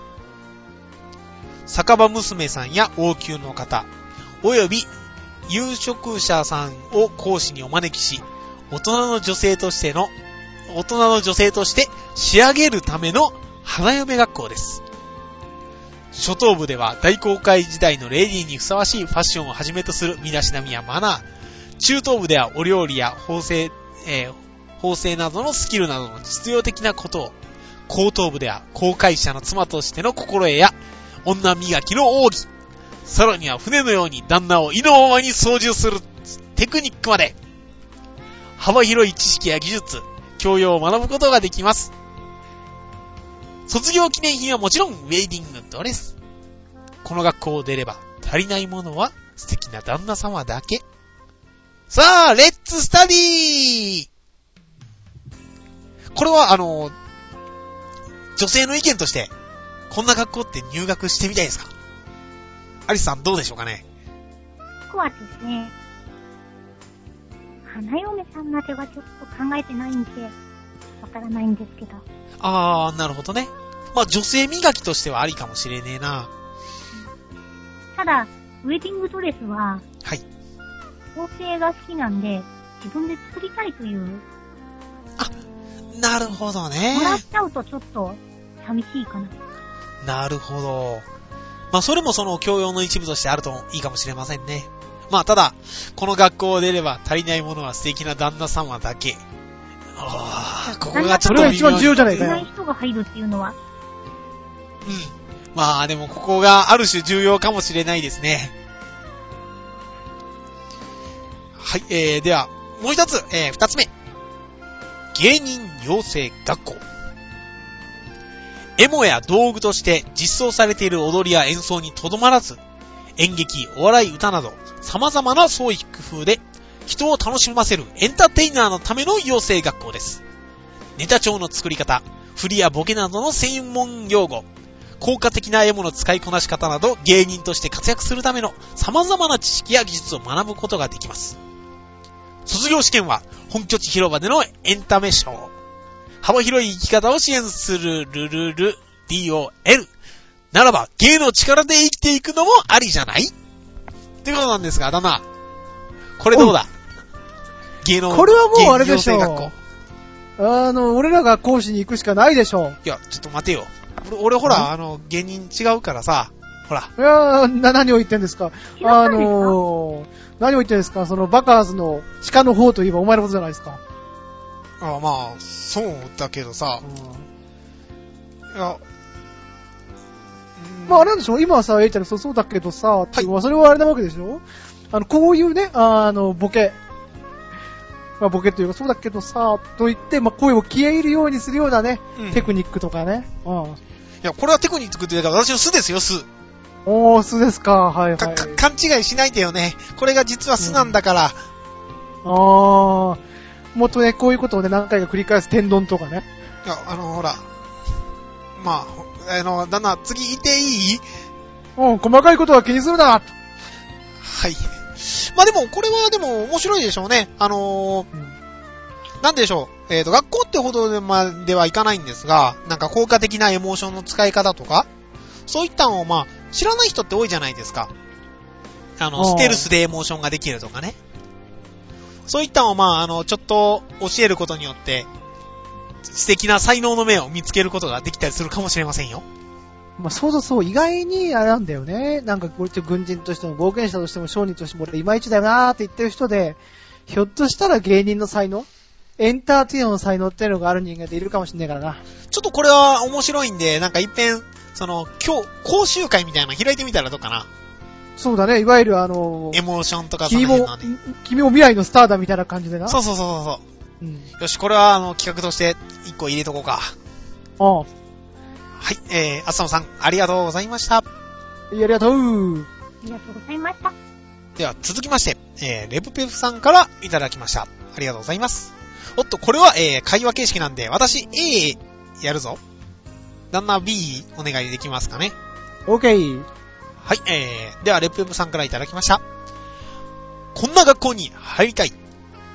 酒場娘さんや王宮の方、および有職者さんを講師にお招きし、大人の女性としての、大人の女性として仕上げるための花嫁学校です。初等部では大航海時代のレディーにふさわしいファッションをはじめとする身だしなみやマナー、中等部ではお料理や縫製、えー、縫製などのスキルなどの実用的なことを、高等部では航海者の妻としての心得や女磨きの奥義、さらには船のように旦那を意のままに操縦するテクニックまで、幅広い知識や技術、教養を学ぶことができます。卒業記念品はもちろんウェディングドレス。この学校を出れば足りないものは素敵な旦那様だけ。さあ、レッツスタディー。これはあの、女性の意見として、こんな学校って入学してみたいですか？アリスさんどうでしょうかね？ 僕はですね、花嫁さんまではちょっと考えてないんで、わからないんですけど。 あー、なるほどね。まあ女性磨きとしてはありかもしれねえな。 ただ、ウェディングドレスは、 はい。 縫製が好きなんで、自分で作りたいという。 あ、なるほどね。 もらっちゃうとちょっと寂しいかな。 なるほど。まあそれもその教養の一部としてあるといいかもしれませんね。まあただ、この学校を出れば足りないものは素敵な旦那様だけ。ああ、ここがちょっと微妙に。 それが一番重要じゃないかよ。 ない人が入るっていうのは。 うん。まあでもここがある種重要かもしれないですね。はい、えー、では、もう一つ、えー、二つ目。芸人養成学校。エモや道具として実装されている踊りや演奏にとどまらず、演劇、お笑い、歌など、様々な創意工夫で、人を楽しませるエンターテイナーのための養成学校です。ネタ帳の作り方、振りやボケなどの専門用語、効果的なエモの使いこなし方など、芸人として活躍するための様々な知識や技術を学ぶことができます。卒業試験は本拠地広場でのエンタメショー。幅広い生き方を支援するルルル ディーオーエル。ならば芸の力で生きていくのもありじゃない？ってことなんですが、旦那。これどうだ？芸能、 これはもうあれでしょう。 芸能養成学校。 あの、俺らが講師に行くしかないでしょう。 いや、ちょっと待てよ。俺、俺ほら、あの、芸人違うからさ、ほら。 いやー、な、何を言ってんですか。あのー、何を言ってんですか。その、バカーズの地下の方といえばお前のことじゃないですか。 ああ、まあ、そうだけどさ。うん、いや、 まああれなんでしょう、今はさ、エイちゃんそうそうだけどさ、はい、それはあれなわけでしょ。あの、こういうね、あの、ボケ。まあボケというかそうだけどさ、と言って、まあ声を消え入るようにするようなね、うん、テクニックとかね。うん。いや、これはテクニックっていうか私の巣ですよ、巣。 おー、巣ですか、はいはい。 か、か、勘違いしないでよね。これが実は巣なんだから。 うん、あー。もっとね、こういうことをね、何回か繰り返す天丼とかね。 いや、あの、ほら。まあ、あの、旦那、次言っていい？ うん、細かいことは気にするな。はい。 まあでも、これはでも面白いでしょうね。あのー、うん、なんでしょう。えっと、学校ってほどでまではいかないんですが、なんか効果的なエモーションの使い方とか、そういったのをまあ、知らない人って多いじゃないですか。あの、ステルスでエモーションができるとかね。そういったのをまあ、あの、ちょっと教えることによって、素敵な才能の目を見つけることができたりするかもしれませんよ。 まあ、そうそうそう、意外にあれなんだよね。なんか、これって軍人としても冒険者としても商人としても俺いまいちだよなーって言ってる人で、ひょっとしたら芸人の才能、エンターテイナーの才能っていうのがある人間でいるかもしれないからな。 ちょっとこれは面白いんで、なんか一遍、その、今日、講習会みたいなの開いてみたらどうかな。 そうだね、いわゆるあのー、エモーションとかその辺のね。君も、君も未来のスターだみたいな感じでな。 そうそうそうそう。うん、よし、これはあの、企画として一個入れとこうか。 ああ。 はい、えー、あつさまさん、ありがとうございました。 ありがとう。 ありがとうございました。 では、続きまして、えー、レブペフさんからいただきました。ありがとうございます。おっと、これは、えー、会話形式なんで、私、A やるぞ。旦那 B お願いできますかね。 OK。 はい、えー、では、レブペフさんからいただきました。こんなな学校に入りたい。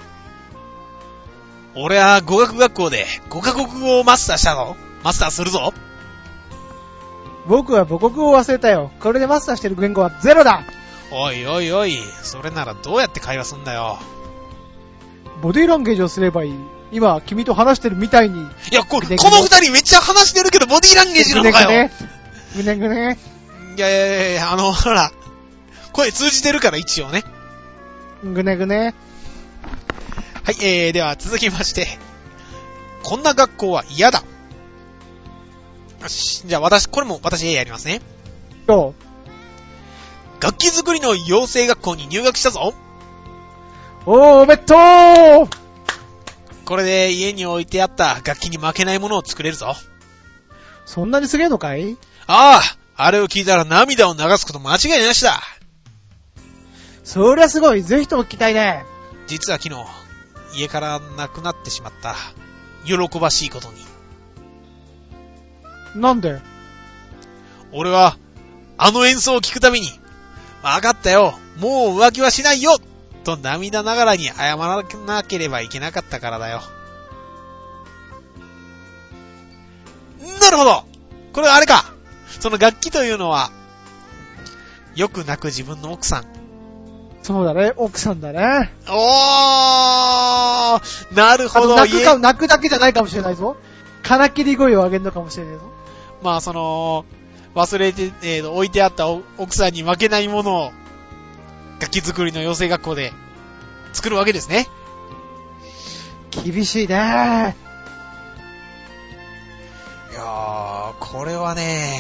俺は語学学校でごカ国語をマスターしたぞ。マスターするぞ。 僕は母国語を忘れたよ。これでマスターしてる言語はゼロだ。 おいおいおい、それならどうやって会話すんだよ。 ボディーランゲージをすればいい。今、君と話してるみたいに。 いや、こ、この二人めっちゃ話してるけど、ボディーランゲージなのかよ。 ぐねぐね。 いやいやいやいや、あの、ほら、声通じてるから一応ね。 ぐねぐね。 はい、えー、では続きまして。こんな学校は嫌だ。よし、じゃあ私、これも私 A やりますね。 よう。楽器作りの養成学校に入学したぞ。 おー、おめっとー。 これで家に置いてあった楽器に負けないものを作れるぞ。 そんなにすげえのかい？ ああ、あれを聞いたら涙を流すこと間違いなしだ。 そりゃすごい、ぜひとも聞きたいね。 実は昨日、家からなくなってしまった。喜ばしいことに。 なんで？ 俺は、あの演奏を聞くたびに、わかったよ、もう浮気はしないよと涙ながらに謝らなければいけなかったからだよ。なるほど。これはあれか。その楽器というのは、よく泣く自分の奥さん。 そうだね、奥さんだね。 おー、なるほど。 泣くか、泣くだけじゃないかもしれないぞ。金切り声を上げるのかもしれないぞ。 まあ、その、忘れて、えー、置いてあった奥さんに負けないものを、楽器作りの養成学校で作るわけですね。 厳しいね。 いやー、これはね、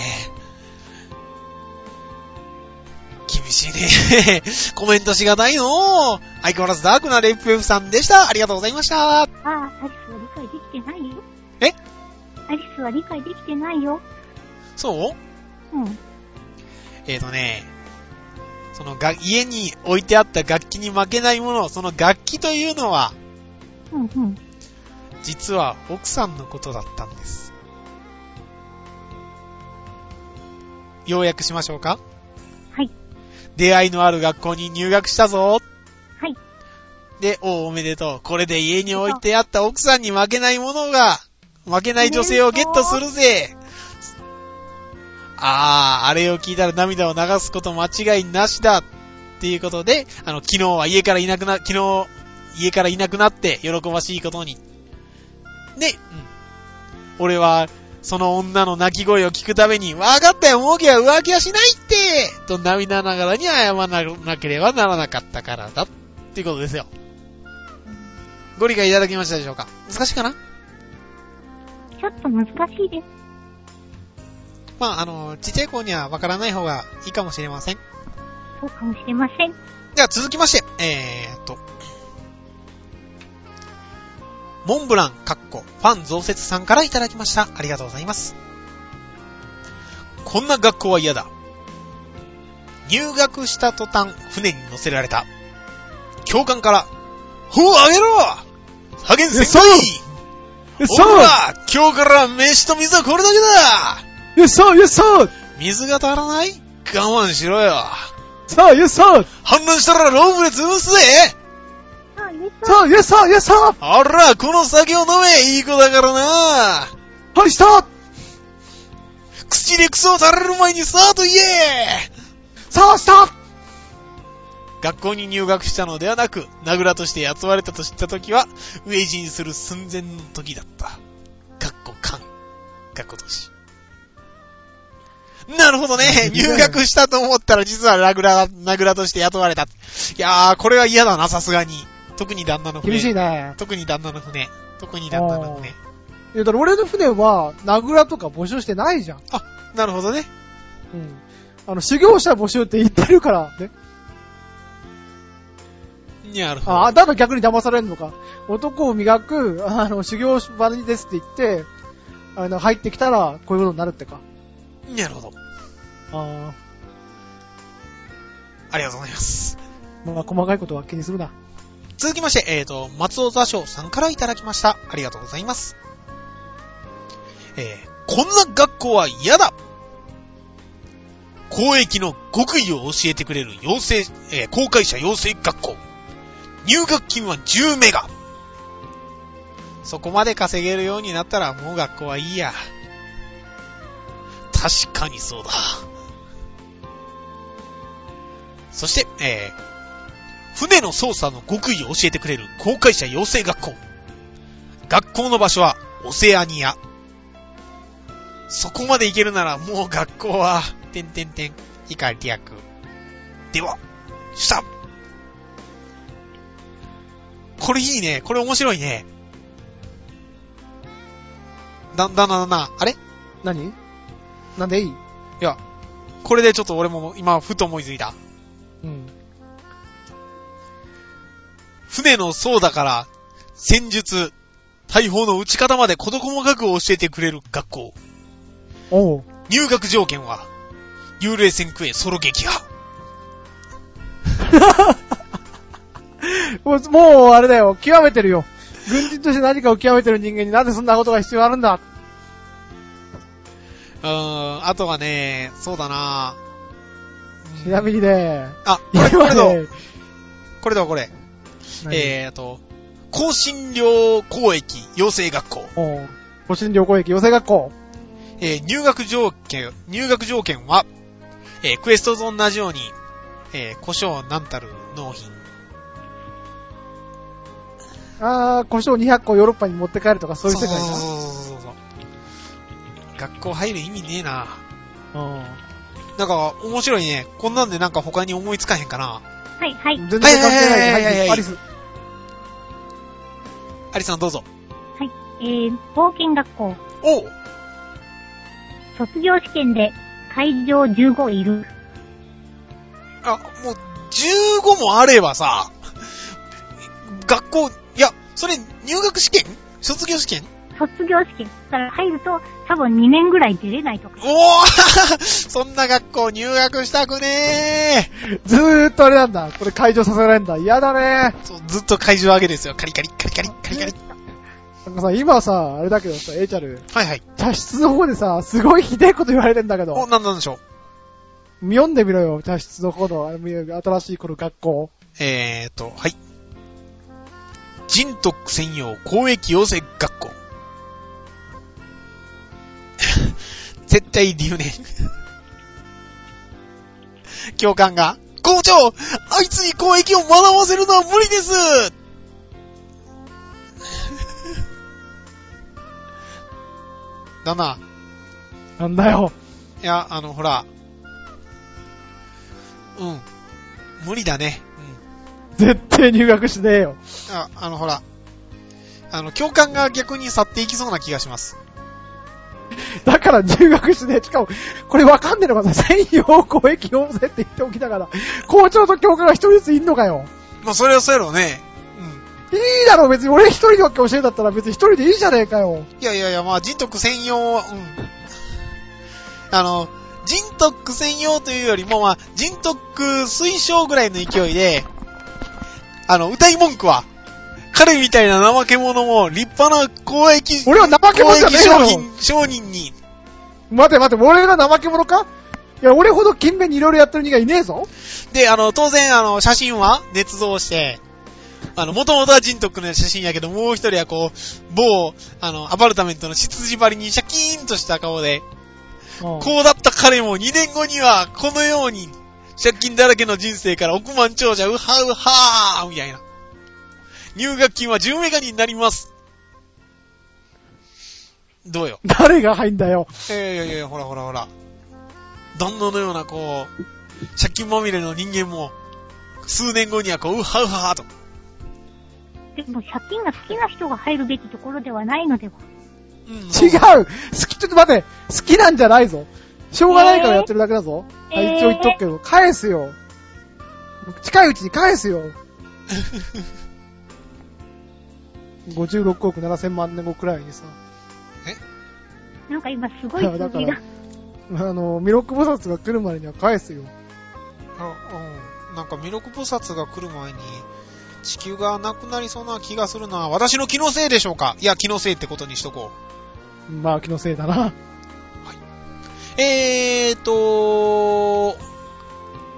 厳しいね。コメントしがないのー。相変わらずダークなレイプ F さんでした。ありがとうございました。 ああ、アリスは理解できてないよ。 え？ アリスは理解できてないよ。 そううん。 えーとね、そのが、家に置いてあった楽器に負けないもの、その楽器というのは、 うんうん。 実は奥さんのことだったんです。要約しましょうか？ はい。 出会いのある学校に入学したぞ。 はい。 で、おおめでとう。これで家に置いてあった奥さんに負けないものが、負けない女性をゲットするぜ。あー、あれを聞いたら涙を流すこと間違いなしだ。っていうことで、あの、昨日は家からいなくな、昨日、家からいなくなって喜ばしいことに。で、うん。俺は、その女の泣き声を聞くために、わかったよ、もうきは浮気はしないってと涙ながらに謝らなければならなかったからだ。っていうことですよ。ご理解いただけましたでしょうか？難しいかな？ ちょっと難しいです。 まあ、あの、ちっちゃい子にはわからない方がいいかもしれません。 そうかもしれません。 では続きまして、えーっと、モンブラン、かっこ、ファン増設さんからいただきました。ありがとうございます。こんな学校は嫌だ。入学した途端、船に乗せられた。教官から、ほうあげろ励ん先輩俺は今日から飯と水はこれだけだよっそうよっそう水が足らない我慢しろよ。 そうよっそう反乱したらローブで潰すぜ。 そうよっそうよっそうあら、この酒を飲めいい子だからな。 はいした口でクソをされる前にさあと言え。 そうした学校に入学したのではなく、名倉として雇われたと知った時は、飢え死にする寸前の時だった。かっこかん。かっこ年。なるほどね。入学したと思ったら実は名倉、名倉として雇われた。いやー、これは嫌だな、さすがに。特に旦那の船。 厳しいね。 特に旦那の船。特に旦那の船。 いや、だから俺の船は、名倉とか募集してないじゃん。 あ、なるほどね。 うん。あの、修行者募集って言ってるからね。 なるほど。 あ、だから逆に騙されるのか。男を磨く、あの、修行場ですって言って、あの、入ってきたら、こういうことになるってか。 なるほど。 あありがとうございます。 まあ、細かいことは気にするな。 続きまして、えーと、松尾座章さんからいただきました。ありがとうございます。えー、こんな学校は嫌だ。公益の極意を教えてくれる養成、えー、公開者養成学校。 入学金はじゅうメガ。そこまで稼げるようになったらもう学校はいいや。確かにそうだ。そして、えー、船の操作の極意を教えてくれる航海者養成学校。学校の場所はオセアニア。そこまで行けるならもう学校は、てんてんてん、以下略。では、した。これいいね。これ面白いね。だんだんだんだん、あれ何なんでいい？いや、これでちょっと俺も今、ふと思いついた。 うん。 船の操だから、戦術、大砲の撃ち方まで事細かく教えてくれる学校。 おう。 入学条件は、幽霊戦クエソロ撃破。 もう、もうあれだよ。極めてるよ。軍人として何かを極めてる人間になんでそんなことが必要あるんだ。 うーん、あとはね、そうだな。 ちなみにね。 あ、これ、これだ。 ね、 これだ、これ。えーと、香辛料交易養成学校。 おう。香辛料交易養成学校。 えー、入学条件、入学条件は、えー、クエストと同じように、えー、胡椒なんたる納品。 あー、胡椒にひゃっこヨーロッパに持って帰るとかそういう世界だ。 そうそうそうそうそう。学校入る意味ねえな。 うん。 なんか、面白いね。こんなんでなんか他に思いつかへんかな。 はい、はい。 全然関係ない。 はいはいはいはい。 アリス。 アリさんどうぞ。 はい。えー、冒険学校。 おう。 卒業試験で会場じゅうごいる。 あ、もう、じゅうごもあればさ、学校、いや、それ入学試験？卒業試験？ 卒業試験から入ると多分にねんぐらい出れないとか。 おーそんな学校入学したくねー。 ずーっとあれなんだ。これ解除させられんだ。嫌だねー。 そう、ずっと会場上げですよ。カリカリ、カリカリ、カリカリ。 なんかさ、今さ、あれだけどさ、エイチャル。 はいはい。 茶室の方でさ、すごいひでえこと言われてんだけど。 お、なんなんでしょう。読んでみろよ、茶室の方の、新しいこの学校。 えーと、はい。人徳専用公益養成学校。絶対理由ね。教官が、校長、あいつに公益を学ばせるのは無理ですだな。 なんだよ。 いや、あの、ほら。うん。無理だね。 うん。絶対入学しねえよ。 あ、あの、ほら。あの、教官が逆に去っていきそうな気がします。 だから入学しねえ。しかも、これわかんねえのかさ、専用公益養成って言っておきながら、校長と教官が一人ずついんのかよ。 まあ、それはそうやろうね。 うん。いいだろ、別に俺一人だけ教えだったら別に一人でいいじゃねえかよ。 いやいやいや、まあ、人徳専用、うん。あの、人徳専用というよりも、まあ、人徳推奨ぐらいの勢いで、あの、歌い文句は、彼みたいな怠け者も立派な公益、 俺は怠け者じゃねえよ。 公益商品、商人に。 待て待て、俺が怠け者か？いや、俺ほど勤勉にいろいろやってる人がいねえぞ。 で、あの、当然、あの、写真は捏造して、あの、元々は人徳の写真やけど、もう一人はこう、某、あの、アパルタメントの執事張りにシャキーンとした顔で、こうだった彼もにねんごには、このように、借金だらけの人生から億万長者、うはうはーみたいな。入学金はじゅうメガになります。どうよ。 誰が入んだよ。 いやいやいや、ほらほらほら。旦那のような、こう、借金まみれの人間も、数年後にはこう、うはうはーと。 でも、借金が好きな人が入るべきところではないのでは。 うん、 違う好き、ちょっと待って、好きなんじゃないぞ。しょうがないからやってるだけだぞ。 えー、 はい、一応言っとくけど、返すよ。近いうちに返すよ。ごじゅうろくおくななせんまん年後くらいにさ。 えなんか今すごい数字が。 あの、弥勒菩薩が来るまでには返すよ。 あ、うん。なんか弥勒菩薩が来る前に、地球がなくなりそうな気がするな。私の気のせいでしょうか？いや、気のせいってことにしとこう。まあ、気のせいだな。はい。 えーと、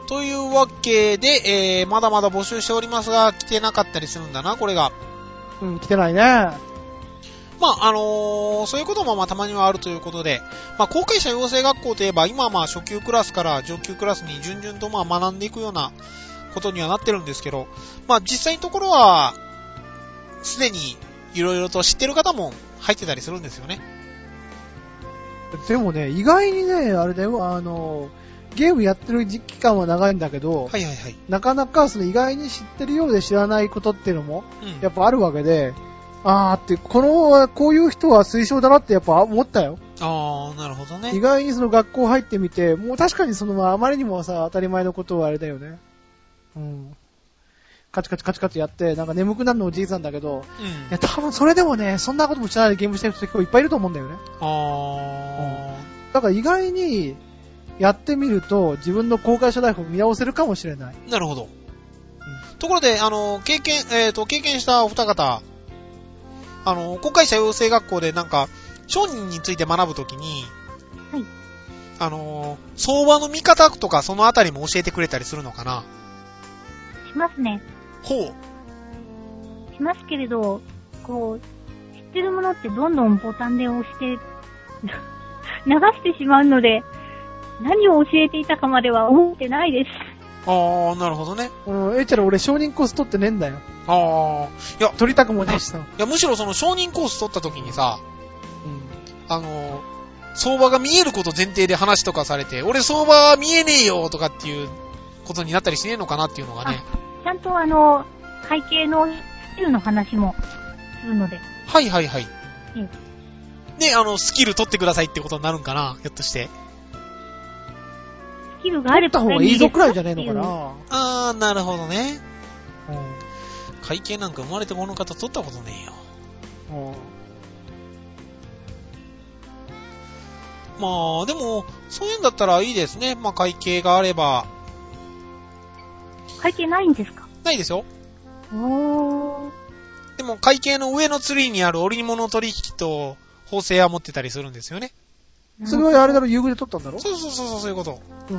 というわけで、えー、まだまだ募集しておりますが、来てなかったりするんだな、これが。 うん、来てないね。 まあ、あのー、そういうこともまあたまにはあるということで、まあ、公開者養成学校といえば、今はまあ初級クラスから上級クラスに順々とまあ学んでいくようなことにはなってるんですけど、まあ、実際のところは、すでにいろいろと知ってる方も入ってたりするんですよね。 でもね、意外にね、あれだよ、あの、ゲームやってる期間は長いんだけど、 はいはいはい。 なかなかその意外に知ってるようで知らないことっていうのも、 うん。 やっぱあるわけで、あーって、この、こういう人は推奨だなってやっぱ思ったよ。 あー、なるほどね。 意外にその学校入ってみて、もう確かにその、まあ、あまりにもさ、当たり前のことはあれだよね。うん。カチカチカチカチやって、なんか眠くなるのおじいさんだけど、 うん。 いや、多分それでもね、そんなことも知らないでゲームしてる人結構いっぱいいると思うんだよね。 あだから意外に、やってみると、自分の公開者ライフを見直せるかもしれない。 ー、なるほど。ところで、あの、経験、えっと、経験したお二方、あの、公開者養成学校でなんか、商人について学ぶときに、 はい。 あの、相場の見方とかそのあたりも教えてくれたりするのかな？ しますね。 ほう。 しますけれど、こう、知ってるものってどんどんボタンで押して、流してしまうので、何を教えていたかまでは思ってないです。 あー、なるほどね。 うん、えいちゃん俺承認コース取ってねえんだよ。 あー。いや、 取りたくもねえしさ。 いや、むしろその承認コース取ったときにさ、 うん。 あの、相場が見えること前提で話とかされて、俺相場見えねえよとかっていうことになったりしねえのかなっていうのがね。 ちゃんとあの、会計のスキルの話もするので。 はいはいはい。 うん。 で、あの、スキル取ってくださいってことになるんかな、ひょっとして。 スキルがあれば取った方がいいぞくらいじゃねえのかな。 あー、なるほどね。 うん。 会計なんか生まれてこの方取ったことねえよ。 うん。 まあ、でも、そういうんだったらいいですね。まあ、会計があれば。 会計ないんですか？ ないですよ。 おー。 でも、会計の上のツリーにある織物取引と、法制は持ってたりするんですよね。 それはあれだろ、優遇で取ったんだろ？ そうそうそうそう、そういうこと。 うん。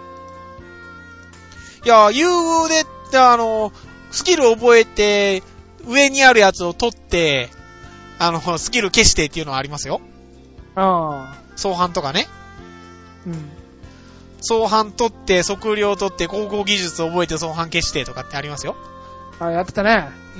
いや、優遇で、あの、スキルを覚えて、上にあるやつを取って、あの、スキル消してっていうのはありますよ。 ああ。 相反とかね。 うん。 相反取って、測量取って、高校技術を覚えて相反消してとかってありますよ。 あ、やってたね。 うん。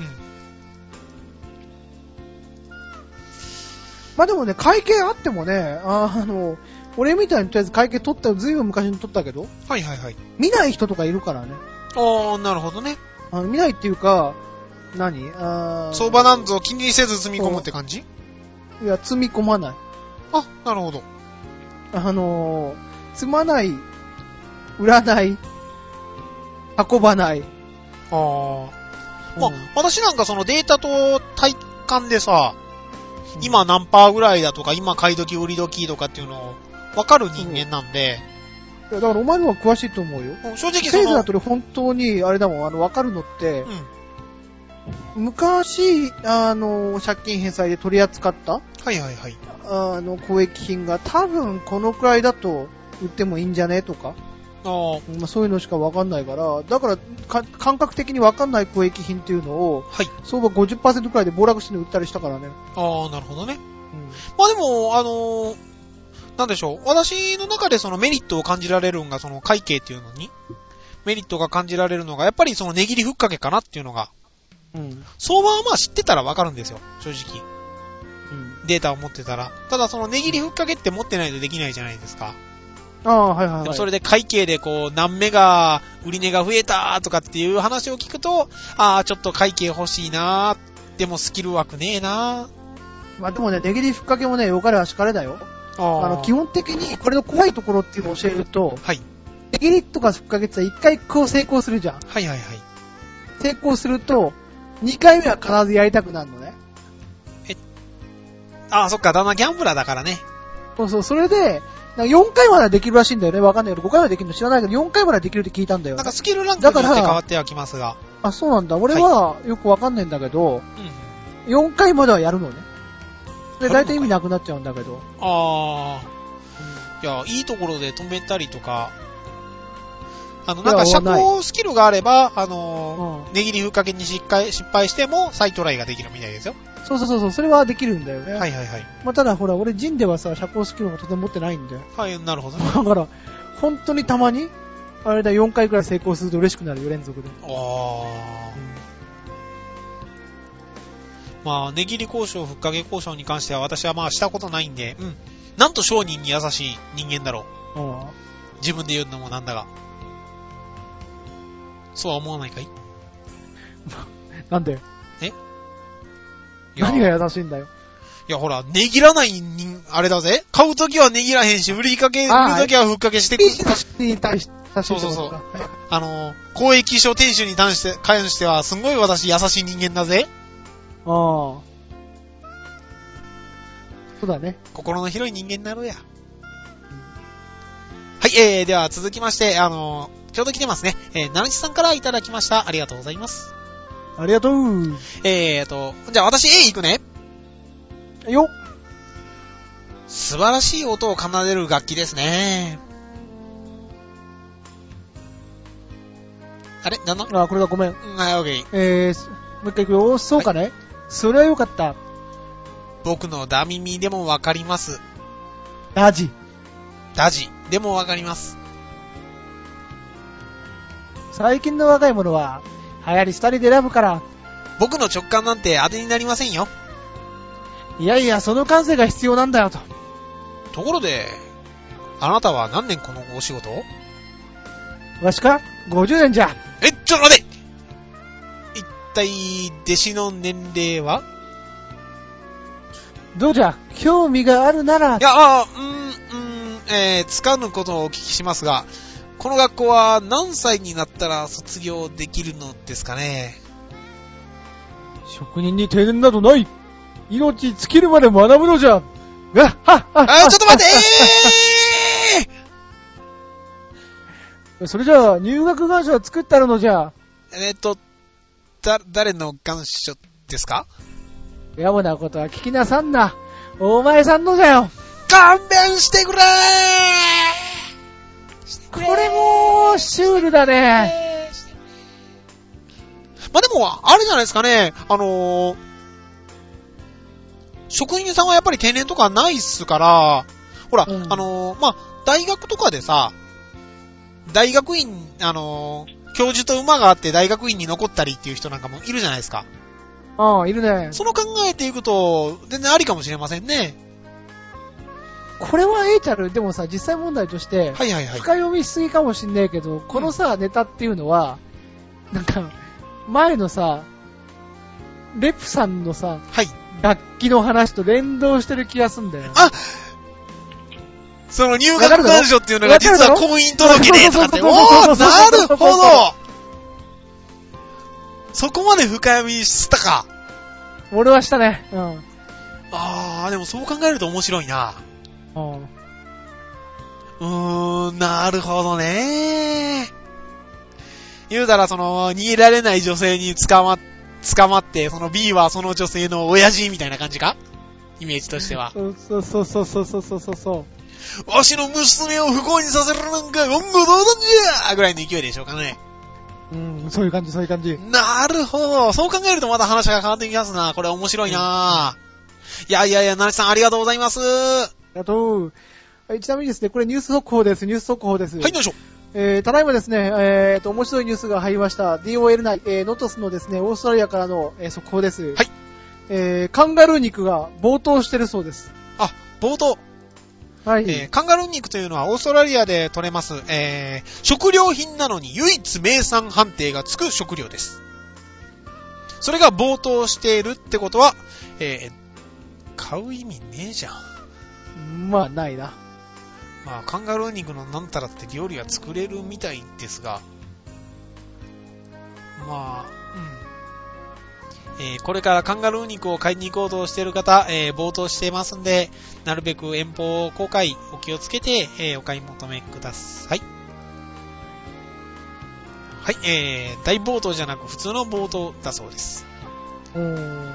まあでもね、会計あってもね、あ、あの、俺みたいにとりあえず会計取ったよ、ずいぶん昔に取ったけど、 はいはいはい。 見ない人とかいるからね。 あー、なるほどね。 あの見ないっていうか、何あ相場なんぞ気にせず積み込むって感じ？ いや、積み込まない。 あ、なるほど。 あのー、積まない、売らない、運ばない。 あー。まあ、 うん、 私なんかそのデータと体感でさ、今何パーぐらいだとか、今買い時売り時とかっていうのを分かる人間なんで、 いやだからお前の方が詳しいと思うよ。 正直そせいぜいの、 だと俺本当に、あれだもん、あの、分かるのって、 うん。 昔、あの、借金返済で取り扱った、 はいはいはい。 あの、交易品が多分このくらいだと売ってもいいんじゃねとか、 あー。 まあ、そういうのしか分かんないから、だからか感覚的に分かんない交易品っていうのを、 はい。 相場 ごじゅっパーセント くらいで暴落して売ったりしたからね。 あー、なるほどね。 うん、 まあでも、あのー、なんでしょう。私の中でそのメリットを感じられるのが、その会計っていうのに、メリットが感じられるのが、やっぱりその値切りふっかけかなっていうのが、 うん。 相場はまあ知ってたらわかるんですよ。正直。 うん。 データを持ってたら。ただその値切りふっかけって持ってないとできないじゃないですか。 ああ、はいはいはい。 でもそれで会計でこう、何目が、売り値が増えたとかっていう話を聞くと、ああ、ちょっと会計欲しいなー。でもスキル枠ねえなー。 まあでもね、値切りふっかけもね、よかれはしかれだよ。 ああの、基本的にこれの怖いところっていうのを教えると、 はい。 値切りとかふっかけって一回こう成功するじゃん。 はいはいはい。 成功すると、二回目は必ずやりたくなるのね。 ああ、そっか、だんだんギャンブラーだからね。 そうそう、それで、なんかよんかいまではできるらしいんだよね。わかんないけど、ごかいまでできるの知らないけど、よんかいまではできるって聞いたんだよ、ね。 なんかスキルランクによって変わってはきますが。 あ、そうなんだ。俺はよくわかんないんだけど、 うん。 よんかいまではやるのね。で、大体意味なくなっちゃうんだけど。 ああ。いや、いいところで止めたりとか、 あの、なんか、社交スキルがあれば、あのー、うん、値切りふっかけに失敗、失敗しても、再トライができるみたいですよ。 そうそうそう、それはできるんだよね。 はいはいはい。 まあ、ただほら、俺、ジンではさ、社交スキルもとても持ってないんで。 はい、なるほどね。 だから、本当にたまに、あれだ、よんかいくらい成功すると嬉しくなるよ、連続で。 ああ、うん。まあ、値切り交渉、ふっかけ交渉に関しては、私はまあ、したことないんで、うん。なんと商人に優しい人間だろう。ああ、自分で言うのもなんだが。そうは思わないかい？ なんで？ え？ 何が優しいんだよ。 いやほら、値切らない人、あれだぜ。買うときは値切らへんし、売りかけ、売るときはふっかけしてくる。そうそうそう。あの、交易所店主に関して、関しては、すんごい私優しい人間だぜ。 ああ。そうだね。 心の広い人間になろうや。はい、えー、では続きまして、あのー、ちょうど来てますね。えー、なるちさんからいただきました。ありがとうございます。 ありがとう。 えーと、じゃあ私 A 行くね。 よ。 素晴らしい音を奏でる楽器ですね。あれなんの？ あ、これだ、ごめん。 はい、オッケー。 えー、もう一回行くよ。そうかね、はい、それはよかった。 僕のダ耳でもわかります。 ダジ。 ダジ。でもわかります。 最近の若い者は、流行り廃りで選ぶから。 僕の直感なんて当てになりませんよ。 いやいや、その感性が必要なんだよと。 ところで、あなたは何年このお仕事を？ わしかごじゅうねんじゃ。 え、ちょっと待て！一体、弟子の年齢は？ どうじゃ、興味があるなら。 いや、ああ、うーん、うーん、えー、つかぬことをお聞きしますが、この学校は何歳になったら卒業できるのですかね？ 職人に定年などない。命尽きるまで学ぶのじゃ。うわっはっはっあ、ちょっと待ってえーそれじゃあ、入学願書は作ったのじゃ。 えっと、だ、誰の願書ですか？ やぼなことは聞きなさんな。お前さんのじゃよ。 勘弁してくれー！ これも、シュールだね。 まあ、でも、あれじゃないですかね。あのー、職員さんはやっぱり定年とかないっすから、ほら、うん、あのー、まあ、大学とかでさ、大学院、あのー、教授と馬があって大学院に残ったりっていう人なんかもいるじゃないですか。 ああ、いるね。 その考えていくと、全然ありかもしれませんね。 これはエーチャル、でもさ、実際問題として、 はいはいはい。 深読みしすぎかもしんねえけど、このさ、うん、ネタっていうのは、なんか、前のさ、レプさんのさ、 はい。 楽器の話と連動してる気がすんだよ。 あ！その入学願書っていうのが実は婚姻届でとかって、おー、なるほど！そこまで深読みしたか。 俺はしたね。うん。 あー、でもそう考えると面白いな。 うん。 うーん、なるほどね。言うたら、その、逃げられない女性に捕ま、捕まって、その B はその女性の親父みたいな感じか？イメージとしては。 そうそうそうそうそうそうそうそう。 わしの娘を不幸にさせるなんか言語道断じゃぐらいの勢いでしょうかね。 うん、そういう感じ、そういう感じ。 なるほど。そう考えるとまた話が変わってきますな。これ面白いな、うん、いやいやいや、なるちさんありがとうございます。 ありがとう。はい、ちなみにですね、これニュース速報です。ニュース速報です。 はい、どうしよう。 えー、ただいまですね、えーと、面白いニュースが入りました。ディーオーエル 内、えー、ノトスのですね、オーストラリアからの、えー、速報です。 はい。 えー、カンガルー肉が暴騰してるそうです。 あ、暴騰。 はい。 えー、カンガルー肉というのはオーストラリアで取れます、えー、食料品なのに唯一名産判定がつく食料です。それが暴騰しているってことは、えー、買う意味ねえじゃん。 まあ、ないな。 まあ、カンガルー肉のなんたらって料理は作れるみたいですが、まあ、うん。えー、これからカンガルー肉を買いに行こうとしている方、えー、暴騰していますんで、なるべく遠方航海お気をつけて、えー、お買い求めください。はい、えー、大暴騰じゃなく普通の暴騰だそうです。 うーん。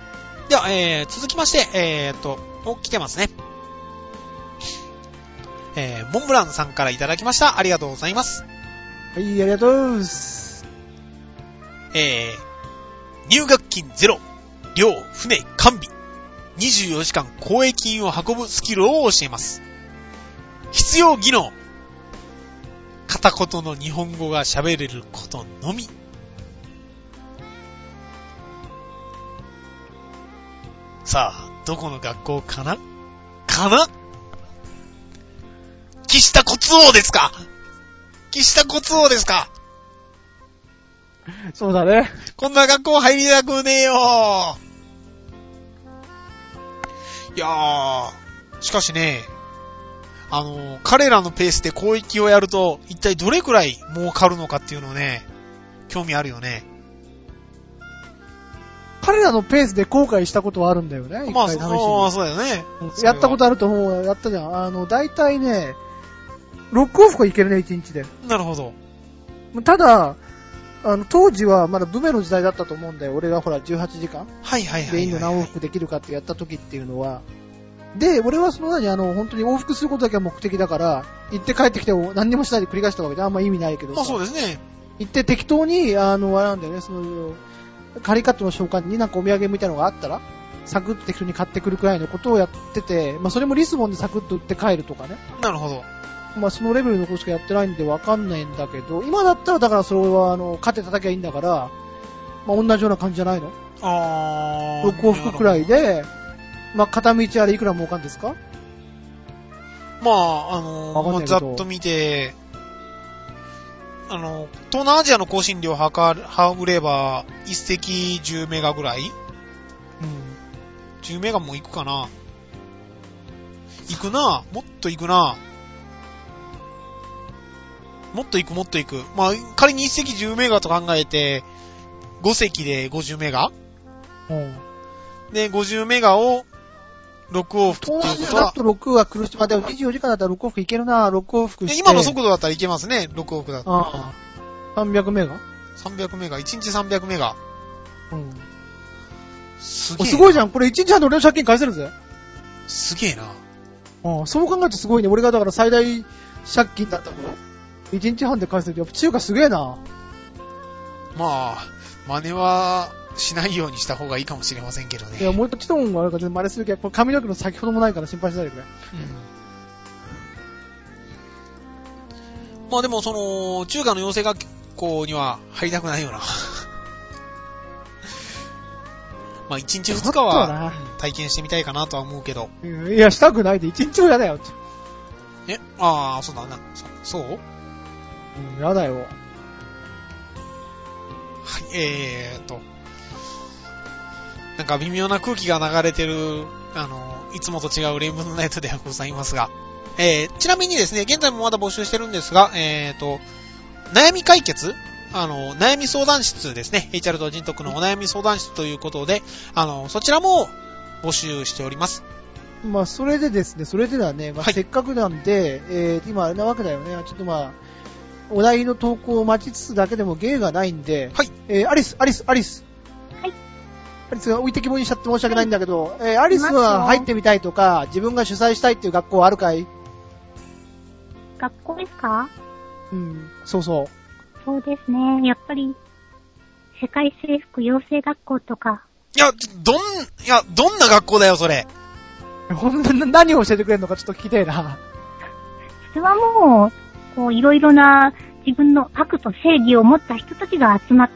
では、えー、続きまして、えーと、お、来てますね。 えー、モンブランさんからいただきました。ありがとうございます。 はい、ありがとうございます。 えー、入学金ゼロ、漁、船、完備、にじゅうよじかん交易金を運ぶスキルを教えます。必要技能、片言の日本語が喋れることのみ。さあ、どこの学校かなかな岸田骨王ですか岸田骨王ですかそうだね。 こんな学校入りたくねえよ。いやー、しかしね、あの、彼らのペースで交易をやると、一体どれくらい儲かるのかっていうのをね、興味あるよね。 彼らのペースで後悔したことはあるんだよね。 まあ、 一回試しに。 そうだよね。 やったことあると思う。やったじゃん。あの、だいたいね、ろく往復いけるね、いちにちで。 なるほど。 ただ、あの、当時はまだブメの時代だったと思うんだよ。俺がほらじゅうはちじかんはいはいはい、はい。 でインド何往復できるかってやった時っていうのは。で、俺はその何、あの、本当に往復することだけが目的だから、行って帰ってきても何にもしないで繰り返したわけであんま意味ないけど。 あ、そうですね。 行って適当に、あの、あれなんだよね、その、カリカットの召喚になんかお土産みたいなのがあったら、サクッと適当に買ってくるくらいのことをやってて、まあそれもリスボンでサクッと売って帰るとかね。 なるほど。 まあそのレベルのことしかやってないんでわかんないんだけど、今だったらだからそれはあの、勝て叩きゃいいんだから、まあ同じような感じじゃないの？ あー。 ろく往復くらいで、まあ片道あれいくら儲かんですか？ まあ、あのー、まあ、ざっと見て、あの、東南アジアの更新量を測る、測れば、一石じゅうメガぐらい？うん。じゅうメガもいくかな？いくなもっといくなもっといくもっといく。まあ、仮に一石じゅうメガと考えて、ご隻でごじゅうメガ？うん。で、ごじゅうメガを、ろく往復っていうことは。 だとろくは苦しまでもにじゅうよじかんだったらろく往復いけるなろく往復して。 今の速度だったらいけますね、ろく往復だったら。ああ。 さんびゃくメガ ? さんびゃくメガ。いちにちさんびゃくメガ。 うん。 すげえ。 すごいじゃん。これいちにちはんで俺の借金返せるぜ。 すげえな。 ああ、そう考えてすごいね。俺がだから最大借金だったもん。いちにちはんで返せる。やっぱ中華すげえな。 まあ、真似はしないようにした方がいいかもしれませんけどね。 いや、もう一度もあるから真似するけど、これ髪の毛の先ほどもないから心配しないでくれ。うん。 まあでも、その、中華の養成学校には入りたくないよな。まあいちにちふつかは体験してみたいかなとは思うけど。 いや、したくないで、いちにちもやだよ。 えああ、そうだな。そ、そううん、やだよ。 はい、えーっと。なんか微妙な空気が流れてる、あの、いつもと違うレインボーナイトではございますが。えー、ちなみにですね、現在もまだ募集してるんですが、えーっと、悩み解決あの、悩み相談室ですね。エイチアール と人徳のお悩み相談室ということで、あの、そちらも募集しております。 まあ、それでですね、それでだね、まあ、はい、せっかくなんで、えー、今あれなわけだよね。ちょっとまあ、お題の投稿を待ちつつだけでも芸がないんで、 はい。 えー、アリス、アリス、アリス。 はい。 アリスが置いてきぼりにしちゃって申し訳ないんだけど、はい、えー、アリスは入ってみたいとか、自分が主催したいっていう学校あるかい？ 学校ですか？ うん、そうそう。 そうですね。やっぱり、世界征服養成学校とか。 いや、どん、いや、どんな学校だよ、それ。 ほんと、何を教えてくれるのかちょっと聞きたいな。 それはもう、こう、いろいろな自分の悪と正義を持った人たちが集まって。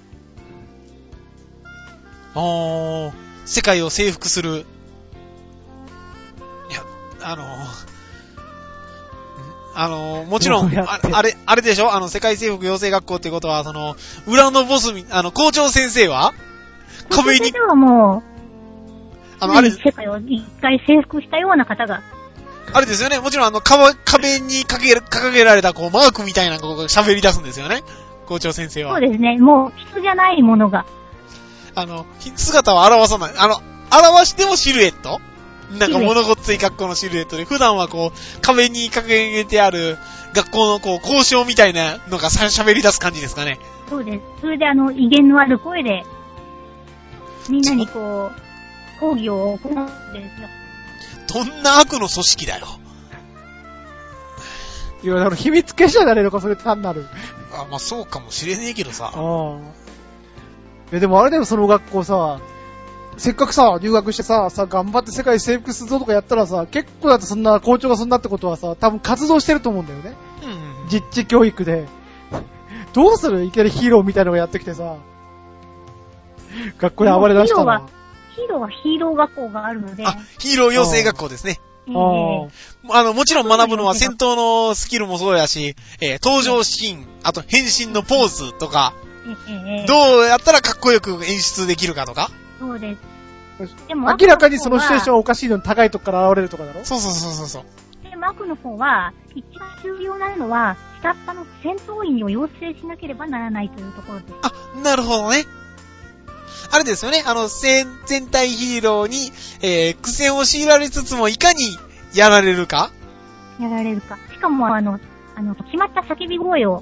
あー、世界を征服する。いや、あの、あの、もちろん、あ, あれ、あれでしょあの、世界征服養成学校ってことは、その、裏のボスみ、あの、校長先生は壁に。 校長先生はもう、 あの、あれ、 世界を一回征服したような方が。 あれですよね。もちろん、あの、壁に掲げ、掲げられた、こう、マークみたいな、こう、喋り出すんですよね。校長先生は。 そうですね。もう、質じゃないものが。 あの、姿を表さない。あの、表してもシルエットなんか物ごっつい格好のシルエットで、普段はこう、壁に掲げてある学校のこう、交渉みたいなのが喋り出す感じですかね。 そうです。それであの、威厳のある声で、みんなにこう、講義を行うんですよ。 どんな悪の組織だよ。 いや、だから秘密結社になれるか、それ単なる。 あ、まあそうかもしれねえけどさ。 ああ。いや、でもあれだよ、その学校さ、せっかくさ、留学してさ、さ、頑張って世界征服するぞとかやったらさ、結構だってそんな、校長がそんなってことはさ、多分活動してると思うんだよね。 うんうんうん。 実地教育で。どうするいきなりヒーローみたいなのがやってきてさ、学校で暴れ出したら。 ヒーローはヒーロー学校があるので。 あ、ヒーロー養成学校ですね。 えー、 あの、もちろん学ぶのは戦闘のスキルもそうやし、えー、登場シーン、あと変身のポーズとか、 えー、 どうやったらかっこよく演出できるかとか。 そうです。 でも明らかにそのシチュエーションはおかしいのに高いとこから現れるとかだろ？ そうそうそうそうそう。 で、マークの方は、一番重要なのは、下っ端の戦闘員を養成しなければならないというところです。 あ、なるほどね。あれですよね、あの、全体ヒーローに、えー、苦戦を強いられつつも、いかにやられるかやられるか。しかも、あの、あの、決まった叫び声を。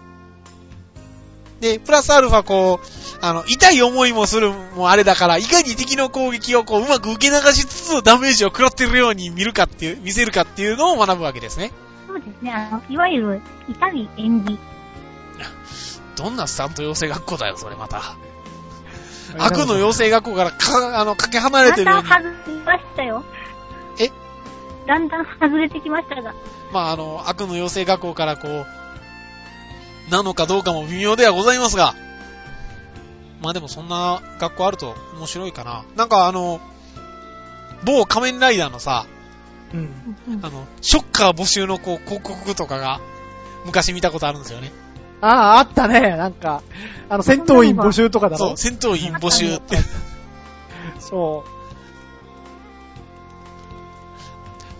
で、プラスアルファこう、あの、痛い思いもするもあれだから、いかに敵の攻撃をこう、うまく受け流しつつダメージを食らってるように見るかっていう、見せるかっていうのを学ぶわけですね。 そうですね、あの、いわゆる、痛い演技。 どんなスタント養成学校だよ、それまた。悪の養成学校からか、あの、かけ離れてるように。 だんだん外れましたよ。 えだんだん外れてきましたが。 まあ、あの、悪の養成学校からこう、なのかどうかも微妙ではございますが、まあでもそんな学校あると面白いかな。なんかあの、某仮面ライダーのさ、 うん、 あの、ショッカー募集のこう、広告とかが、昔見たことあるんですよね。 ああ、あったね。なんか、あの、戦闘員募集とかだろ。 そう、戦闘員募集って。 そう。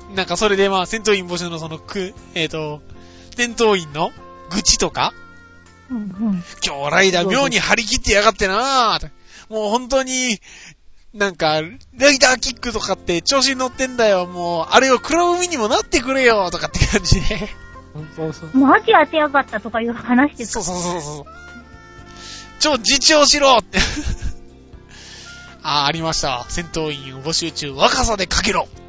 なんかそれでまあ、戦闘員募集のその、く、えっと、戦闘員の愚痴とか、 うんうん、 今日ライダー妙に張り切ってやがってなぁ。もう本当に、なんか、ライダーキックとかって調子に乗ってんだよ。もう、あれをクラブミにもなってくれよとかって感じで。 そうそう。 マジ当てやがったとかいう話です。 そうそうそうそう。超自重しろって。ああ、ありました。戦闘員を募集中、若さでかけろ。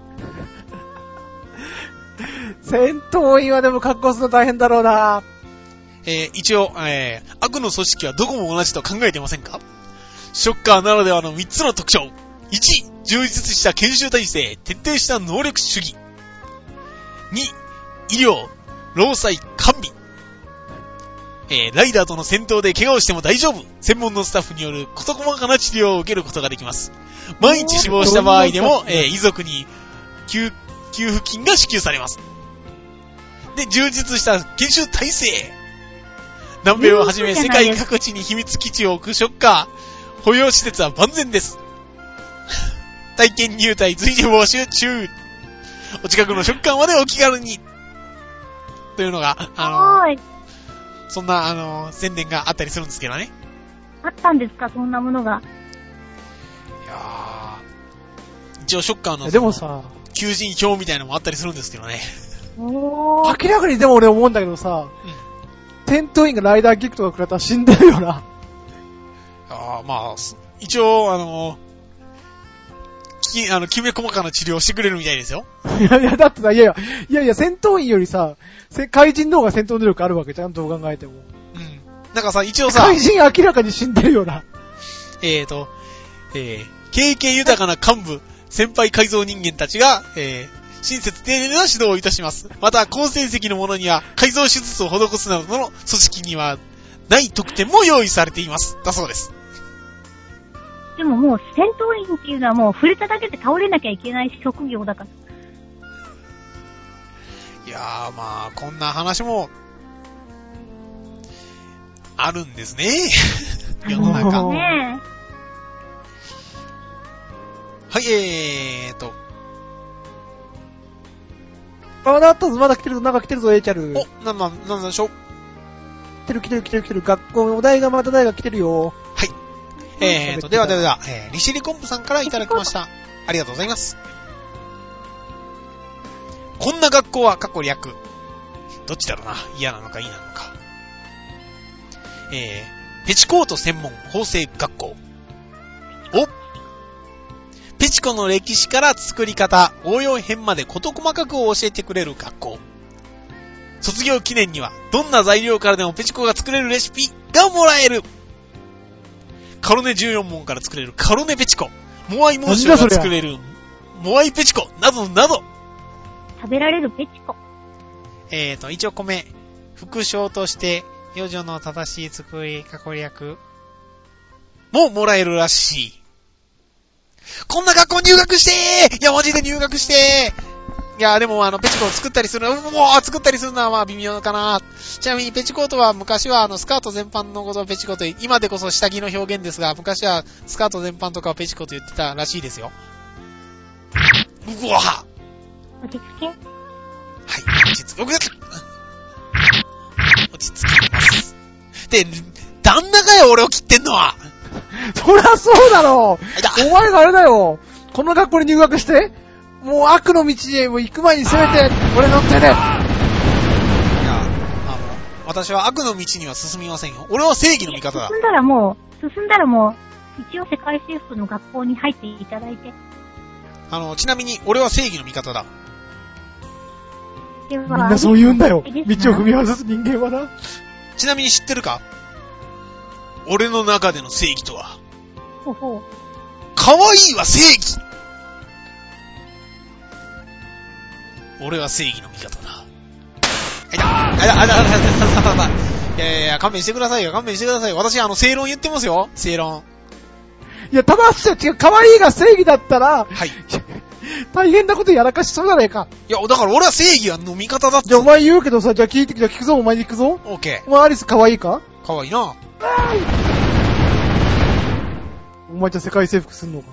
戦闘員はでも格好するの大変だろうな。 えー、一応、えー、悪の組織はどこも同じと考えてませんか？ショッカーならではのみっつの特徴。いち、充実した研修体制、徹底した能力主義。に、医療、労災、完備。えー、ライダーとの戦闘で怪我をしても大丈夫。専門のスタッフによる事細かな治療を受けることができます。万一死亡した場合でも、えー、遺族に給、給付金が支給されます。で、充実した研修体制。南米をはじめ世界各地に秘密基地を置くショッカー。保養施設は万全です。体験入隊随時募集中。お近くのショッカーまでお気軽に。というのが、あの、そんな、あの、宣伝があったりするんですけどね。 あったんですか、そんなものが。 いやー、一応ショッカーの、 でもさ、 求人票みたいなのもあったりするんですけどね。 おー。 明らかにでも俺思うんだけどさ、うん、戦闘員がライダーキックとか食らったら死んでるよな。 あー、まあ、一応、あの、き、あの、きめ細かな治療をしてくれるみたいですよ。 いやいや、だってさ、いやいや、いやいや、戦闘員よりさ、怪人の方が戦闘能力あるわけじゃん、どう考えても。 うん。なんかさ、一応さ、 怪人明らかに死んでるよな。 えーと、えー、経験豊かな幹部、先輩改造人間たちが、えー、親切丁寧な指導をいたします。また、好成績の者には、改造手術を施すなどの組織には、ない特典も用意されています。だそうです。 でももう戦闘員っていうのはもう触れただけで倒れなきゃいけない職業だから。 いやーまあ、こんな話も、あるんですね。世の中。 ねはい、えーと。 あ、なったぞ、まだ来てるぞ、なんか来てるぞ、エイチャル。 お、なんなん、なんでしょう。 来てる来てる来てる来てる、学校のお題がまた題が来てるよ。 はい。えーと、ではではでは、えー、利尻昆布さんからいただきました。ありがとうございます。こんな学校は、かっこ略。どっちだろうな。嫌なのかいいなのか。えー、ペチコート専門法制学校。おペチコの歴史から作り方、応用編まで事細かく教えてくれる学校。 卒業記念には、どんな材料からでもペチコが作れるレシピがもらえる。カロネじゅうよん問から作れるカロネペチコ。モアイモーションが作れるモアイペチコ。などなど。 食べられるペチコ。 えーと、一応米。副賞として、余剰の正しい作り、過去略ももらえるらしい。こんな学校入学してーいや、マジで入学してーいや、でもあの、ペチコを作ったりするの、もう作ったりするのはまあ微妙かな。ちなみにペチコートは昔はあの、スカート全般のことをペチコと、今でこそ下着の表現ですが、昔はスカート全般とかをペチコと言ってたらしいですよ。うわぁ落ち着け。 はい、落ち着く。落ち着きます。で、旦那かよ、俺を切ってんのは。 そりゃそうだろう。お前があれだよ。この学校に入学して、もう悪の道へ行く前にせめて、俺の手で。いや、あの、私は悪の道には進みませんよ。俺は正義の味方だ。 進んだらもう、進んだらもう、一応世界征服の学校に入っていただいて。 あの、ちなみに、俺は正義の味方だ。 みんなそう言うんだよ。道を踏み外す人間はな。 ちなみに知ってるか？俺の中での正義とは。 ほうほう。 可愛いは正義。俺は正義の味方だ。あいだ、あいだ、あいだ、あいだ、あいだ、あいだ、いやいやいや、勘弁してくださいよ、勘弁してくださいよ。私、あの、正論言ってますよ、正論。 いや、たまっちゃ違う、可愛いが正義だったら、 はい。 大変なことやらかしそうじゃねえか。 いや、だから俺は正義の味方だって。 じゃあお前言うけどさ、じゃあ聞いて、じゃあ聞くぞ、お前に聞くぞ。 オーケー。お前アリス可愛いか？ 可愛いな。 お前じゃあ世界征服すんのか？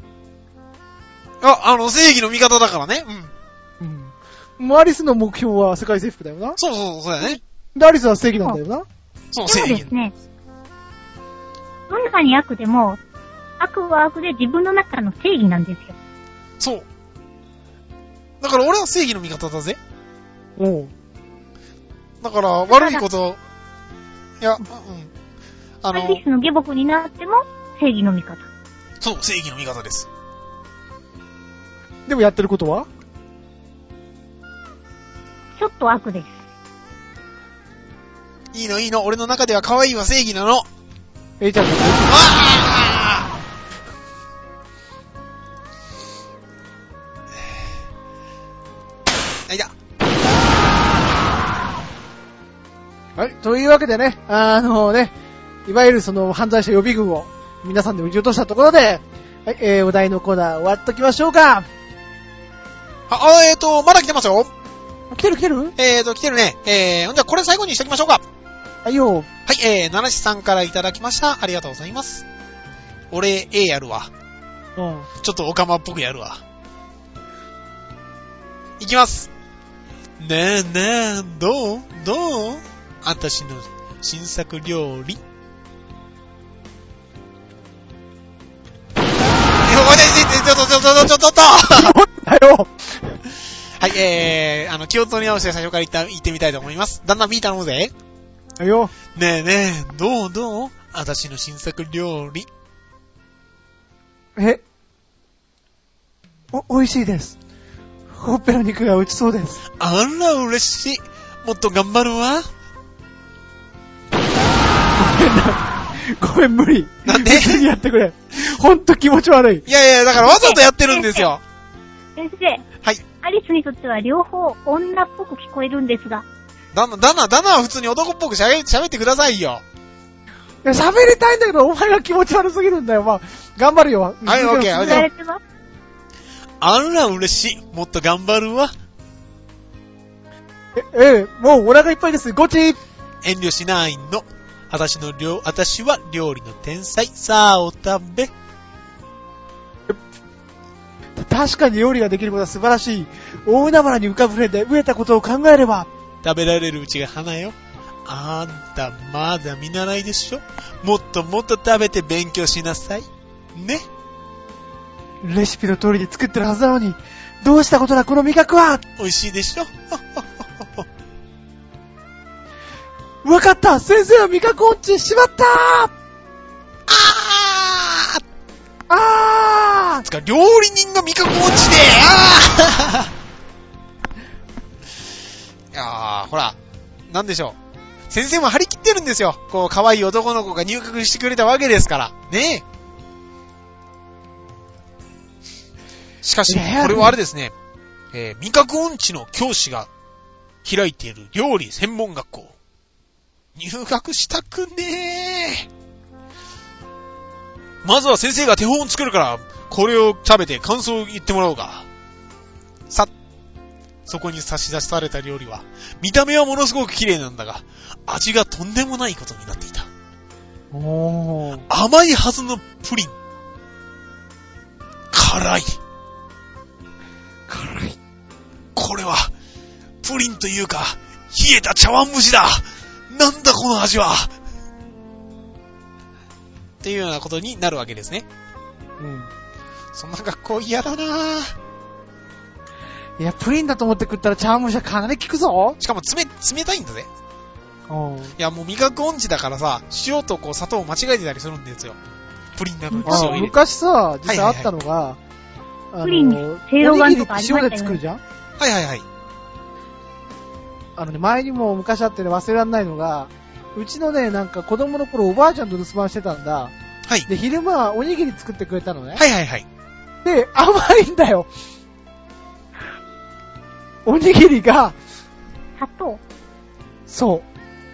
あ、あの、正義の味方だからね。うん。 うん。もうアリスの目標は世界征服だよな。 そうそう、そうだね。 で、アリスは正義なんだよな。 そう、正義。 でもですね、どんなに悪でも、悪は悪で自分の中の正義なんですよ。 そう。だから俺は正義の味方だぜ。 おう。 だから、悪いこと、いや、うん。あの、 アリスの下僕になっても、正義の味方。 そう、正義の味方です。 でもやってることは？ ちょっと悪です。 いいのいいの、俺の中では可愛いは正義なの。 えいちゃんだね。 ああいだ。 はい。というわけでね、あのね、いわゆるその犯罪者予備軍を皆さんで撃ち落としたところで、はい、えー、お題のコーナー終わっときましょうか。 あ、えーと、まだ来てますよ。 来てる来てる？ えーと、来てるね。えー、じゃあこれ最後にしときましょうか。 はいよ。 はい、えー、七志さんからいただきました。ありがとうございます。俺、A やるわ。 うん。 ちょっとオカマっぽくやるわ。いきます。ねえねえ、どうどうあたしの新作料理。え、おいしい、ちょっとちょっとちょっとちょっとだよ。 はい、えー、あの、気を取り直して最初から言った、言ってみたいと思います。旦那 B 頼むぜ。 はいよ。 ねえねえ、どうどうあたしの新作料理。 えお、美味しいです。ほっぺの肉が落ちそうです。 あら、嬉しい。もっと頑張るわ。 ごめん、無理。 なんで？ 普通にやってくれ。ほんと気持ち悪い。 いやいや、だからわざとやってるんですよ。 先生。 はい。 アリスにとっては両方女っぽく聞こえるんですが。 だな、だな、だなは普通に男っぽくしゃべ、喋ってくださいよ。 いや、喋りたいんだけど、お前が気持ち悪すぎるんだよ。まあ、頑張るよ。 はい、オッケー、オッケー。 言われてます。 あら、嬉しい。もっと頑張るわ。 え、ええ、もうお腹いっぱいです。ゴチ。 遠慮しないの。私の料、私は料理の天才。さあ、お食べ。 確かに料理ができることは素晴らしい。大海原に浮かぶ船で飢えたことを考えれば。 食べられるうちが花よ。あんた、まだ見習いでしょ。もっともっと食べて勉強しなさい。ね。 レシピの通りに作ってるはずなのに、どうしたことだこの味覚は。 美味しいでしょ。 わかった。先生は味覚落ちてしまった。 あーあーつか、料理人が味覚落ちて、あーいやほら、なんでしょう。先生も張り切ってるんですよ。こう、可愛い男の子が入学してくれたわけですから。ねえ。しかし、これはあれですね。えー、味覚音痴の教師が開いている料理専門学校。入学したくねえ。まずは先生が手本を作るから、これを食べて感想を言ってもらおうか。さ、そこに差し出された料理は、見た目はものすごく綺麗なんだが、味がとんでもないことになっていた。 おー。 甘いはずのプリン。辛い。 辛い。 これは、プリンというか、冷えた茶碗蒸しだ。なんだこの味は。っていうようなことになるわけですね。 うん。 そんな学校嫌だなぁ。 いや、プリンだと思って食ったら茶碗蒸しはかなり効くぞ。 しかも冷、冷たいんだぜ。 うん。いや、もう味覚音痴だからさ、塩とこう砂糖を間違えてたりするんですよ。プリンなのに塩入れて。 昔さ、実際あったのが、はいはいはい、あのプリンにせいろがんとかありましたよね。 塩で作るじゃん。 はいはいはい。 あのね、前にも昔あってね、忘れられないのが、うちのね、なんか子供の頃おばあちゃんと留守番してたんだ。 はい。 で、昼間はおにぎり作ってくれたのね。 はいはいはい。 で、甘いんだよ。おにぎりが、 砂糖。 そう。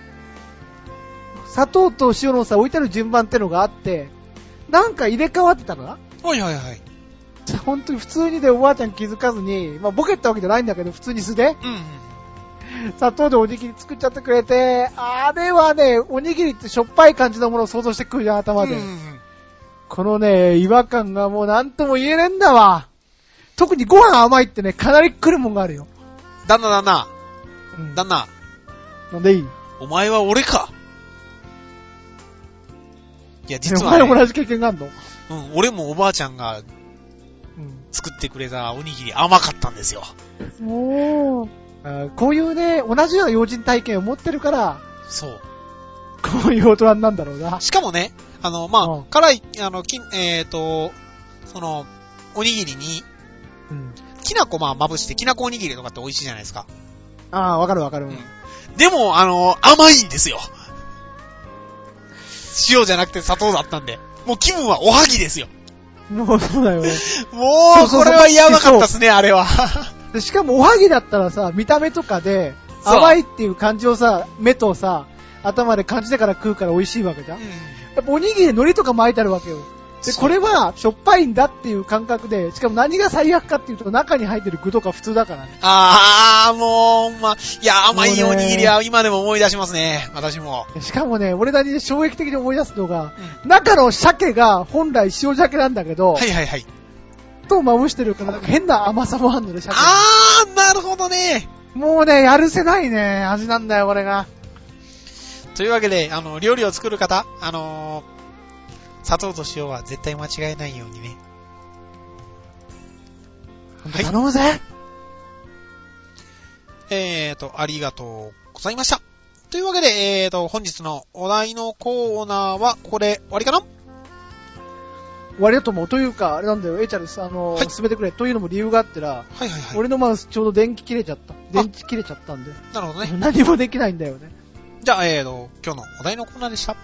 砂糖と塩のさ、置いてある順番ってのがあって、なんか入れ替わってたのな。 はいはいはい。 本当に普通にでおばあちゃん気づかずに、まあボケったわけじゃないんだけど、普通に素で。 うん、うん。 砂糖でおにぎり作っちゃってくれて、あれはね、おにぎりってしょっぱい感じのものを想像してくるじゃん、頭で。 うんうんうん、 このね、違和感がもうなんとも言えねえんだわ。特にご飯甘いってね、かなり来るもんがあるよ。 旦那旦那。 うん、 旦那。 なんでいい？ お前は俺か。いや、実は、ね、 お前も同じ経験があんの？ うん、俺もおばあちゃんが作ってくれたおにぎり甘かったんですよ。 おー。 あ、こういうね、同じような幼人体験を持ってるから、 そう。 こういう大人なんだろうな。 しかもね、あの、まあ、うん、辛い、あの、きえっ、ー、と、その、おにぎりに、うん、きなこまあまぶして、きなこおにぎりとかって美味しいじゃないですか。 ああ、わかるわかる、うん。 でも、あの、甘いんですよ。塩じゃなくて砂糖だったんで。もう気分はおはぎですよ。 もうそうだよね。 もう、これはやばかったっすね、あれは。 でしかもおはぎだったらさ、見た目とかで、甘いっていう感じをさ、目とさ、頭で感じてから食うから美味しいわけじゃん。うん、やっぱおにぎり海苔とか巻いてあるわけよ。で、これはしょっぱいんだっていう感覚で、しかも何が最悪かっていうと中に入ってる具とか普通だからね。 あー、もう、まあ、いや、甘いおにぎりは今でも思い出しますね、私も。 しかもね、俺なりに衝撃的に思い出すのが、うん、中の鮭が本来塩鮭なんだけど、 はいはいはい。 とまぶしてるから変な甘さもあるので、鮭。 あー、なるほどね。 もうね、やるせないね、味なんだよ、これが。 というわけで、あの、料理を作る方、あのー、砂糖と塩は絶対間違えないようにね。 はい。頼むぜ。 えーと、ありがとうございました。というわけで、えーと、本日のお題のコーナーは、ここで終わりかな？ 終わりだと思う。というか、あれなんだよ、エイチャルス、あのー、はい、進めてくれ。というのも理由があってら、はいはいはい。俺のマウスちょうど電気切れちゃった。電池切れちゃったんで。 なるほどね。 何もできないんだよね。 じゃあ、えーと、今日のお題のコーナーでした。はい。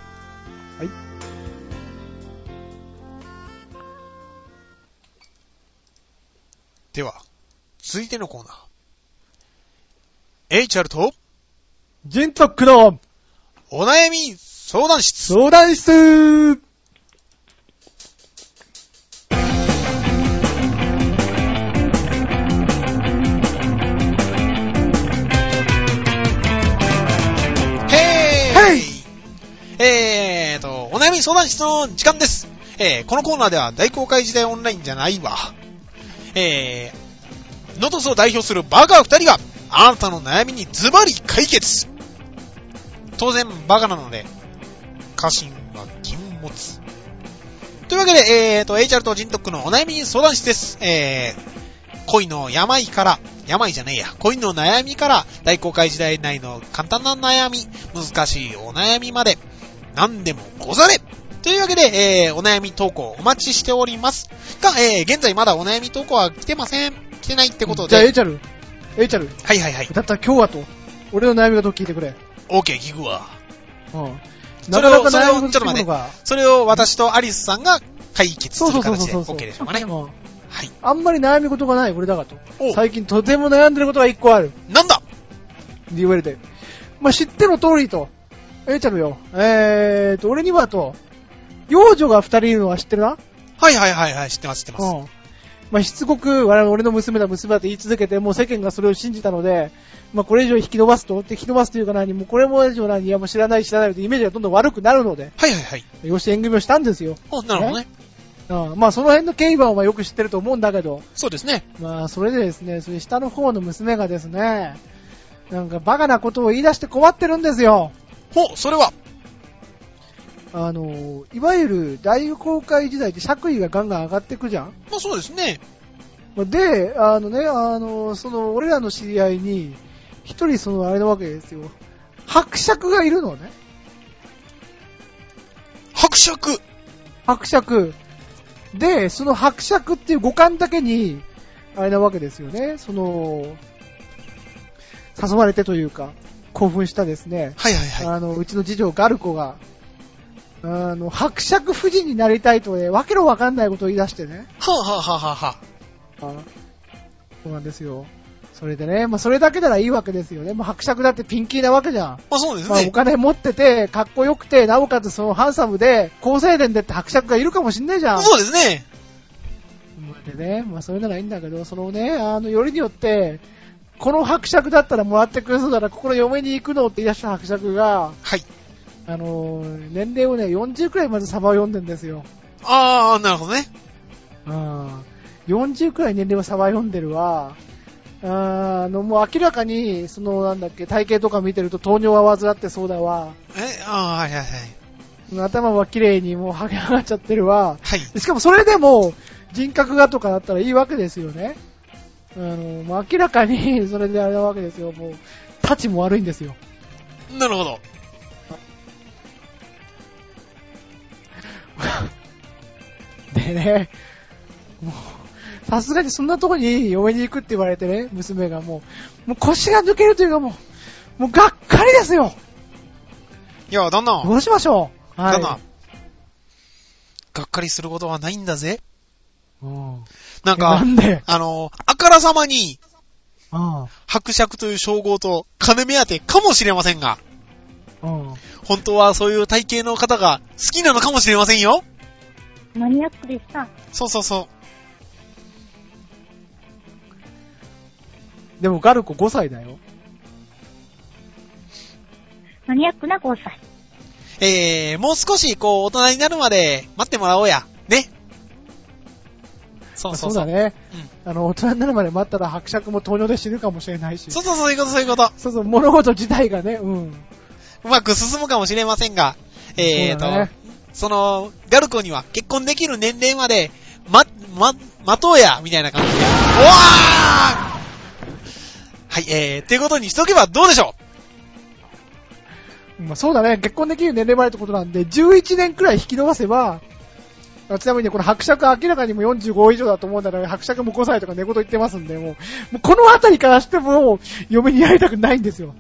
では、続いてのコーナー。エイチアール と、 ジントックの、 お悩み相談室。 相談室えーと、お悩み相談室の時間です。えー、このコーナーでは大公開時代オンラインじゃないわ。えー、ノトスを代表するバカ二人があなたの悩みにズバリ解決。当然バカなので、家臣は禁物。というわけで、えーと、エイチアール とジントックのお悩み相談室です。えー、恋の病から、病じゃねえや、恋の悩みから大公開時代内の簡単な悩み、難しいお悩みまで、何でもござれというわけで、えー、お悩み投稿お待ちしておりますが、えー、現在まだお悩み投稿は来てません。来てないってことで。 じゃあ、エイチャル。エイチャル。 はいはいはい。 だったら今日はと。 俺の悩み事聞いてくれ。 オーケー、聞くわ。 うん。 なかなか悩み事聞くものが。 それを私とアリスさんが解決する形で OK でしょうかね。 はい。 はい。 あんまり悩み事がない俺だがと。 お最近とても悩んでることが一個ある。 なんだ言われて。まあ、知っての通りと。えー、ちゃんよ。えーと、俺にはと、幼女が二人いるのは知ってるな？ はいはいはいはい、知ってます知ってます。うん。 まあ、しつこく、我々俺の娘だ娘だって言い続けて、もう世間がそれを信じたので、まあ、これ以上引き伸ばすと、って引き伸ばすというか何、もうこれも以上何、いやもう知らない知らないとイメージがどんどん悪くなるので。 はいはいはい。 よし、縁組をしたんですよ。 あ、なるほどね。 うん、まあ、その辺の経緯はよく知ってると思うんだけど。 そうですね。 まあ、それでですね、それ下の方の娘がですね、なんかバカなことを言い出して困ってるんですよ。 ほう、それはあの、いわゆる大公開時代って爵位がガンガン上がってくじゃん。 まあそうですね。 で、あのね、あの、その、俺らの知り合いに、一人その、あれなわけですよ。伯爵がいるのね。 伯爵伯爵。で、その伯爵っていう五感だけに、あれなわけですよね。その、誘われてというか、興奮したですね。 はいはいはい。 あの、うちの次女ガルコが、あの、伯爵夫人になりたいとね、わけのわかんないことを言い出してね。 はぁ、はぁはぁはぁはぁ。 あ、そうなんですよ。それでね、まあそれだけならいいわけですよね。まあ伯爵だってピンキーなわけじゃん。 まあそうですね。 まあお金持ってて、かっこよくて、なおかつそのハンサムで、高青年でって伯爵がいるかもしんないじゃん。 そうですね。 でね、まあそれならいいんだけど、そのね、あの、よりによって、この伯爵だったらもらってくれそうだら、ここの嫁に行くのって言い出した伯爵が、 はい。 あの、年齢をね、よんじゅうくらいまでサバを読んでんですよ。 あー、なるほどね。 うん。よんじゅうくらい年齢はサバ読んでるわ。あの、もう明らかに、その、なんだっけ、体型とか見てると糖尿は患ってそうだわ。 え、あー、はいはいはい。 頭は綺麗にもう剥げ上がっちゃってるわ。 はい。 しかもそれでも、人格がとかだったらいいわけですよね。あの、もう明らかに、それであれなわけですよ。もう、立ちも悪いんですよ。 なるほど。 でね、もう、さすがにそんなとこに嫁に行くって言われてね、娘がもう、もう腰が抜けるというかもう、もうがっかりですよ。 いや、旦那。 どうしましょう。はい。 旦那。がっかりすることはないんだぜ。 うん。 なんか、 なんであの、あからさまに、 うん。 伯爵という称号と金目当てかもしれませんが、 うん。 本当はそういう体型の方が好きなのかもしれませんよ。 マニアックでした。 そうそうそう。 でもガルコごさいだよ。 マニアックなごさい。 えー、もう少し、こう、大人になるまで待ってもらおうや。ね。そうそうそう。 そうだね。 うん。 あの、大人になるまで待ったら伯爵も糖尿で死ぬかもしれないし。 そうそう、そういうこと、そういうこと。 そうそう、物事自体がね、うん。 うまく進むかもしれませんが、えーと、 ね、 その、ガルコには結婚できる年齢まで、ま、ま、待とうや、みたいな感じで。おわーはい、えー、っていうことにしとけばどうでしょまあ、そうだね、結婚できる年齢までってことなんで、じゅういちねんくらい引き伸ばせば、ちなみにね、この伯爵明らかにもよんじゅうご以上だと思うんだけど、伯爵もごさいとか寝言言ってますんで、もう、もうこのあたりからしても、嫁にやりたくないんですよ。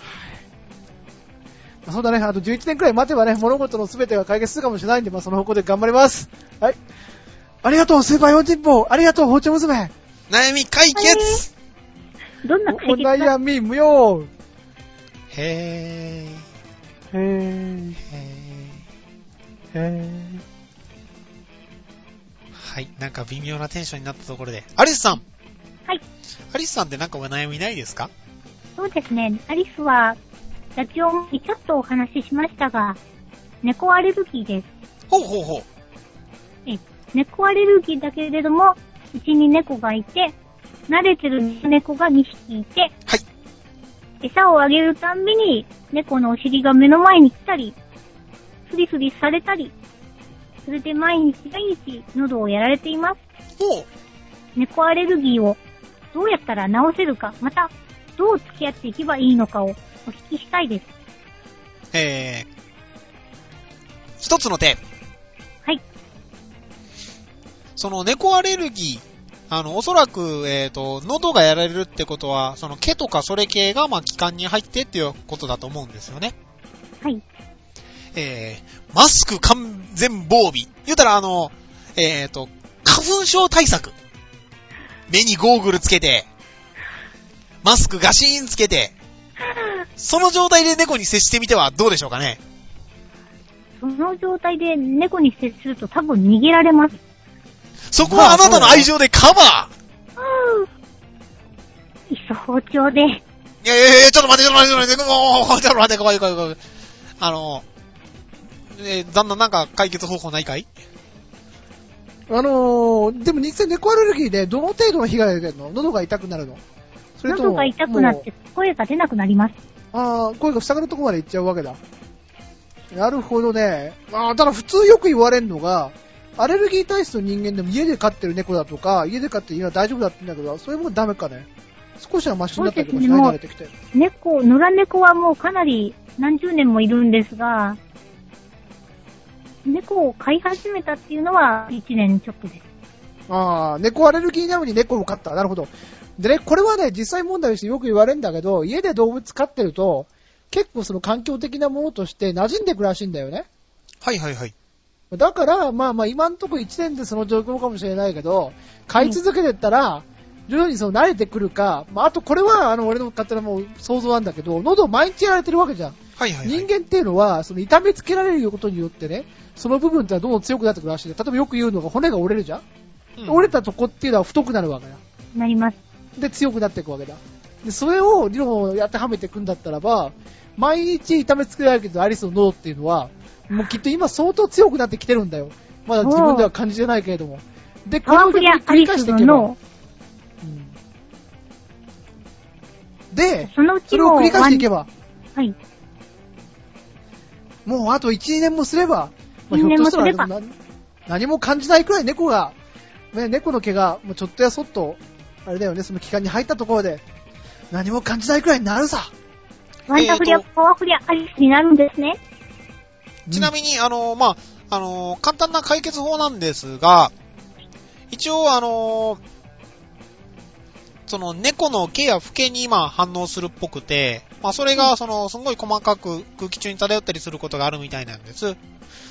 まあ、そうだね、あとじゅういちねんくらい待てばね、物事の全てが解決するかもしれないんで、まあその方向で頑張ります。はい。ありがとう、スーパーよんじゅっぽん。ありがとう、包丁娘。 悩み解決、 どんな解決お悩み無用。 へー。 へー。 へー。 へー。 はい、なんか微妙なテンションになったところで。アリスさん。 はい。 アリスさんってなんかお悩みないですか？ そうですね。アリスは、ラジオにちょっとお話ししましたが、猫アレルギーです。 ほうほうほう。 え、猫アレルギーだけれども、うちに猫がいて、慣れてる猫がにひきいて、 はい。 餌をあげるたんびに、猫のお尻が目の前に来たり、スリスリされたり、それで毎日毎日喉をやられています。 ほう。 猫アレルギーをどうやったら治せるか、またどう付き合っていけばいいのかをお聞きしたいです。 えー、一つの手。 はい。 その猫アレルギーあの、おそらく、えっと、喉がやられるってことは、その毛とかそれ系が、まあ、気管に入ってっていうことだと思うんですよね。 はい。 えー、マスク完全防備。言うたら、あの、えっと、花粉症対策。目にゴーグルつけて、マスクガシーンつけて、その状態で猫に接してみてはどうでしょうかね。 その状態で猫に接すると多分逃げられます。 そこはあなたの愛情でカバー。いっそ包丁で。いやいやいや、ちょっと待って、ちょっと待って、ちょっと待って、もう、ちょっと待って、怖い怖い怖い。あの、えー、旦那なんか解決方法ないかい？ あのー、でも実際猫アレルギーでどの程度の被害が出るの？喉が痛くなるの？それとも喉が痛くなって声が出なくなります。 ああ、声が塞がるところまで行っちゃうわけだ。なるほどね。ああ、ただ普通よく言われるのが、アレルギー体質の人間でも家で飼ってる猫だとか、家で飼ってる犬は大丈夫だって言うんだけど、それもダメかね。少しはマシになったりとかしない慣れてきて。 猫、野良猫はもうかなり何十年もいるんですが、猫を飼い始めたっていうのはいちねんちょっとです。 ああ、猫アレルギーなのに猫を飼った。なるほど。でね、これはね、実際問題としてよく言われるんだけど、家で動物飼ってると、結構その環境的なものとして馴染んでくるらしいんだよね。 はいはいはい。 だから、まあまあ今んとこいちねんでその状況かもしれないけど、飼い続けてったら、徐々にその慣れてくるか、まああとこれはあの俺の勝手なもう想像なんだけど、喉を毎日やられてるわけじゃん。 はいはいはい。 人間っていうのは、その痛めつけられることによってね、その部分ってのはどんどん強くなってくるらしい。例えばよく言うのが骨が折れるじゃん、うん、折れたとこっていうのは太くなるわけだ。 なります。 で、強くなっていくわけだ。で、それを理論を当てはめていくんだったらば、毎日痛めつけられるけどアリスの喉っていうのは、もうきっと今相当強くなってきてるんだよ。まだ自分では感じてないけれども。で、これを繰り返していけば。うん、で、 そのうちそれを繰り返していけば。 はい。 もうあといち、にねんもすれば、まあ、ひょっとしたら何、何も感じないくらい猫が、ね、猫の毛がもうちょっとやそっと、あれだよね、その気管に入ったところで、何も感じないくらいになるさ。 ワンダフリア、パワフリアアリスになるんですね。 ちなみに、あの、まあ、あの、簡単な解決法なんですが、一応、あの、その猫の毛やフケに今反応するっぽくて、まあそれがそのすごい細かく空気中に漂ったりすることがあるみたいなんです。はい、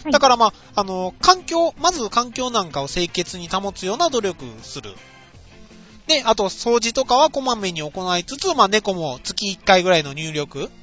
だからまあ、あの、環境、まず環境なんかを清潔に保つような努力する。で、あと掃除とかはこまめに行いつつ、まあ猫も月いっかいぐらいの入力。はい。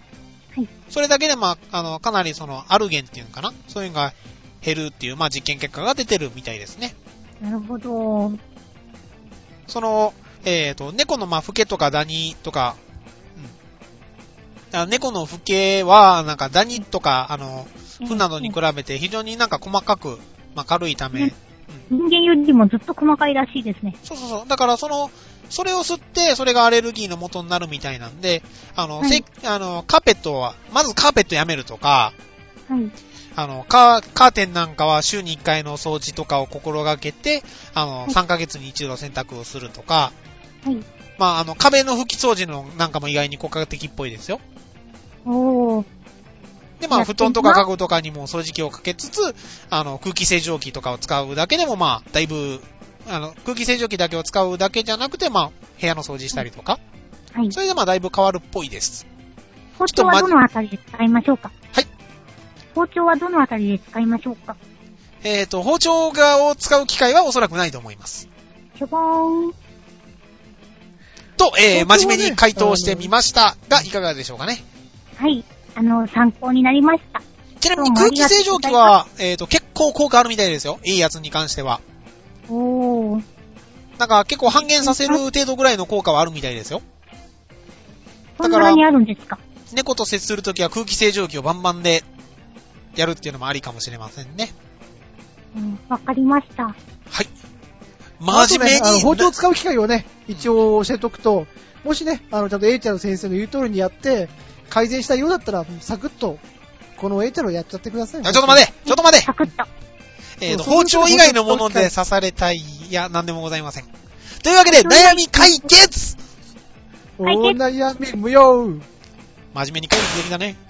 それだけでまあ、あの、かなりそのアルゲンっていうのかな、そういうのが減るっていう、まあ実験結果が出てるみたいですね。 なるほど。 その、えっと、猫のまあ、フケとかダニとか、うん。あ猫のフケは、なんかダニとか、あの、フなどに比べて非常になんか細かく、まあ、軽いため、 うん。人間よりもずっと細かいらしいですね。 そうそうそう。だからその、それを吸って、それがアレルギーの元になるみたいなんで、あの、はい、せあの、カーペットは、まずカーペットやめるとか、 はい。 あの、カー、カーテンなんかは週にいっかいの掃除とかを心がけて、あの、はい、さんかげつに一度洗濯をするとか、はい。まあ、あの、壁の拭き掃除のなんかも意外に効果的っぽいですよ。 おー。 で、まあ、布団とか家具とかにも掃除機をかけつつ、あの、空気清浄機とかを使うだけでも、まあ、だいぶ、あの、空気清浄機だけを使うだけじゃなくて、まあ、部屋の掃除したりとか。はい。それでまあ、だいぶ変わるっぽいです。 包丁はどのあたりで使いましょうか？ はい。 包丁はどのあたりで使いましょうか？ えっと、包丁がを使う機会はおそらくないと思います。 しょぼーん。 と、えー、真面目に回答してみましたが、いかがでしょうかね。 はい。あの、参考になりました。 ちなみに空気清浄機は、えっと、結構効果あるみたいですよ。いいやつに関しては。 おー。 なんか結構半減させる程度ぐらいの効果はあるみたいですよ。 だから、にあるんですか？ 猫と接するときは空気清浄機をバンバンでやるっていうのもありかもしれませんね。 うん、わかりました。 はい。真面目に、 ね、あの包丁を使う機会をね、一応教えとくと、もしね、あの、ちゃんと A ちゃんの先生の言う通りにやって、改善したようだったら、サクッと、この A ちゃんをやっちゃってください。 ちょっと待てちょっと待てサクッと。 えっと、包丁以外のもので刺されたい、いや、なんでもございません。というわけで、悩み解決お悩み無用真面目に解決できたね。 、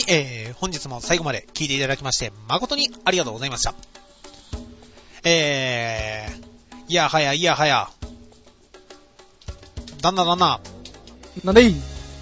えー、本日も最後まで聞いていただきまして、誠にありがとうございました。えー、いやはやいやはや、旦那旦那。 なんでいい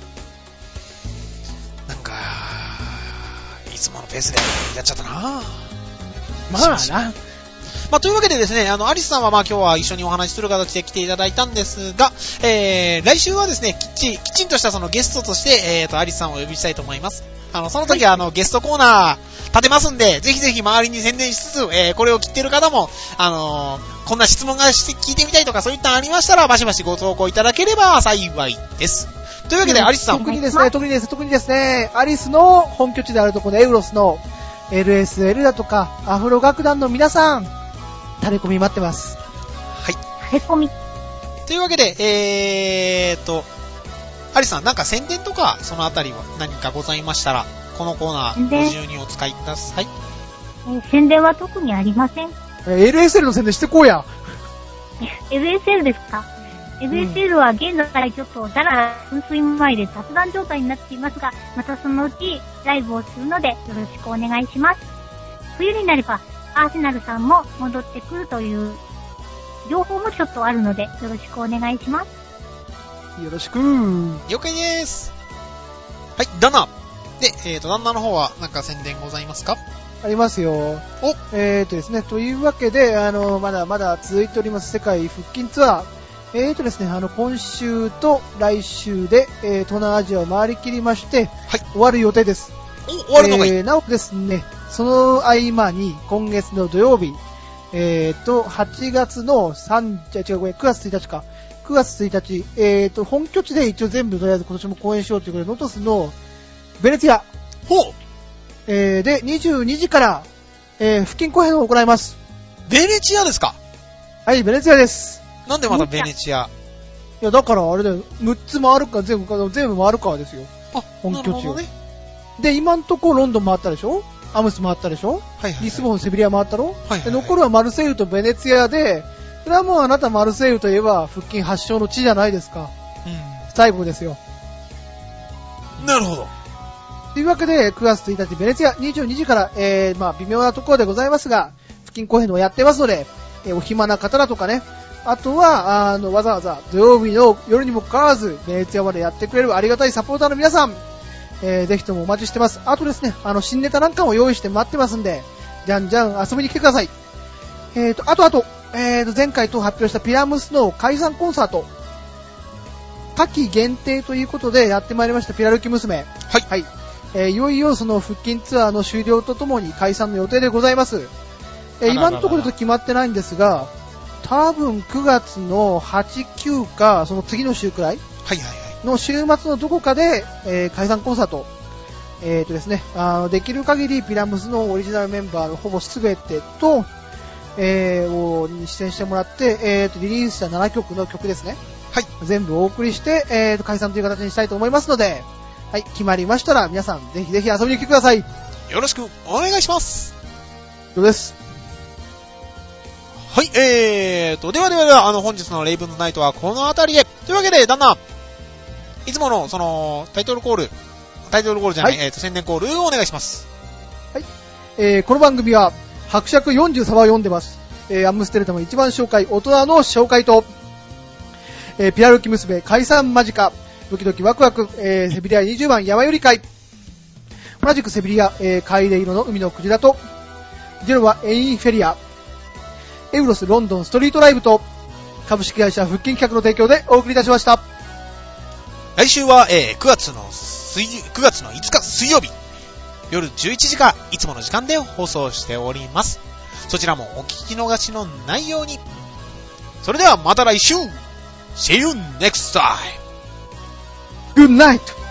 なんか、いつものペースでやっちゃったな。 まあな。 まあ、というわけでですね、あの、アリスさんはまあ今日は一緒にお話しする形で来ていただいたんですが、えー、来週はですね、きっち、きちんとしたそのゲストとして、えーと、アリスさんをお呼びしたいと思います。あの、その時はあの、ゲストコーナー立てますんで、ぜひぜひ周りに宣伝しつつ、えー、これを聞いてる方も、あのー、こんな質問がして聞いてみたいとかそういったのありましたら、バシバシご投稿いただければ幸いです。というわけで、うん、アリスさん。 特にですね、特にですね、特にですね、アリスの本拠地であるところでエウロスの エルエスエル だとか、アフロ楽団の皆さん、タレコミ待ってます。 はい。 タレコミ。 というわけで、えーっと、アリスさん、なんか宣伝とか、そのあたりは何かございましたら、このコーナー、ご自由にお使いください。 えー、宣伝は特にありません。 エルエスエル の宣伝してこうや。 エルエスエル ですか？ エルエスエル は現在ちょっとだらだら噴水前で雑談状態になっていますが、またそのうちライブをするのでよろしくお願いします。冬になればアーセナルさんも戻ってくるという情報もちょっとあるのでよろしくお願いします。 よろしく。 了解です。はい、旦那。で、えーと、旦那の方は何か宣伝ございますか？ ありますよ。 おえーとですね、というわけで、あの、まだまだ続いております世界腹筋ツアー。えーとですね、あの、今週と来週で、えー、東南アジアを回り切りまして、 はい、 終わる予定です。 お、終わるのがいい。 えー、なおですね、その合間に、今月の土曜日、えーと、はちがつのさん、じゃ違う、ごめん、くがつついたちか。くがつついたち、えーと、本拠地で一応全部とりあえず今年も公演しようということで、ノトスのベネツィア。 ほう。 えー、で、にじゅうにじから、えー、腹筋公演を行います。 ベネチアですか？ はい、ベネツィアです。 なんでまたベネチア？ いや、だからあれだよ、むっつ回るか、全部、全部回るかですよ。 あ、 本拠地を。 ね、 で、今んとこロンドン回ったでしょ？アムス回ったでしょ？ はいはいはい、 リスボン、セビリア回ったろ？ はいはいはい、 で、残るはマルセイユとベネツィアで、それはもうあなたマルセイユといえば腹筋発祥の地じゃないですか。 うん。 最後ですよ。 なるほど。 というわけで、くがつついたちベネツィアにじゅうにじから、えー、まあ微妙なところでございますが、腹筋公演をやってますので、えー、お暇な方だとかね、あとは、あの、わざわざ土曜日の夜にもかかわらず、ベネツィアまでやってくれるありがたいサポーターの皆さん、えー、ぜひともお待ちしてます。あとですね、あの、新ネタなんかも用意して待ってますんで、じゃんじゃん遊びに来てください。えーと、あとあと、えーと、前回と発表したピラムスの解散コンサート、夏季限定ということでやってまいりましたピラルキ娘。 はい。 はい。えー、いよいよその腹筋ツアーの終了とともに解散の予定でございます。えー、今のところと決まってないんですが、多分くがつのはち、きゅうか、その次の週くらいはいはいはい。 の週末のどこかで、えー、解散コンサート、えーとですね、あの、できる限りピラムスのオリジナルメンバーのほぼすべてと、えー、をに出演してもらって、えーと、リリースしたななきょくの曲ですね。 はい。 全部お送りして、えーと、解散という形にしたいと思いますので、はい、決まりましたら皆さんぜひぜひ遊びに来てください。 よろしくお願いします。 どうです。 はい、えーと、ではではでは、あの、本日のレイブンズナイトはこの辺りで。というわけで、旦那、いつもの、その、タイトルコール、タイトルコールじゃない、はい、えーと、宣伝コールをお願いします。 はい。えー、この番組は、伯爵よんじゅうサバを読んでます。えー、アムステルダム一番紹介、大人の紹介と、えー、ピラルキ娘解散間近、ドキドキワクワク、えー、セビリアにじゅうばん山より会。同じくセビリア、えー、カイデイロの海のクジラと、ジェノはエインフェリア、エウロスロンドンストリートライブと、株式会社腹筋企画の提供でお送りいたしました。 来週は、えー、くがつの水、くがつのいつか水曜日、夜じゅういちじからいつもの時間で放送しております。そちらもお聞き逃しのないように。それではまた来週 !See you next time! Good night!